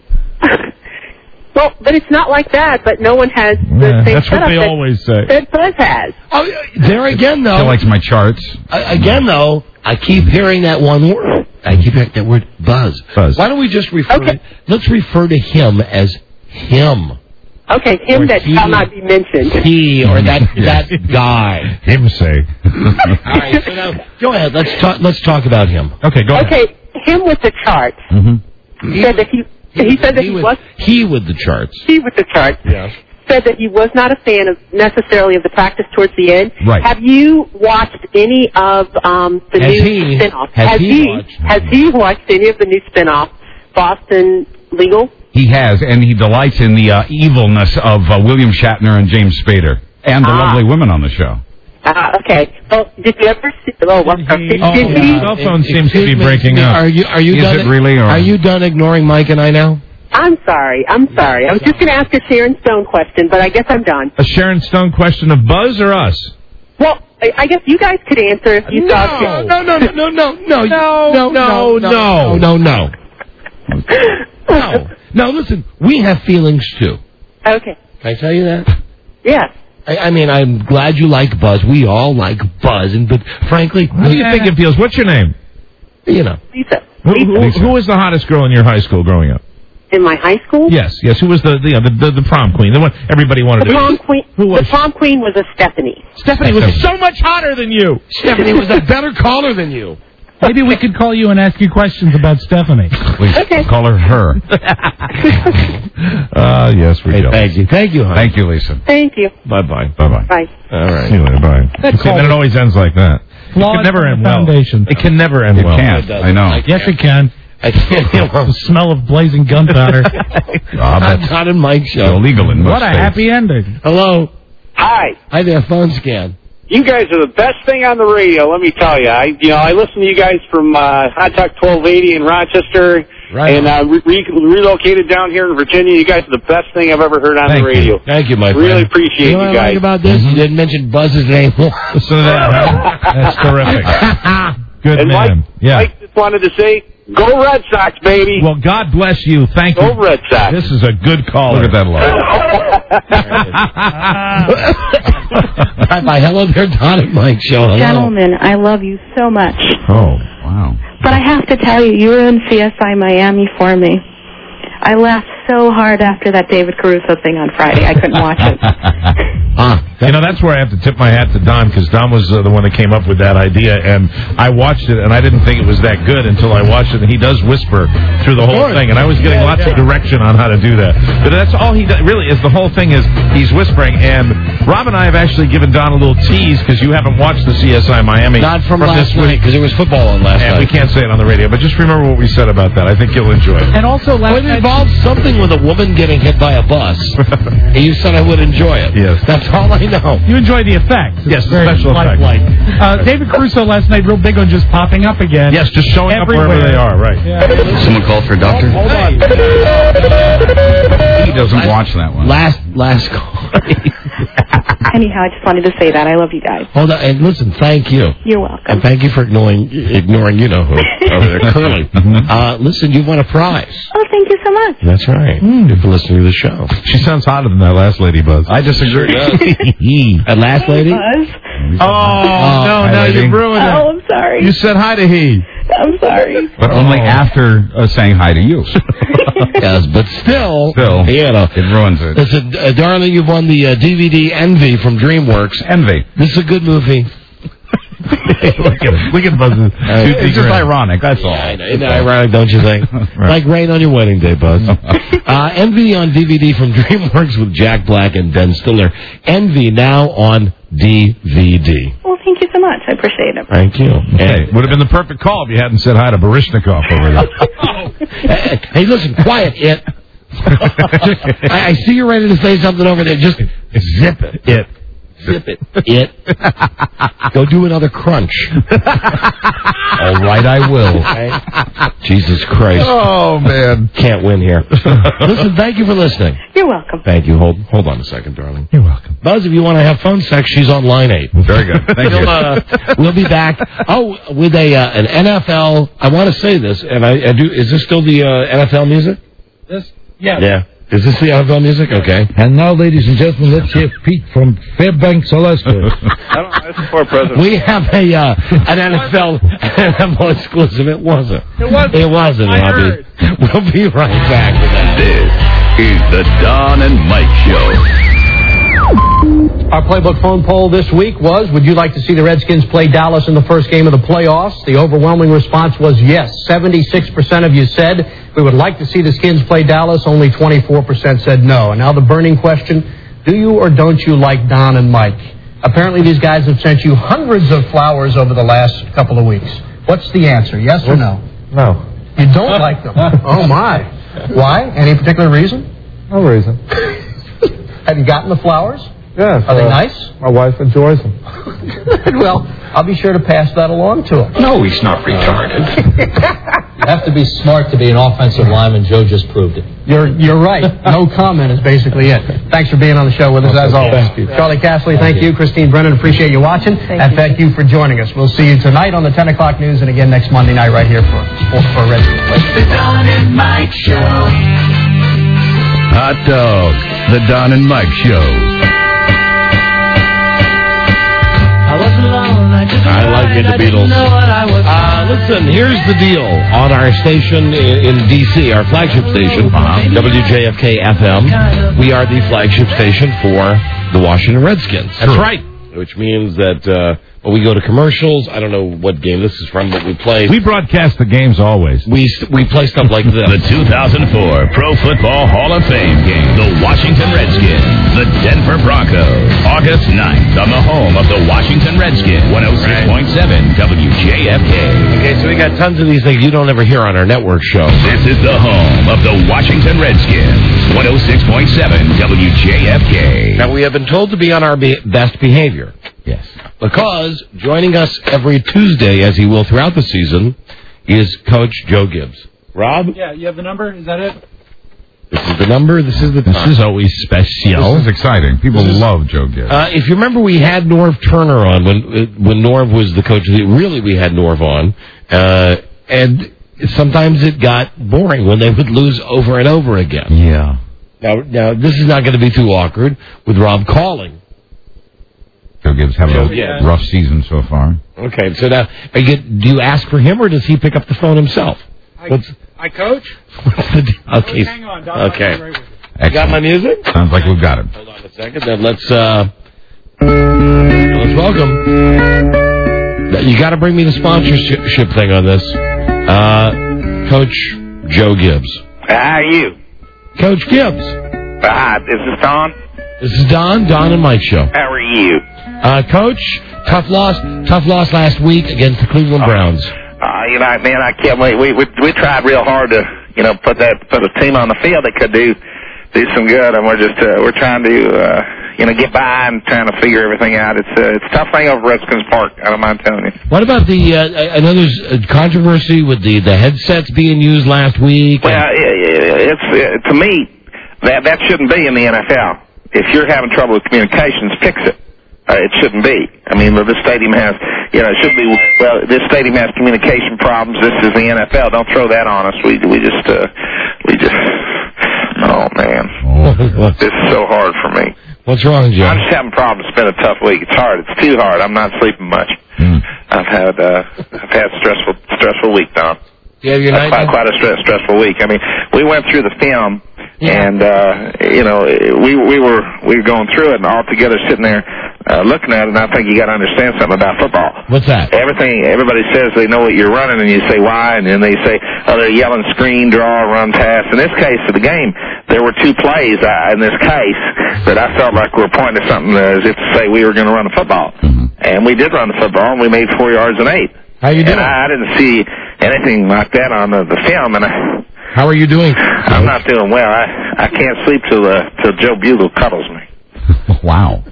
Well, but it's not like that, but no one has the same that's what setup they always say. that Buzz has. Oh, there again, though. She likes my charts. Again, though, I keep hearing that one word. I keep hearing that word, Buzz. Why don't we just let's refer to him as him. Okay, him that shall not be mentioned. He or that guy. Him say. All right, so now, go ahead. Let's talk about him. Okay, go ahead. Okay, him with the charts. Mm-hmm. Said that he said that he was... He with the charts. He with the charts. Yes. Said that he was not a fan of necessarily of the practice towards the end. Right. Have you watched any of the new spinoffs? Has he watched any of the new spinoffs? Boston Legal? He has, and he delights in the evilness of William Shatner and James Spader, and the lovely women on the show. Okay. Well, did you ever see... His cell phone seems to be breaking up. Are you done? It really? Or? Are you done ignoring Mike and I now? I'm sorry. I was just going to ask a Sharon Stone question, but I guess I'm done. A Sharon Stone question of Buzz or us? Well, I guess you guys could answer if you thought... No, listen, we have feelings too. Okay. Can I tell you that? Yes. I mean, I'm glad you like Buzz. We all like Buzz, but frankly... How do you think it feels? What's your name? You know. Lisa. Who was the hottest girl in your high school growing up? In my high school? Yes. Who was the prom queen? The one everybody wanted the to prom queen. Who was the prom queen was a Stephanie. Stephanie was so much hotter than you. Stephanie was a better caller than you. Maybe we could call you and ask you questions about Stephanie. Please okay. Call her. Yes, we do. Thank you. Thank you, honey. Thank you, Lisa. Thank you. Bye-bye. Bye-bye. Bye. All right. See you later. Bye. Then it always ends like that. It can never end well. It can never end well. It can't. I know. Yes, it can. I can't. The smell of blazing gunpowder. Not in Mike's show. Illegal in most What a states. happy ending. Hello. Hi. Hi there, phone scan. You guys are the best thing on the radio, let me tell you. I listen to you guys from Hot Talk 1280 in Rochester, and relocated down here in Virginia. You guys are the best thing I've ever heard on the radio. Thank you, my friend. Really appreciate you know what guys. I like about this? You didn't mention Buzz's name. Listen to that. That's terrific. Good and man. Mike just wanted to say, go Red Sox, baby. Well, God bless you. Thank you. Go Red Sox. This is a good caller. Look at that love. Bye. Hello there, Don and Mike show. Hello. Gentlemen, I love you so much. Oh, wow. But I have to tell you, you ruined CSI Miami for me. I laughed so hard after that David Caruso thing on Friday. I couldn't watch it. That's where I have to tip my hat to Don, because Don was the one that came up with that idea, and I watched it, and I didn't think it was that good until I watched it, and he does whisper through the whole thing, and I was getting lots of direction on how to do that. But that's all he does, really, is the whole thing is he's whispering, and Rob and I have actually given Don a little tease, because you haven't watched the CSI Miami. Not from last night, because there was football on last night. And we can't say it on the radio, but just remember what we said about that. I think you'll enjoy it. And also, it involved something with a woman getting hit by a bus. And you said I would enjoy it. Yes. That's all I know. You enjoy the effects. Yes, the special effects. David Caruso last night, real big on just popping up again. Yes, just showing everywhere. up wherever they are, right. Yeah. Someone called for a doctor? Hold on. He doesn't watch that one. Last call. Anyhow, I just wanted to say that. I love you guys. Hold on, and listen, thank you. You're welcome. And thank you for ignoring you know who over there, Curly. Listen, you won a prize. Oh, thank you so much. That's right. Good for listening to the show. She sounds hotter than that last lady, Buzz. I disagree. That last lady? Buzz. No, you ruined it. Oh, I'm sorry. You said hi to he. I'm sorry. But only after saying hi to you. Yes, but still, you know, it ruins it. Listen, darling, you've won the DVD Envy from DreamWorks. Envy. This is a good movie. Look at Buzz's. It's just ironic, that's all. Yeah, isn't it ironic, don't you think? Right. Like rain on your wedding day, Buzz. Envy on DVD from DreamWorks with Jack Black and Ben Stiller. Envy now on DVD. Well, thank you so much. I appreciate it. Thank you. Hey, would have been the perfect call if you hadn't said hi to Baryshnikov over there. Hey, listen, quiet, it. I see you're ready to say something over there. Just zip it. Zip it. Go do another crunch. All right, I will. Okay. Jesus Christ. Oh, man. Can't win here. Listen, thank you for listening. You're welcome. Thank you. Hold on a second, darling. You're welcome. Buzz, if you want to have phone sex, she's on line 8. Very good. Thank you. We'll be back. Oh, with an NFL. I want to say this, and I do. Is this still the NFL music? Yeah. Yeah. Is this the NFL music? Okay. And now, ladies and gentlemen, let's hear Pete from Fairbanks, Alaska. We have an NFL exclusive. It wasn't. It wasn't, Robbie. We'll be right back with that. This is the Don and Mike Show. Our playbook phone poll this week was, would you like to see the Redskins play Dallas in the first game of the playoffs? The overwhelming response was yes. 76% of you said we would like to see the Skins play Dallas. Only 24% said no. And now the burning question, do you or don't you like Don and Mike? Apparently these guys have sent you hundreds of flowers over the last couple of weeks. What's the answer, yes or no? No. You don't like them? Oh, my. Why? Any particular reason? No reason. Have you gotten the flowers? Yes. Are they nice? My wife enjoys them. Well, I'll be sure to pass that along to him. No, he's not retarded. You have to be smart to be an offensive lineman. Joe just proved it. You're right. No comment is basically it. Thanks for being on the show with us, as always. Thank you. Charlie Casserly, thank you. Christine Brennan, appreciate you watching. Thank you for joining us. We'll see you tonight on the 10 o'clock news and again next Monday night right here for Redskins. The Don and Mike Show. Hot dog. The Don and Mike Show. I like it, the Beatles. Listen, here's the deal. On our station in D.C., our flagship station, WJFK-FM, we are the flagship station for the Washington Redskins. That's right. Which means that when we go to commercials, I don't know what game this is from, but we play. We broadcast the games always. We play stuff like this. The 2004 Pro Football Hall of Fame game. The Washington Redskins. The Denver Broncos. August 9th on the home of the Washington Redskins. 106.7 WJFK. Okay, so we got tons of these things you don't ever hear on our network show. This is the home of the Washington Redskins. 106.7 WJFK. Now, we have been told to be on our best behavior. Yes. Because joining us every Tuesday, as he will throughout the season, is Coach Joe Gibbs. Rob? Yeah, you have the number? Is that it? This is the number. This is the time. This is always special. This is exciting. People love Joe Gibbs. If you remember, we had Norv Turner on when Norv was the coach. Really, we had Norv on. And sometimes it got boring when they would lose over and over again. Yeah. Now this is not going to be too awkward with Rob calling. Joe Gibbs having a rough season so far. Okay, so now, do you ask for him, or does he pick up the phone himself? I coach? Okay. Hang on, Don. Okay. Right with you. You got my music? Sounds like we've got it. Hold on a second. Then let's welcome. You got to bring me the sponsorship thing on this. Coach Joe Gibbs. How are you? Coach Gibbs. Is this Don? This is Don and Mike Show. How are you? Coach, tough loss last week against the Cleveland Browns. Man, I can't wait. We tried real hard to, put a team on the field that could do some good, and we're trying to, get by and trying to figure everything out. It's a tough thing over Redskins Park. I don't mind telling you. What about I know there's a controversy with the headsets being used last week. Well, it's to me that shouldn't be in the NFL. If you're having trouble with communications, fix it. It shouldn't be. I mean, this stadium has, it should be, this stadium has communication problems. This is the NFL. Don't throw that on us. We just, oh, man. This is so hard for me. What's wrong, Joe? I'm just having problems. It's been a tough week. It's hard. It's too hard. I'm not sleeping much. I've had a stressful week, Don. Yeah, you're quite a stressful week. I mean, we went through the film And we were going through it, and all together sitting there looking at it. And I think you got to understand something about football. What's that? Everybody says they know what you're running, and you say why, and then they say, oh, they're yelling screen, draw, run, pass. In this case of the game, there were 2 plays in this case that I felt like were pointing to something as if to say we were going to run the football. And we did run the football, and we made 4 yards and 8. How you doing? And I didn't see anything like that on the film. And how are you doing? I'm not doing well. I can't sleep till Joe Bugle cuddles me. Wow.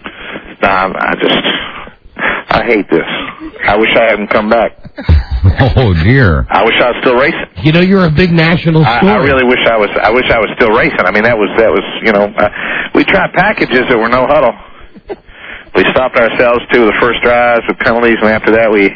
I hate this. I wish I hadn't come back. Oh dear. I wish I was still racing. You know, you're a big national story. I really wish I was. I wish I was still racing. I mean, that was. We tried packages that were no huddle. We stopped ourselves 2 of the first drives with penalties, and after that we.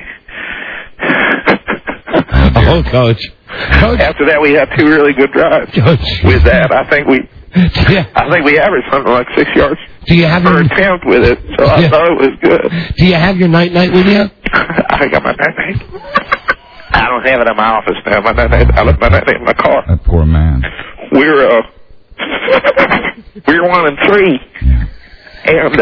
Coach. After that, we had 2 really good drives. Coach. With that, I think we averaged something like 6 yards per attempt with it. So I thought it was good. Do you have your night with you? I got my night. I don't have it in my office now. I left my night in my car. That poor man. We're 1-3, and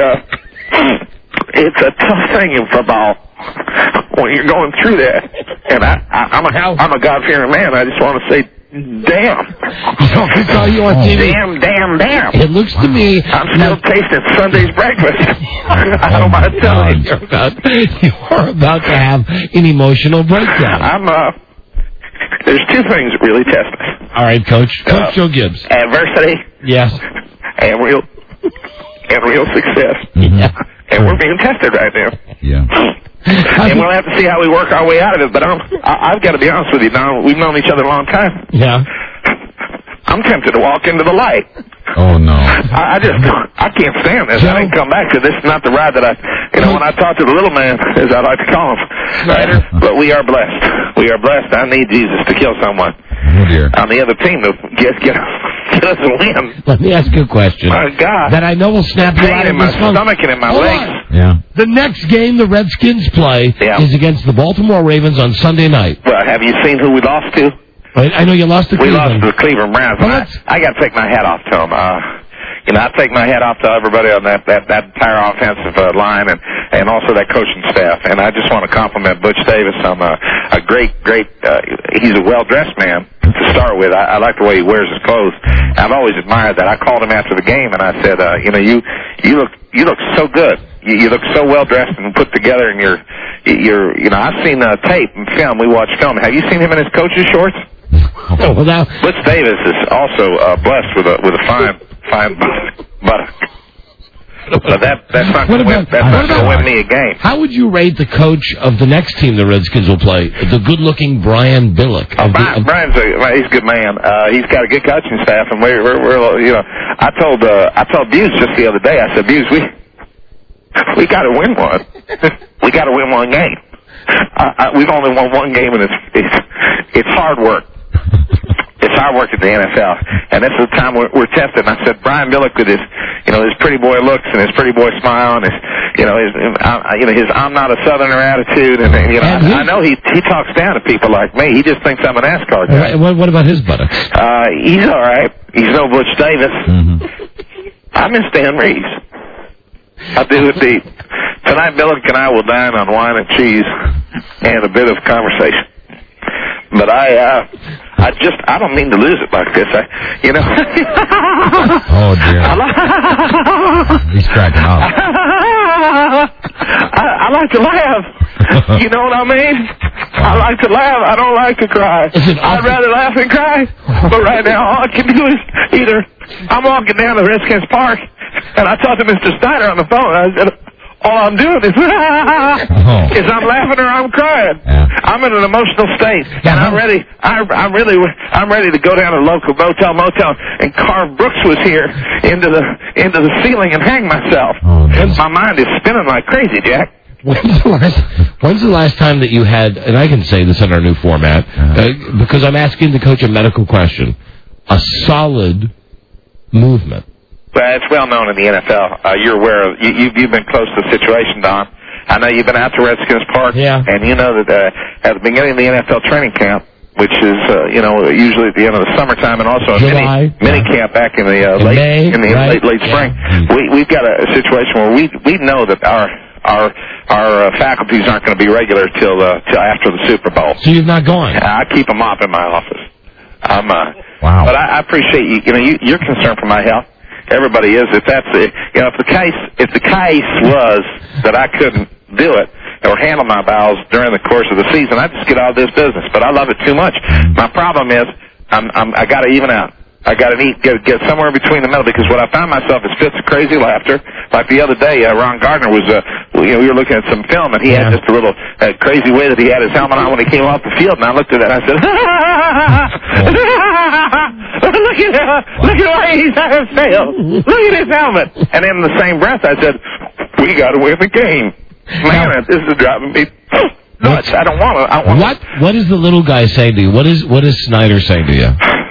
it's a tough thing in football when you're going through that. And I'm a God-fearing man. I just want to say, damn. I saw you on TV. Damn. It looks to me... I'm still tasting Sunday's breakfast. I don't mind telling you. You're about to have an emotional breakdown. There's 2 things that really test me. All right, Coach. Coach Joe Gibbs. Adversity. Yes. And real success. Yeah. And we're being tested right now. Yeah. And we'll have to see how we work our way out of it. But I've got to be honest with you, Don. We've known each other a long time. Yeah. I'm tempted to walk into the light. Oh, no. I can't stand this. I didn't come back to this. Is not the ride that when I talk to the little man, as I like to call him, but we are blessed. We are blessed. I need Jesus to kill someone. Oh, dear. On the other team to get us a win. Let me ask you a question. My God. That I know will snap you out of in my this funk. stomach and in my legs. Yeah. The next game the Redskins play is against the Baltimore Ravens on Sunday night. Well, have you seen who we lost to? I know you lost to Cleveland. We lost to the Cleveland Browns. I got to take my hat off to them. I take my hat off to everybody on that entire offensive line and also that coaching staff. And I just want to compliment Butch Davis on a great. He's a well-dressed man to start with. I like the way he wears his clothes. I've always admired that. I called him after the game and I said, you look so good. You look so well-dressed and put together, and I've seen tape and film. We watch film. Have you seen him in his coach's shorts? Oh, well, now Butch Davis is also blessed with a fine buttock. But that's not going to win me a game. How would you rate the coach of the next team the Redskins will play, the good-looking Brian Billick? Brian's he's a good man. He's got a good coaching staff, and we're I told Buse just the other day. I said, Buse, we got to win one. We got to win one game. We've only won one game, and it's hard work. It's hard work at the NFL, and this is the time we're tested. And I said, Brian Billick with his pretty boy looks and his pretty boy smile and his I'm not a Southerner attitude, and I know he talks down to people like me. He just thinks I'm an NASCAR guy. What about his buttocks? He's all right. He's no Butch Davis. Mm-hmm. I miss Dan Reeves. I do indeed. Tonight, Billick and I will dine on wine and cheese and a bit of conversation. But I don't mean to lose it like this. Oh dear. He's cracking up. I like to laugh. You know what I mean? I like to laugh. I don't like to cry. I'd rather laugh than cry. But right now, all I can do is either I'm walking down to Redskins Park, and I talked to Mr. Steiner on the phone. I said, all I'm doing is I'm laughing or I'm crying. Yeah. I'm in an emotional state, and I'm ready. I'm ready to go down to the local motel, and carve Brookswood here into the ceiling and hang myself. My mind is spinning like crazy, Jack. When's the last time that you had, and I can say this in our new format, because I'm asking the coach a medical question, a solid movement? Well, it's well known in the NFL. You're aware of you've been close to the situation, Don. I know you've been out to Redskins Park, and you know that at the beginning of the NFL training camp, which is usually at the end of the summertime, and also a mini camp back in the late spring. We've got a situation where we know that our faculties aren't going to be regular till after the Super Bowl. So you're not going? I keep them up in my office. Wow. But I appreciate you're concerned for my health. Everybody is. If that's if the case was that I couldn't do it or handle my bowels during the course of the season, I'd just get out of this business. But I love it too much. My problem is I got to even out. I got to get somewhere between the middle, because what I found myself is fits of crazy laughter. Like the other day, Ron Gardner was, we were looking at some film, and he had just a little crazy way that he had his helmet on when he came off the field, and I looked at that and I said, look at the way he's failed. Look at his helmet. And in the same breath, I said, we got to win the game. Man, this is driving me nuts. I don't want to. What does the little guy say to you? What is Snyder saying to you?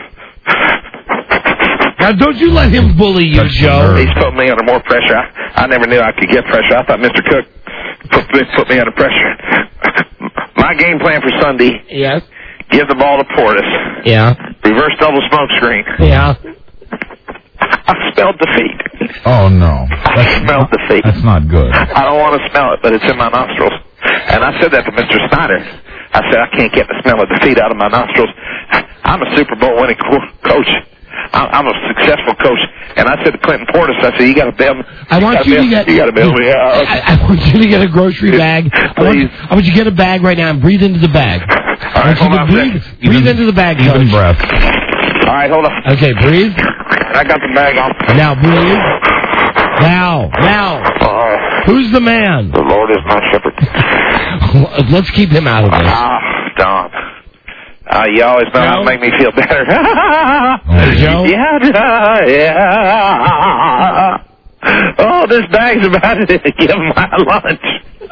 Now, don't you let him bully you, Joe. He's put me under more pressure. I never knew I could get pressure. I thought Mr. Cook put me under pressure. My game plan for Sunday. Yes. Give the ball to Portis. Yeah. Reverse double smoke screen. Yeah. I smelled defeat. Oh, no. I smelled defeat. That's not good. I don't want to smell it, but it's in my nostrils. And I said that to Mr. Snyder. I said, I can't get the smell of defeat out of my nostrils. I'm a Super Bowl winning coach. I'm a successful coach, and I said to Clinton Portis, I said, you got to bail me. I want you to bail me out. I want you to get a grocery bag. I want you to get a bag right now and breathe into the bag. All right, hold on. Breathe into the bag, Coach. Even breath. All right, hold on. Okay, breathe. I got the bag on. Now breathe. Now. Who's the man? The Lord is my shepherd. Let's keep him out of this. Don. You always know how to make me feel better. Joe? Yeah. Oh, this bag's about to give my lunch.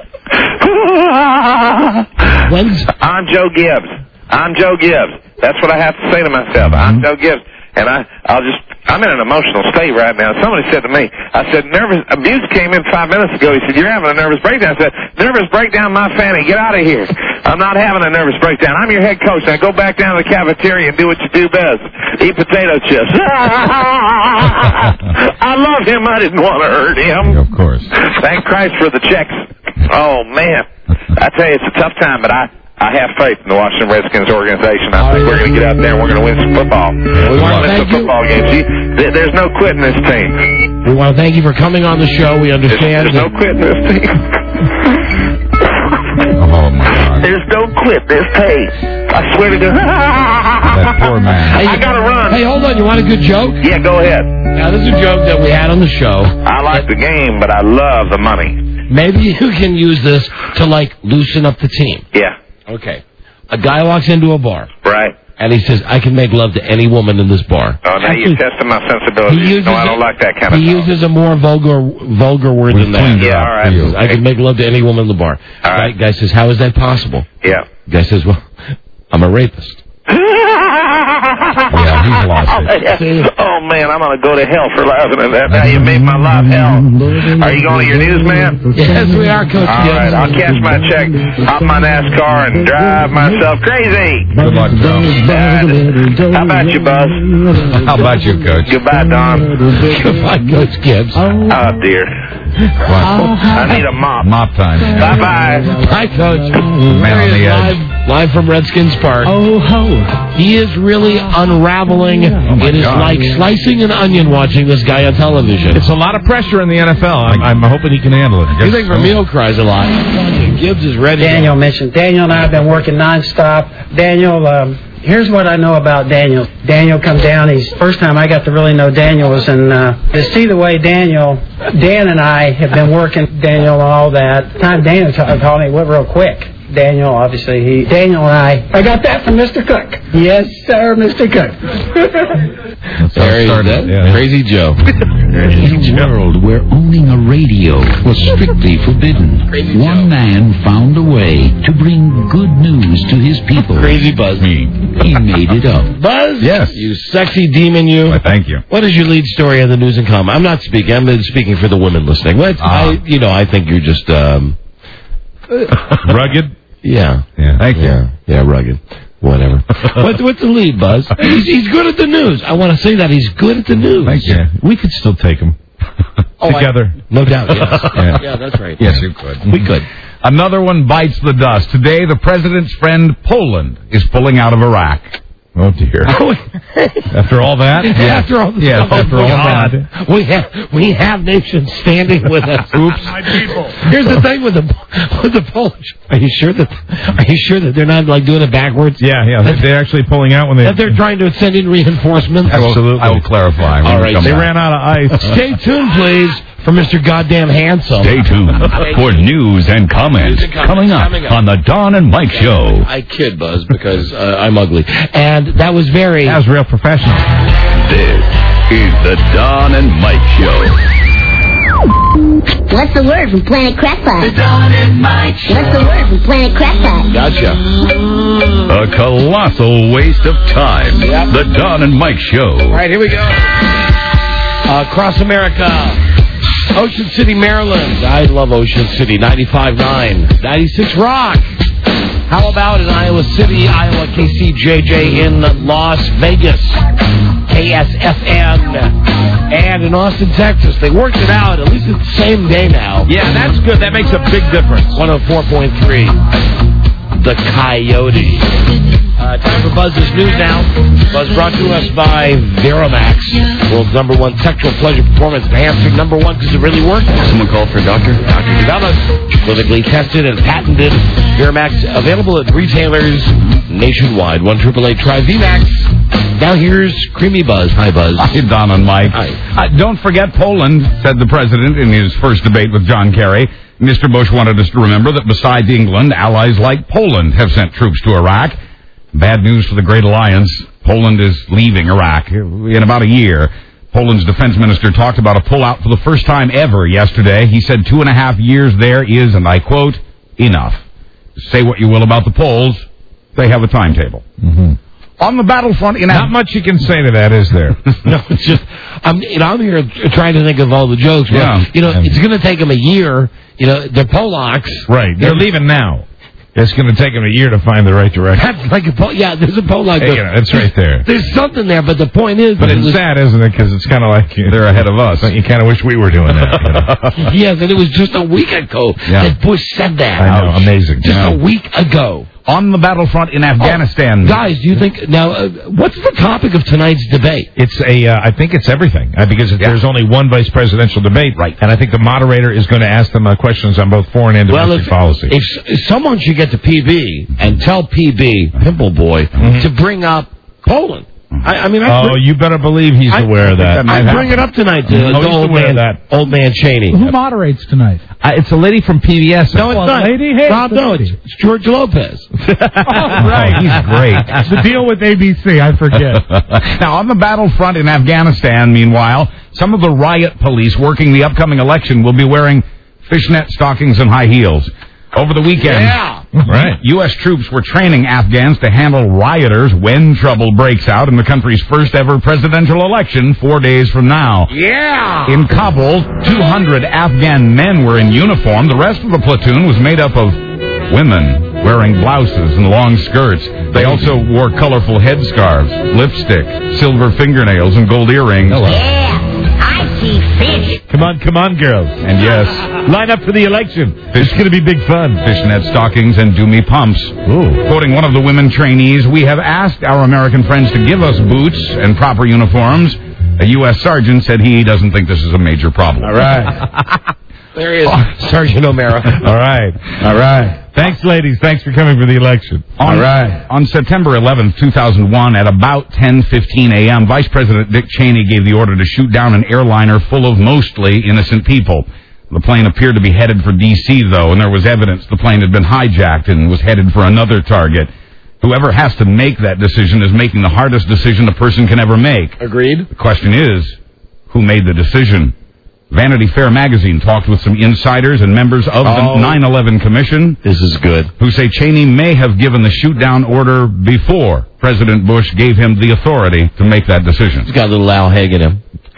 I'm Joe Gibbs. That's what I have to say to myself. I'm Joe Gibbs. And I'm in an emotional state right now. Somebody said to me, I said, Abuse came in 5 minutes ago. He said, you're having a nervous breakdown. I said, nervous breakdown, my fanny. Get out of here. I'm not having a nervous breakdown. I'm your head coach. Now go back down to the cafeteria and do what you do best. Eat potato chips. I love him. I didn't want to hurt him. Of course. Thank Christ for the checks. Oh, man. I tell you, it's a tough time, but I have faith in the Washington Redskins organization. I think we're going to get out there and we're going to win some football. We want to win some football games. There's no quitting this team. We want to thank you for coming on the show. We understand. There's no quitting this team. Oh, my God. There's no quit this team. I swear to God. That poor man. I got to run. Hey, hold on. You want a good joke? Yeah, go ahead. Now, this is a joke that we had on the show. I like the game, but I love the money. Maybe you can use this to, loosen up the team. Yeah. Okay. A guy walks into a bar. Right. And he says, I can make love to any woman in this bar. Oh, now you're testing my sensibilities. No, I don't like that kind of He uses a more vulgar word than that. Yeah, all right. I can make love to any woman in the bar. All right. Guy says, how is that possible? Yeah. Guy says, well, I'm a rapist. Yeah, he's lost it. Oh, man, I'm going to go to hell for laughing at that. Now you made my life hell. Are you going to your newsman? Yes, we are, Coach. All right, I'll cash my check, hop my NASCAR, and drive myself crazy. Good luck, Joe. How about you, Buzz? How about you, Coach? Goodbye, Don. Goodbye, Coach Gibbs. Oh, dear. I need a mop. Mop time. Bye-bye. Bye, Coach. Man on the edge. Live from Redskins Park. Oh, ho. He is really unraveling. It is like slicing an onion watching this guy on television. It's a lot of pressure in the NFL. I'm hoping he can handle it. You think Ramil cries a lot. Gibbs is ready. Daniel mentioned. Daniel and I have been working nonstop. Daniel, here's what I know about Daniel. Daniel comes down. First time I got to really know Daniel was to see the way Dan and I have been working Daniel and all that. The time Daniel called me real quick. Daniel, obviously, Daniel and I got that from Mr. Cook. Yes, sir, Mr. Cook. Crazy Joe. In a world where owning a radio was strictly forbidden, one man found a way to bring good news to his people. Crazy Buzz. He made it up. Buzz? Yes. You sexy demon, you. Well, thank you. What is your lead story on the news and com? I'm not speaking. I'm speaking for the women listening. I think you're just... rugged? Yeah. Thank you. Yeah, rugged. Whatever. What's the lead, Buzz? He's good at the news. I want to say that he's good at the news. Thank you. We could still take him together. No doubt, yes. Yeah, that's right. Yes, you could. We could. Another one bites the dust. Today, the president's friend, Poland, is pulling out of Iraq. Oh, dear. After all that? Yeah. After all that. We have nations standing with us. Oops. My people. Here's the thing with the Polish. Are you sure that they're not like doing it backwards? Yeah. They're actually pulling out when that they're trying to send in reinforcements? Absolutely. I will clarify. All right. They ran out of ice. Stay tuned, please, for Mr. Goddamn Handsome. Stay tuned for news and comments coming up on the Don and Mike Show. I kid, Buzz, because I'm ugly. And that was very... That was real professional. This is the Don and Mike Show. What's the word from Planet Crackpot? The Don and Mike Show. What's the word from Planet Crackpot? Gotcha. A colossal waste of time. Yep. The Don and Mike Show. All right, here we go. Across America. Ocean City, Maryland. I love Ocean City. 95.9. 96 Rock. How about in Iowa City, Iowa, KCJJ in Las Vegas, KSFM, and in Austin, Texas. They worked it out. At least it's the same day now. Yeah, that's good. That makes a big difference. 104.3. The Coyote. Time for Buzz's News now. Buzz brought to us by Veramax, world's #1 sexual pleasure performance enhancer. #1 because it really works. Someone call for a doctor? Dr. Developed, clinically tested and patented. Veramax available at retailers nationwide. 1-888 try VMAX. Now here's Creamy Buzz. Hi, Buzz. Hi, Don and Mike. Hi. Don't forget Poland, said the president in his first debate with John Kerry. Mr. Bush wanted us to remember that besides England, allies like Poland have sent troops to Iraq. Bad news for the Great Alliance. Poland is leaving Iraq in about a year. Poland's defense minister talked about a pullout for the first time ever yesterday. He said 2.5 years there is, and I quote, enough. Say what you will about the Poles, they have a timetable. Mm-hmm. On the battlefront in... Not much you can say to that, is there? No, it's just... I'm here trying to think of all the jokes. But, yeah. It's going to take them a year. They're Polacks. Right. They're leaving now. It's going to take them a year to find the right direction. That's like there's a Polak. Hey, it's right there. There's something there, but the point is... But it's sad, isn't it? Because it's kind of like... They're ahead of us. You kind of wish we were doing that. Yes, and it was just a week ago that Bush said that. I know, amazing. Just a week ago. On the battlefront in Afghanistan. Guys, do you think... Now, what's the topic of tonight's debate? It's I think it's everything. Because there's only one vice presidential debate. Right. And I think the moderator is going to ask them questions on both foreign and domestic policy. If someone should get to PB and tell PB, Pimple Boy, to bring up Poland. You better believe he's aware of that. I bring it up tonight to old man Cheney. Who moderates tonight? It's a lady from PBS. No, it's not. Lady? Hey, Rob, no, it's George Lopez. Right, he's great. The deal with ABC, I forget. Now, on the battlefront in Afghanistan, meanwhile, some of the riot police working the upcoming election will be wearing fishnet stockings and high heels. Over the weekend, right. U.S. troops were training Afghans to handle rioters when trouble breaks out in the country's first ever presidential election 4 days from now. Yeah! In Kabul, 200 Afghan men were in uniform. The rest of the platoon was made up of women wearing blouses and long skirts. They also wore colorful headscarves, lipstick, silver fingernails, and gold earrings. Yeah, I see fish. Come on, girls. And yes, line up for the election. It's going to be big fun. Fishnet stockings and doomy pumps. Ooh. Quoting one of the women trainees, we have asked our American friends to give us boots and proper uniforms. A U.S. sergeant said he doesn't think this is a major problem. All right. There he is, Sergeant O'Mara. All right. Thanks, ladies. Thanks for coming for the election. On September 11th, 2001, at about 10:15 a.m., Vice President Dick Cheney gave the order to shoot down an airliner full of mostly innocent people. The plane appeared to be headed for D.C., though, and there was evidence the plane had been hijacked and was headed for another target. Whoever has to make that decision is making the hardest decision a person can ever make. Agreed. The question is, who made the decision? Vanity Fair magazine talked with some insiders and members of the 9/11 Commission. This is good. Who say Cheney may have given the shoot-down order before President Bush gave him the authority to make that decision. He's got a little Al Haig in him.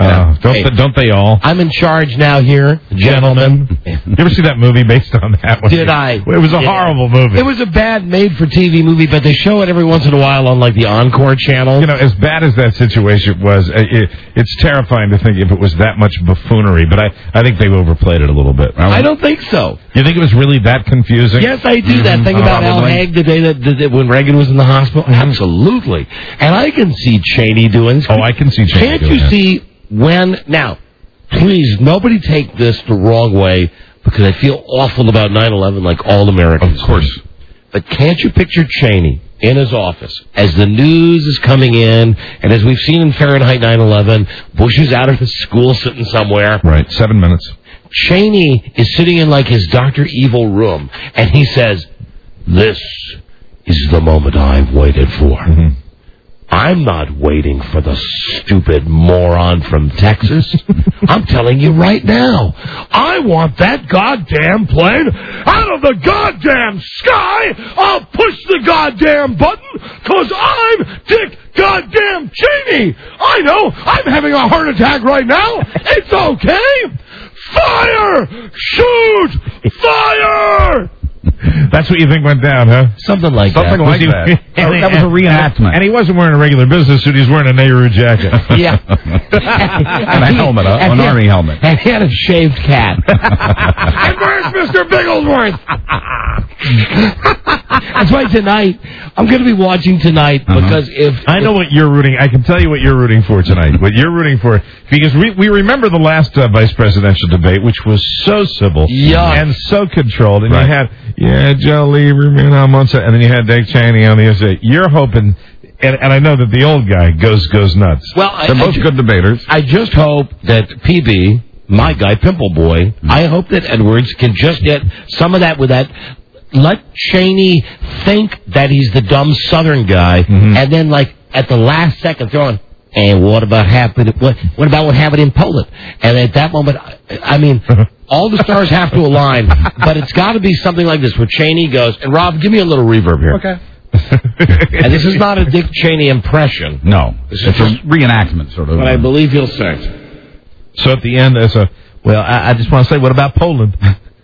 Don't they all? I'm in charge now here, gentlemen. You ever see that movie based on that one? Did I? It was a horrible movie. It was a bad made-for-TV movie, but they show it every once in a while on, like, the Encore channel. You know, as bad as that situation was, it's terrifying to think if it was that much buffoonery, but I think they overplayed it a little bit. I don't think so. You think it was really that confusing? Yes, I do. That thing about Al Haig the day that when Reagan was in the hospital? Absolutely. And I can see Cheney doing this. Oh, I can see Cheney Can't you see when... Now, please, nobody take this the wrong way, because I feel awful about 9/11 like all Americans. Of course. But can't you picture Cheney in his office as the news is coming in, and as we've seen in Fahrenheit 9/11, Bush is out of his school sitting somewhere. Right, 7 minutes. Cheney is sitting in like his Dr. Evil room, and he says, "This is the moment I've waited for. Mm-hmm. I'm not waiting for the stupid moron from Texas. I'm telling you right now, I want that goddamn plane out of the goddamn sky. I'll push the goddamn button, because I'm Dick goddamn Cheney. I know, I'm having a heart attack right now. It's okay. Fire! Shoot! Fire!" That's what you think went down, huh? Something like that. That was a reenactment. And he wasn't wearing a regular business suit. He was wearing a Nehru jacket. Yeah. And a helmet, an army helmet. And he had a shaved cat. And where's Mr. Bigglesworth? That's why tonight, I'm going to be watching tonight, because if... I know what you're rooting... I can tell you what you're rooting for tonight. What you're rooting for... Because we remember the last vice presidential debate, which was so civil and so controlled. And you had Joe Lieberman on one side, and then you had Dick Cheney on the other side. You're hoping... And I know that the old guy goes nuts. Well, they're both good debaters. I just hope that PB, my guy, Pimple Boy, I hope that Edwards can just get some of that with that... Let Cheney think that he's the dumb Southern guy, and then, like, at the last second, throwing, and what about what happened in Poland? And at that moment, I mean, all the stars have to align, but it's got to be something like this, where Cheney goes, and Rob, give me a little reverb here. Okay. And this is not a Dick Cheney impression. No, it's a reenactment, sort of. But I believe he'll say. So at the end, I just want to say, what about Poland?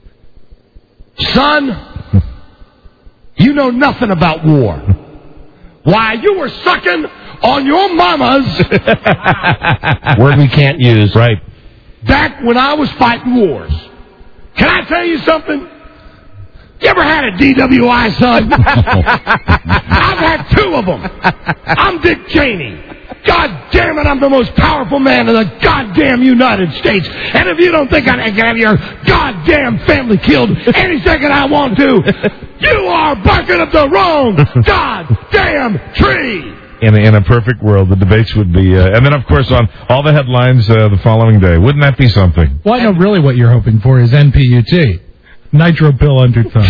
Son, you know nothing about war. Why, you were sucking on your mama's... Word we can't use. Right. Back when I was fighting wars. Can I tell you something? You ever had a DWI, son? I've had 2 of them. I'm Dick Cheney. God damn it, I'm the most powerful man in the goddamn United States. And if you don't think I can have your goddamn family killed any second I want to, you are barking up the wrong goddamn tree. In a perfect world, the debates would be... and then, of course, on all the headlines the following day. Wouldn't that be something? Well, I know really what you're hoping for is NPUT. Nitro Bill Undertone.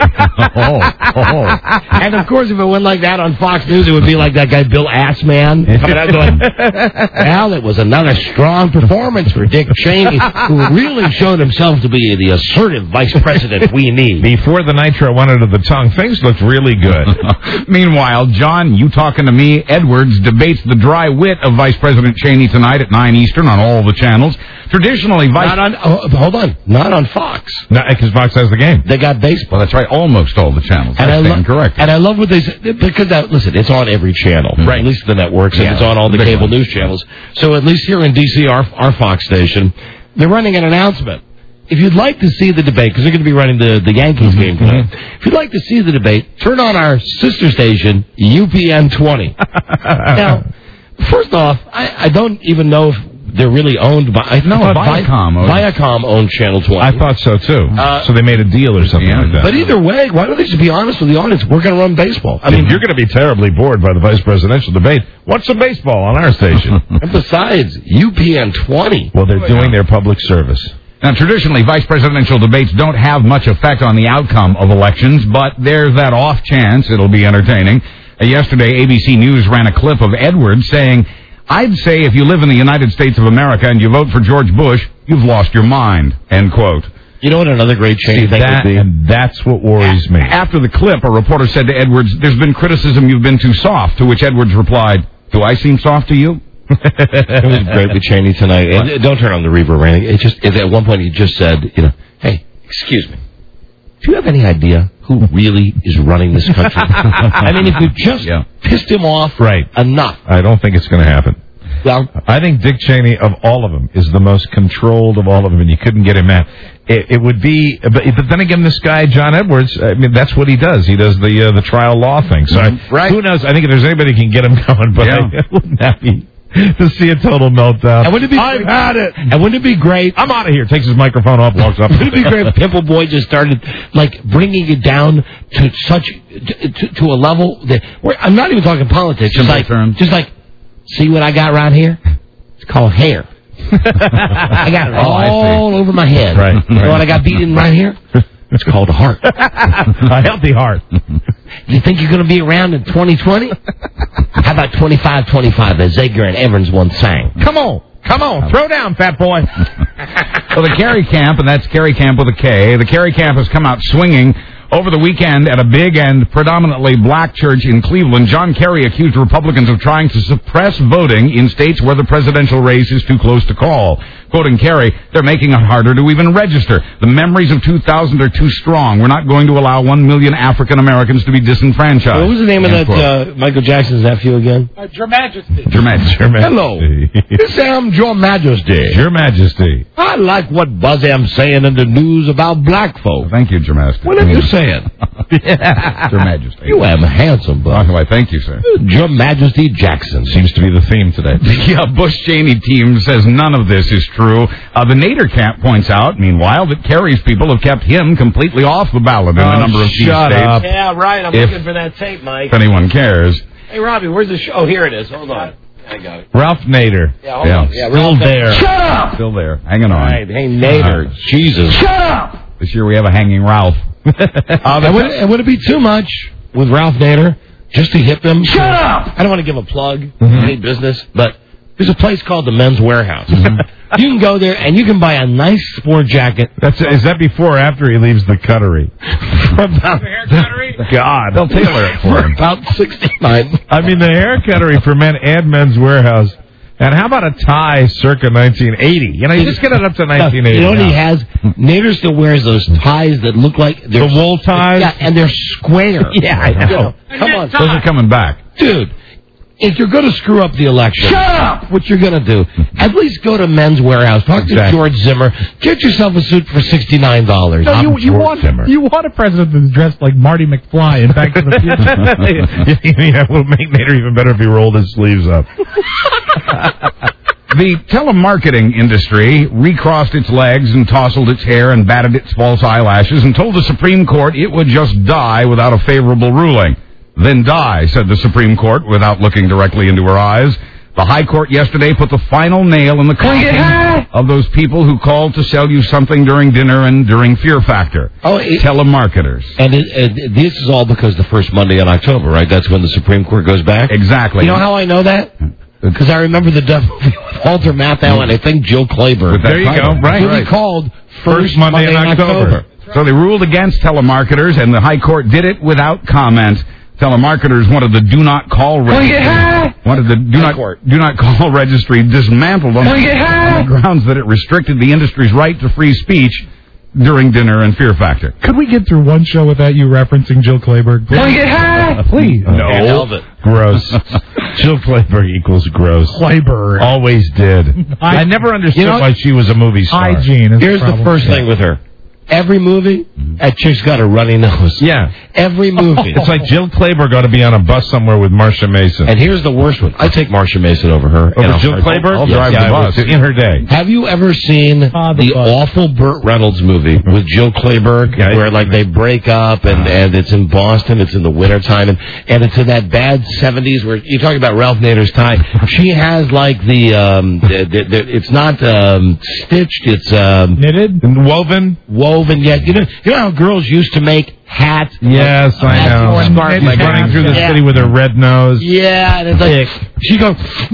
And, of course, if it went like that on Fox News, it would be like that guy Bill Assman coming out going, well, it was another strong performance for Dick Cheney, who really showed himself to be the assertive vice president we need. Before the nitro went under the tongue, things looked really good. Meanwhile, John, you talking to me, Edwards debates the dry wit of Vice President Cheney tonight at 9 Eastern on all the channels. Traditionally, hold on. Not on Fox. No, because Fox has the game. They got baseball. That's right. Almost all the channels. And correct. And I love what they say, because listen, it's on every channel. Right. At least the networks, and it's on all the cable news channels. So at least here in D.C., our Fox station, they're running an announcement. If you'd like to see the debate, because they're going to be running the Yankees game tonight, if you'd like to see the debate, turn on our sister station, UPN 20. Now, first off, I don't even know if they're really owned by... Viacom owned Channel 20. I thought so, too. So they made a deal or something like that. But either way, why don't they just be honest with the audience? We're going to run baseball. I mean, you're going to be terribly bored by the vice presidential debate. Watch some baseball on our station. And besides, UPN 20. Well, they're doing their public service. Now, traditionally, vice presidential debates don't have much effect on the outcome of elections, but there's that off chance it'll be entertaining. Yesterday, ABC News ran a clip of Edwards saying, I'd say if you live in the United States of America and you vote for George Bush, you've lost your mind, end quote. You know what another great change would be? And that's what worries me. After the clip, a reporter said to Edwards, there's been criticism you've been too soft, to which Edwards replied, do I seem soft to you? It was great with Cheney tonight. And don't turn on the reverb, Randy. It just at one point he just said, hey, excuse me. Do you have any idea who really is running this country? I mean, if you just pissed him off enough. I don't think it's going to happen. Well, I think Dick Cheney, of all of them, is the most controlled of all of them, and you couldn't get him mad. It would be, but then again, this guy, John Edwards, I mean, that's what he does. He does the trial law thing. So who knows? I think if there's anybody who can get him going, but wouldn't that be to see a total meltdown? And wouldn't it be I've had it. And wouldn't it be great? I'm out of here. Takes his microphone off, walks up. Wouldn't it be great if Pimple Boy just started bringing it down to such to a level that I'm not even talking politics. Just like, see what I got around here? It's called hair. I got it all over my head. Right. You know what I got beaten right here? It's called a heart. A healthy heart. You think you're going to be around in 2020? How about 25-25 as Edgar and Evans once sang? Come on. Throw down, fat boy. Well, the Kerry camp, and that's Kerry camp with a K, the Kerry camp has come out swinging over the weekend at a big and predominantly black church in Cleveland. John Kerry accused Republicans of trying to suppress voting in states where the presidential race is too close to call. Quoting Kerry, they're making it harder to even register. The memories of 2000 are too strong. We're not going to allow 1 million African Americans to be disenfranchised. What was the name of that Michael Jackson's nephew again? Your Majesty. Your Majesty. Hello. This am Your Majesty. Your Majesty. I like what Buzz Am's saying in the news about black folk. Thank you, Your Majesty. Whatever you saying. Your Majesty. You am handsome, Buzz. Why, thank you, sir. Your Majesty Jackson. Seems to be the theme today. The Bush-Cheney team says none of this is true. The Nader camp points out, meanwhile, that Kerry's people have kept him completely off the ballot in a number of key states. Up. Yeah, right. I'm looking for that tape, Mike. If anyone cares. Hey, Robbie, where's the show? Oh, here it is. Hold on. I got it. Ralph Nader. Yeah, hold on. Yeah, still there. Shut up! Still there. Hanging on. Right. Hey, Nader. Jesus. Shut up! This year we have a hanging Ralph. And would it be too much with Ralph Nader just to hip him? Shut up! I don't want to give a plug to any business, but there's a place called the Men's Warehouse. You can go there and you can buy a nice sport jacket. Is that before or after he leaves the cuttery? God, they'll tailor it for him. About 69. I mean, the hair cuttery for men and Men's Warehouse. And how about a tie circa 1980? You just get it up to 1980. You know what he has? Nader still wears those ties that look like the wool ties? Yeah, and they're square. Yeah, I know. Come on. Those are coming back. Dude, if you're going to screw up the election, shut up! What you're going to do, at least go to Men's Warehouse. Talk to George Zimmer. Get yourself a suit for $69. No, you want a president that's dressed like Marty McFly in Back to the Future. Yeah, it would make Nader even better if he rolled his sleeves up. The telemarketing industry recrossed its legs and tousled its hair and batted its false eyelashes and told the Supreme Court it would just die without a favorable ruling. Then die, said the Supreme Court without looking directly into her eyes. The High Court yesterday put the final nail in the coffin of those people who called to sell you something during dinner and during Fear Factor. Telemarketers. And this is all because the first Monday in October, right? That's when the Supreme Court goes back? Exactly. You know how I know that? Because I remember the Duff movie with Walter Matthau and I think Jill Clayburgh. There you go. Right. Really called First Monday in October. So they ruled against telemarketers, and the High Court did it without comment. Telemarketers wanted the do not call registry. Wanted the do not call registry dismantled on the grounds that it restricted the industry's right to free speech during dinner and Fear Factor. Could we get through one show without you referencing Jill Clayburgh? Please. No. Gross. Jill Clayburgh equals gross. Clayburgh. Always did. I never understood why she was a movie star. Hygiene is Here's the first thing with her. Every movie, that chick's got a runny nose. Yeah. Every movie. It's like Jill Clayburgh ought to be on a bus somewhere with Marcia Mason. And here's the worst one. I take Marcia Mason over her. Over Jill Clayburgh? I'll drive the bus. In her day. Have you ever seen the awful Burt Reynolds movie with Jill Clayburgh, where like they break up and it's in Boston, it's in the wintertime, and it's in that bad 70s where you're talking about Ralph Nader's tie. She has like it's not stitched, it's knitted? Woven. woven yet. You know how girls used to make hats? Yes, I know. And running through the city with her red nose. Yeah, and it's like, she goes,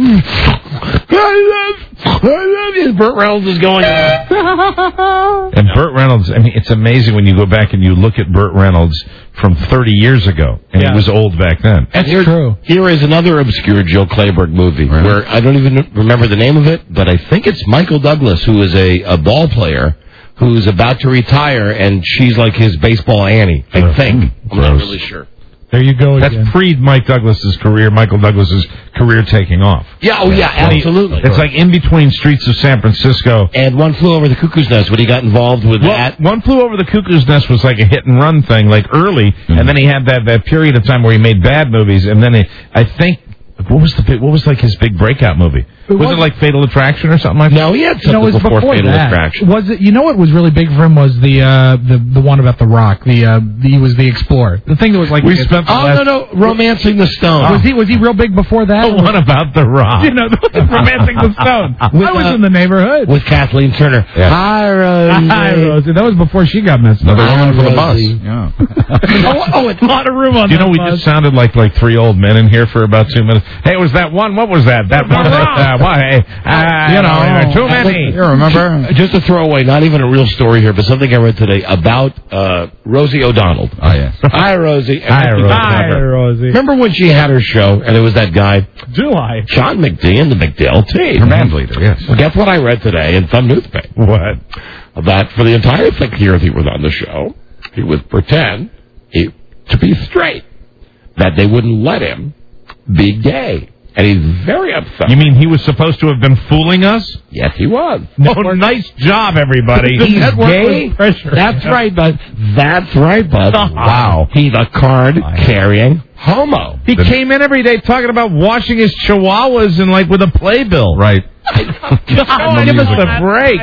I love you. Burt Reynolds is going. And Burt Reynolds, I mean, it's amazing when you go back and you look at Burt Reynolds from 30 years ago, and he was old back then. That's true. Here is another obscure Joe Clayburgh movie where I don't even remember the name of it, but I think it's Michael Douglas, who is a ball player who's about to retire, and she's like his baseball Annie, I think. I'm not really sure. There you go again. That's pre-Mike Douglas's career, Michael Douglas's career taking off. Yeah, absolutely. It's like in between Streets of San Francisco. And One Flew Over the Cuckoo's Nest, when he got involved with that. One Flew Over the Cuckoo's Nest was like a hit-and-run thing, like early, and then he had that period of time where he made bad movies, and then I think... What was like his big breakout movie? Was it like Fatal Attraction or something like that? No, he had something before Fatal Attraction. Was it? You know what was really big for him was the one about the Rock. He was the Explorer. The thing that was like Romancing the Stone. Was he real big before that? The one about the Rock. You know, Romancing the Stone. I was in the neighborhood with Kathleen Turner. Yeah. Hi, Rosie. Hi, Rosie. That was before she got messed up. Another woman for the bus. Yeah. It's a lot of room on. You know, we just sounded like three old men in here for about 2 minutes. Hey, it was that one. What was that? That one. Too many. You remember? Just a throwaway, not even a real story here, but something I read today about Rosie O'Donnell. Oh, yes. Hi, Rosie. Hi, Rosie. Remember when she had her show, and it was that guy? Do I? John McDee and the McDale team. Her band leader, yes. Well, guess what I read today in some newspaper? What? That for the entire 6 years he was on the show, he would pretend to be straight, that they wouldn't let him be gay. And he's very upset. You mean he was supposed to have been fooling us? Yes, he was. Oh, nice job, everybody. He's gay? That's right, Bud. That's right, Bud. Wow. He's a card-carrying homo. He came in every day talking about washing his chihuahuas and with a playbill. Right. Give us a break.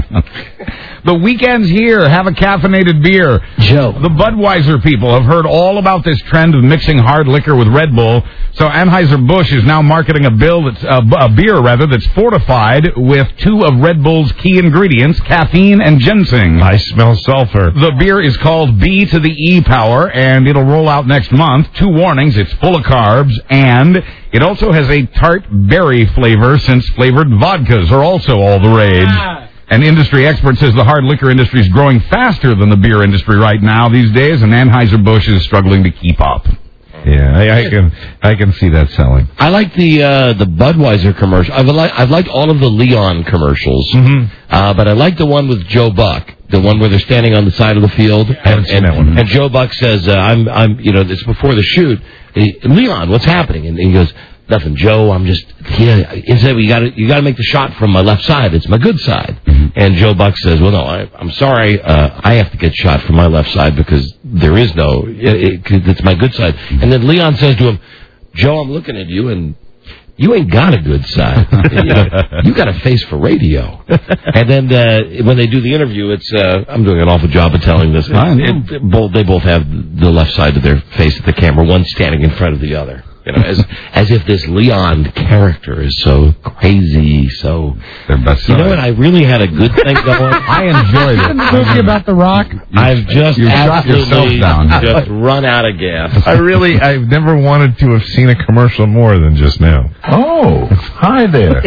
The weekend's here. Have a caffeinated beer. Joe. The Budweiser people have heard all about this trend of mixing hard liquor with Red Bull. So Anheuser-Busch is now marketing a beer that's fortified with 2 of Red Bull's key ingredients, caffeine and ginseng. I smell sulfur. The beer is called B to the E Power, and it'll roll out next month. 2 warnings. It's full of carbs, and it also has a tart berry flavor, since flavored vodkas are also all the rage. An industry expert says the hard liquor industry is growing faster than the beer industry right now these days, and Anheuser-Busch is struggling to keep up. Yeah, I can see that selling. I like the Budweiser commercial. I've liked all of the Leon commercials, but I like the one with Joe Buck, the one where they're standing on the side of the field, and Joe Buck says, it's before the shoot. Leon, what's happening? And he goes, nothing, Joe. I'm just here. Instead, you got to make the shot from my left side. It's my good side. And Joe Buck says, well, no, I'm sorry. I have to get shot from my left side because there is no. It's my good side. And then Leon says to him, Joe, I'm looking at you and you ain't got a good side. You got a face for radio. And then when they do the interview, it's I'm doing an awful job of telling this. They both have the left side of their face at the camera, one standing in front of the other. As if this Leon character is so crazy, so... what, I really had a good thing going. I enjoyed it. The movie about The Rock? I've just absolutely just run out of gas. I've never wanted to have seen a commercial more than just now. Oh, hi there.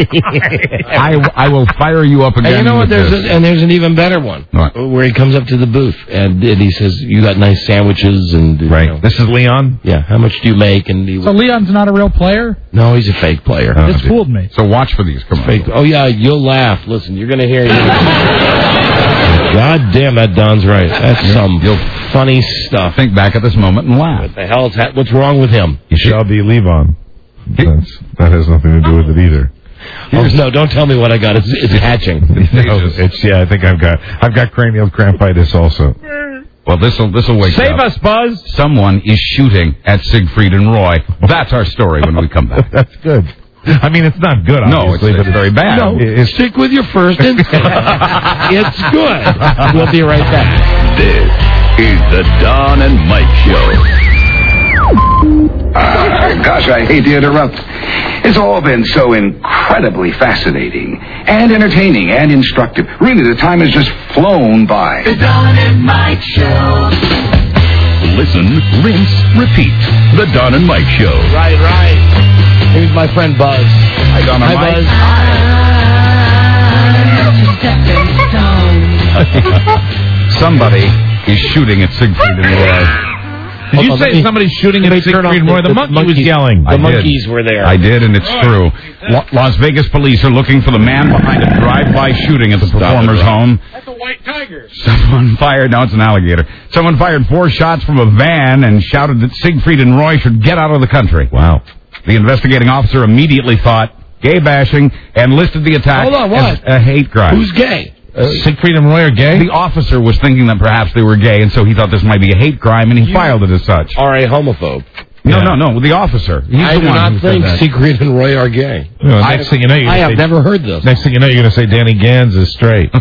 I will fire you up again. And you know what, there's an even better one. What? Where he comes up to the booth, and he says, you got nice sandwiches, and... Right. This is Leon? Yeah, how much do you make? And Leon's not a real player? No, he's a fake player. This fooled me. So watch for these commercials. Oh, yeah, you'll laugh. Listen, you're going to hear... God damn, that Don's right. That's some funny stuff. Think back at this moment and laugh. What the hell's what's wrong with him? You shall be Levon. That has nothing to do with it either. Oh, no, don't tell me what I got. It's hatching. I think I've got cranial crampitis also. Well, this'll wake Save up. us, Buzz! Someone is shooting at Siegfried and Roy. That's our story when we come back. That's good. I mean, it's not good, obviously. No, it's very bad. No, stick with your first instinct. It's good. We'll be right back. This is the Don and Mike Show. Gosh, I hate to interrupt. It's all been so incredibly fascinating and entertaining and instructive. Really, the time has just flown by. The Don and Mike Show. Listen, rinse, repeat. The Don and Mike Show. Right. Here's my friend Buzz. Hi, Don and Mike. Buzz. Somebody is shooting at Siegfried and Roy. Did you say somebody's shooting at Siegfried and Roy? The monkey was yelling. The monkeys were there. I did, and it's true. Las Vegas police are looking for the man behind a drive-by shooting at the performer's home. That's a white tiger. Someone fired, now it's an alligator. Someone fired 4 shots from a van and shouted that Siegfried and Roy should get out of the country. Wow. The investigating officer immediately thought gay bashing and listed the attack as a hate crime. Who's gay? Siegfried and Roy are gay? The officer was thinking that perhaps they were gay, and so he thought this might be a hate crime, and he filed it as such. Are a homophobe. No, the officer. He's I the do one not who think said that. Siegfried and Roy are gay. Well, next thing you know, I have never heard this. Next thing you know, you're going to say Danny Gans is straight.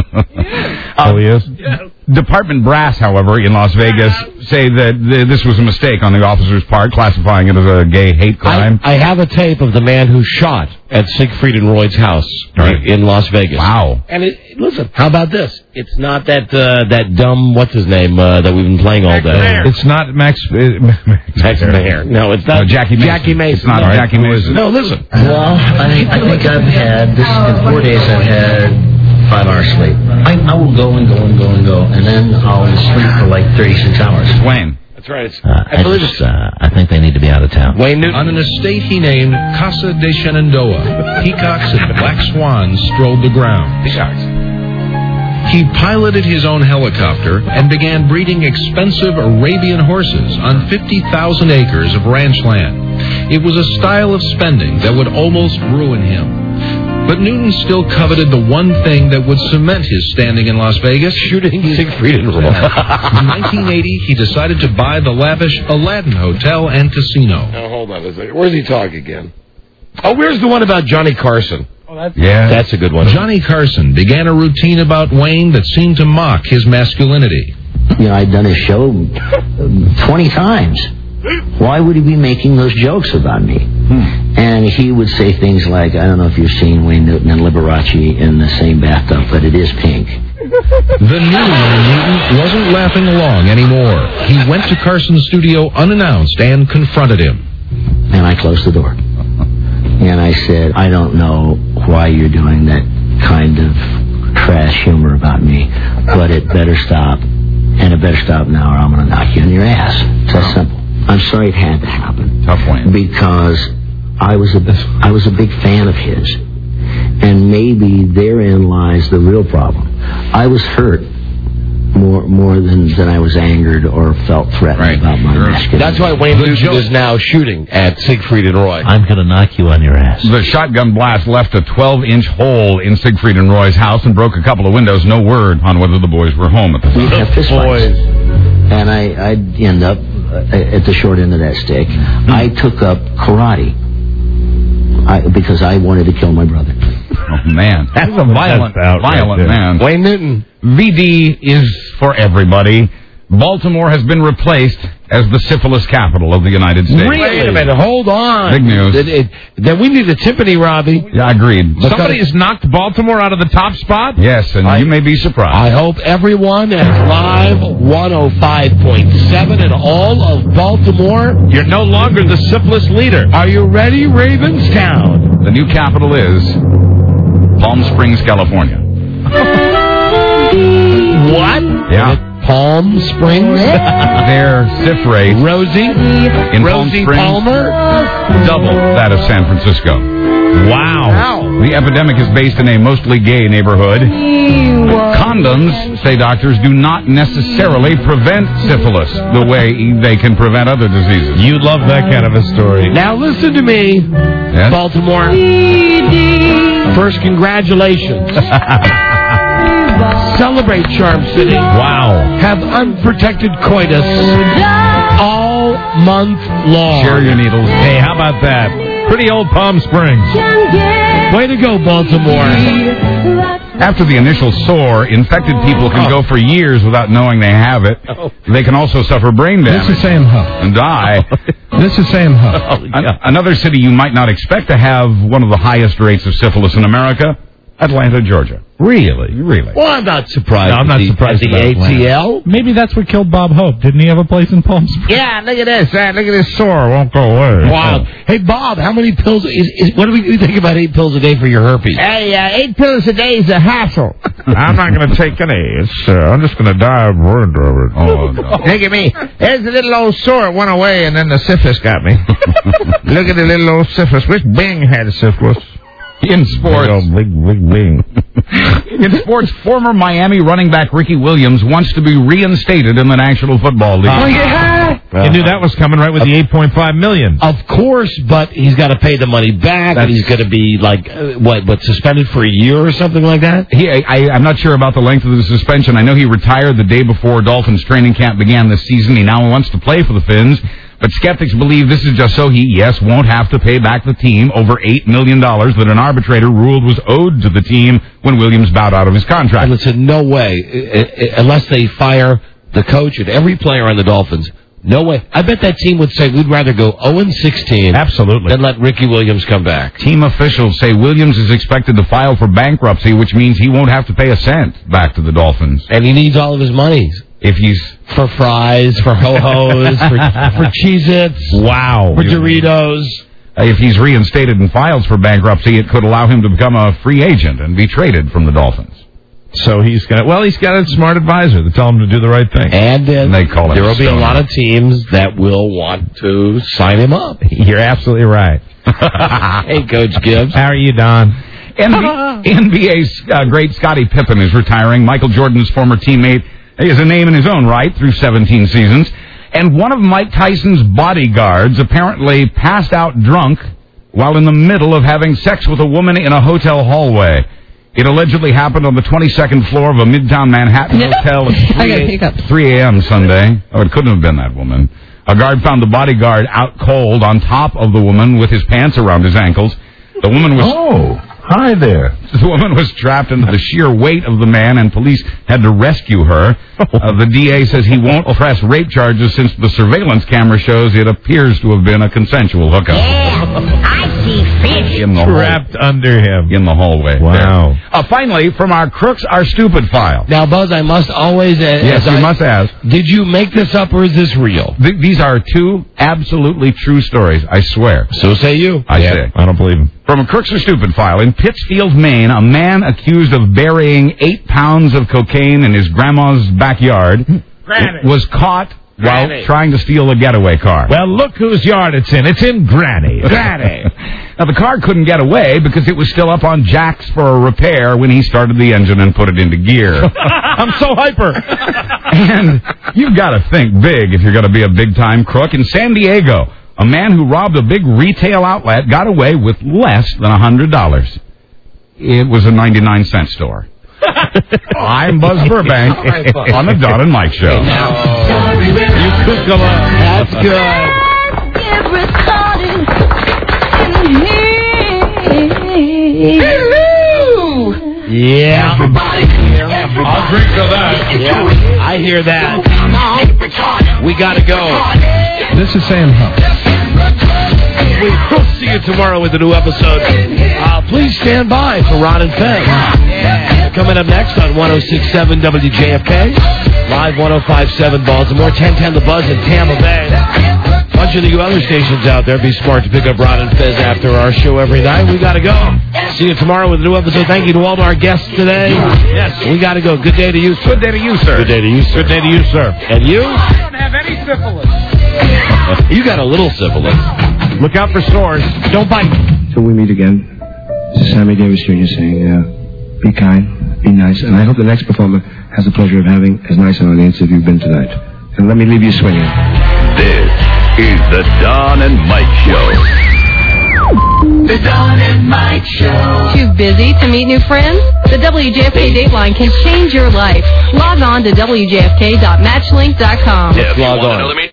Oh, he is? Department brass, however, in Las Vegas, say that this was a mistake on the officer's part, classifying it as a gay hate crime. I have a tape of the man who shot at Siegfried and Roy's house in Las Vegas. Wow. And listen, how about this? It's not that dumb, what's his name, that we've been playing all day. It's not Max Mayer. No, it's not Jackie Mason. Jackie Mason. It's not Jackie Mason. No, listen. Well, I think I've had, in 4 days I've had 5 hours sleep. I will go and go and go and go, and then I'll sleep for like 36 hours. Wayne. That's right. I think they need to be out of town. Wayne Newton. On an estate he named Casa de Shenandoah, peacocks and black swans strolled the grounds. Peacocks. He piloted his own helicopter and began breeding expensive Arabian horses on 50,000 acres of ranch land. It was a style of spending that would almost ruin him. But Newton still coveted the one thing that would cement his standing in Las Vegas. Shooting Siegfried and Roy. In 1980, he decided to buy the lavish Aladdin Hotel and Casino. Now, hold on a second. Where's he talking again? Oh, where's the one about Johnny Carson? Oh, that's That's a good one. Johnny Carson began a routine about Wayne that seemed to mock his masculinity. You know, I'd done his show 20 times. Why would he be making those jokes about me? And he would say things like, I don't know if you've seen Wayne Newton and Liberace in the same bathtub, but it is pink. The new Wayne Newton wasn't laughing along anymore. He went to Carson's studio unannounced and confronted him. And I closed the door. And I said, I don't know why you're doing that kind of trash humor about me, but it better stop. And it better stop now or I'm going to knock you on your ass. It's that simple. I'm sorry it had to happen. Tough one. Because I was a big fan of his. And maybe therein lies the real problem. I was hurt more than I was angered or felt threatened about my masculinity. That's why Wayne Newton is now shooting at Siegfried and Roy. I'm going to knock you on your ass. The shotgun blast left a 12-inch hole in Siegfried and Roy's house and broke a couple of windows. No word on whether the boys were home at the time. We'd have fist fights. And I'd end up at the short end of that stick. I took up karate because I wanted to kill my brother. Oh, man. That's a violent man. Wayne Newton. VD is for everybody. Baltimore has been replaced as the syphilis capital of the United States. Really? Wait a minute. Hold on. Big news. Then we need a timpani, Robbie. Yeah, agreed. Somebody has knocked Baltimore out of the top spot? Yes, and you may be surprised. I hope everyone at Live 105.7 and all of Baltimore, you're no longer the syphilis leader. Are you ready, Ravenstown? The new capital is Palm Springs, California. What? Yeah. Palm Springs? Their SIF rate, Rosie in Palm Springs, Palmer? double that of San Francisco. Wow. The epidemic is based in a mostly gay neighborhood. Condoms, say doctors, do not necessarily prevent syphilis the way they can prevent other diseases. You love that kind of a story. Now listen to me, Yes? Baltimore. First, congratulations. Celebrate Charm City. Wow. Have unprotected coitus all month long. Share your needles. Hey, how about that? Pretty old Palm Springs. Way to go, Baltimore. After the initial sore, infected people can go for years without knowing they have it. They can also suffer brain damage. This is Sam Huff. And die. This is Sam Huff. Another city you might not expect to have one of the highest rates of syphilis in America, Atlanta, Georgia. Really? Well, I'm not surprised. No, I'm not surprised at the about ATL. Maybe that's what killed Bob Hope. Didn't he have a place in Palm Springs? Yeah, look at this. Look at this sore. It won't go away. Wow. Hey, Bob, how many pills? What do we think about 8 pills a day for your herpes? Hey, 8 pills a day is a hassle. I'm not going to take any. I'm just going to die of boredom over it. Oh, no. Look at me. There's a little old sore. It went away, and then the syphilis got me. Look at the little old syphilis. Which Bing had syphilis? In sports, big Bing. In sports, former Miami running back Ricky Williams wants to be reinstated in the National Football League. Oh, yeah. You knew that was coming, right, with the $8.5 million. Of course, but he's got to pay the money back, and he's going to be, suspended for a year or something like that? I'm not sure about the length of the suspension. I know he retired the day before Dolphins training camp began this season. He now wants to play for the Fins. But skeptics believe this is just so he, won't have to pay back the team over $8 million that an arbitrator ruled was owed to the team when Williams bowed out of his contract. And listen, no way, unless they fire the coach and every player on the Dolphins, no way. I bet that team would say we'd rather go 0-16 absolutely than let Ricky Williams come back. Team officials say Williams is expected to file for bankruptcy, which means he won't have to pay a cent back to the Dolphins. And he needs all of his money. If he's for fries, for ho-hos, for Cheez-Its, wow, for Doritos. If he's reinstated and files for bankruptcy, it could allow him to become a free agent and be traded from the Dolphins. So he's got a smart advisor to tell him to do the right thing. And they call him there will be a lot of teams that will want to sign him up. You're absolutely right. Hey, Coach Gibbs. How are you, Don? NBA's great Scottie Pippen is retiring. Michael Jordan's former teammate. He has a name in his own right through 17 seasons. And one of Mike Tyson's bodyguards apparently passed out drunk while in the middle of having sex with a woman in a hotel hallway. It allegedly happened on the 22nd floor of a Midtown Manhattan hotel at 3 a.m. Sunday. Oh, it couldn't have been that woman. A guard found the bodyguard out cold on top of the woman with his pants around his ankles. The woman was... Oh, hi there. The woman was trapped under the sheer weight of the man, and police had to rescue her. The DA says he won't press rape charges since the surveillance camera shows it appears to have been a consensual hookup. Yeah, I see fish. Trapped under him. In the hallway. Wow. Finally, from our Crooks Are Stupid file. Now, Buzz, I must always... yes, you must ask. Did you make this up, or is this real? These are 2 absolutely true stories, I swear. So say you. I say. I don't believe him. From a Crooks Are Stupid file, in Pittsfield, Maine, a man accused of burying 8 pounds of cocaine in his grandma's backyard was caught while trying to steal a getaway car. Well, look whose yard it's in. It's in Granny. Now, the car couldn't get away because it was still up on jacks for a repair when he started the engine and put it into gear. I'm so hyper. And you've got to think big if you're going to be a big-time crook. In San Diego, a man who robbed a big retail outlet got away with less than $100. It was a 99-cent store. I'm Buzz Burbank on the Don and Mike Show. You could go on. That's good. Yeah. I'll drink to that. Yeah, I hear that. We gotta go. This is Sam Huff. We'll see you tomorrow with a new episode. Please stand by for Ron and Fez. Coming up next on 106.7 WJFK, live 105.7 Baltimore, 1010 The Buzz in Tampa Bay. Bunch of you other stations out there, be smart to pick up Ron and Fez after our show every night. We gotta go. See you tomorrow with a new episode. Thank you to all of our guests today. Yes, we gotta go. Good day to you, sir. Good day to you, sir. Good day to you, sir. Good day to you, sir. And you? I don't have any syphilis. You got a little syphilis. Look out for sores. Don't bite. Till we meet again, this is Sammy Davis Jr. saying, be kind, be nice, and I hope the next performer has the pleasure of having as nice an audience as you've been tonight. And let me leave you swinging. This is the Don and Mike Show. The Don and Mike Show. Too busy to meet new friends? The WJFK Dateline can change your life. Log on to WJFK.matchlink.com. Yes, log on.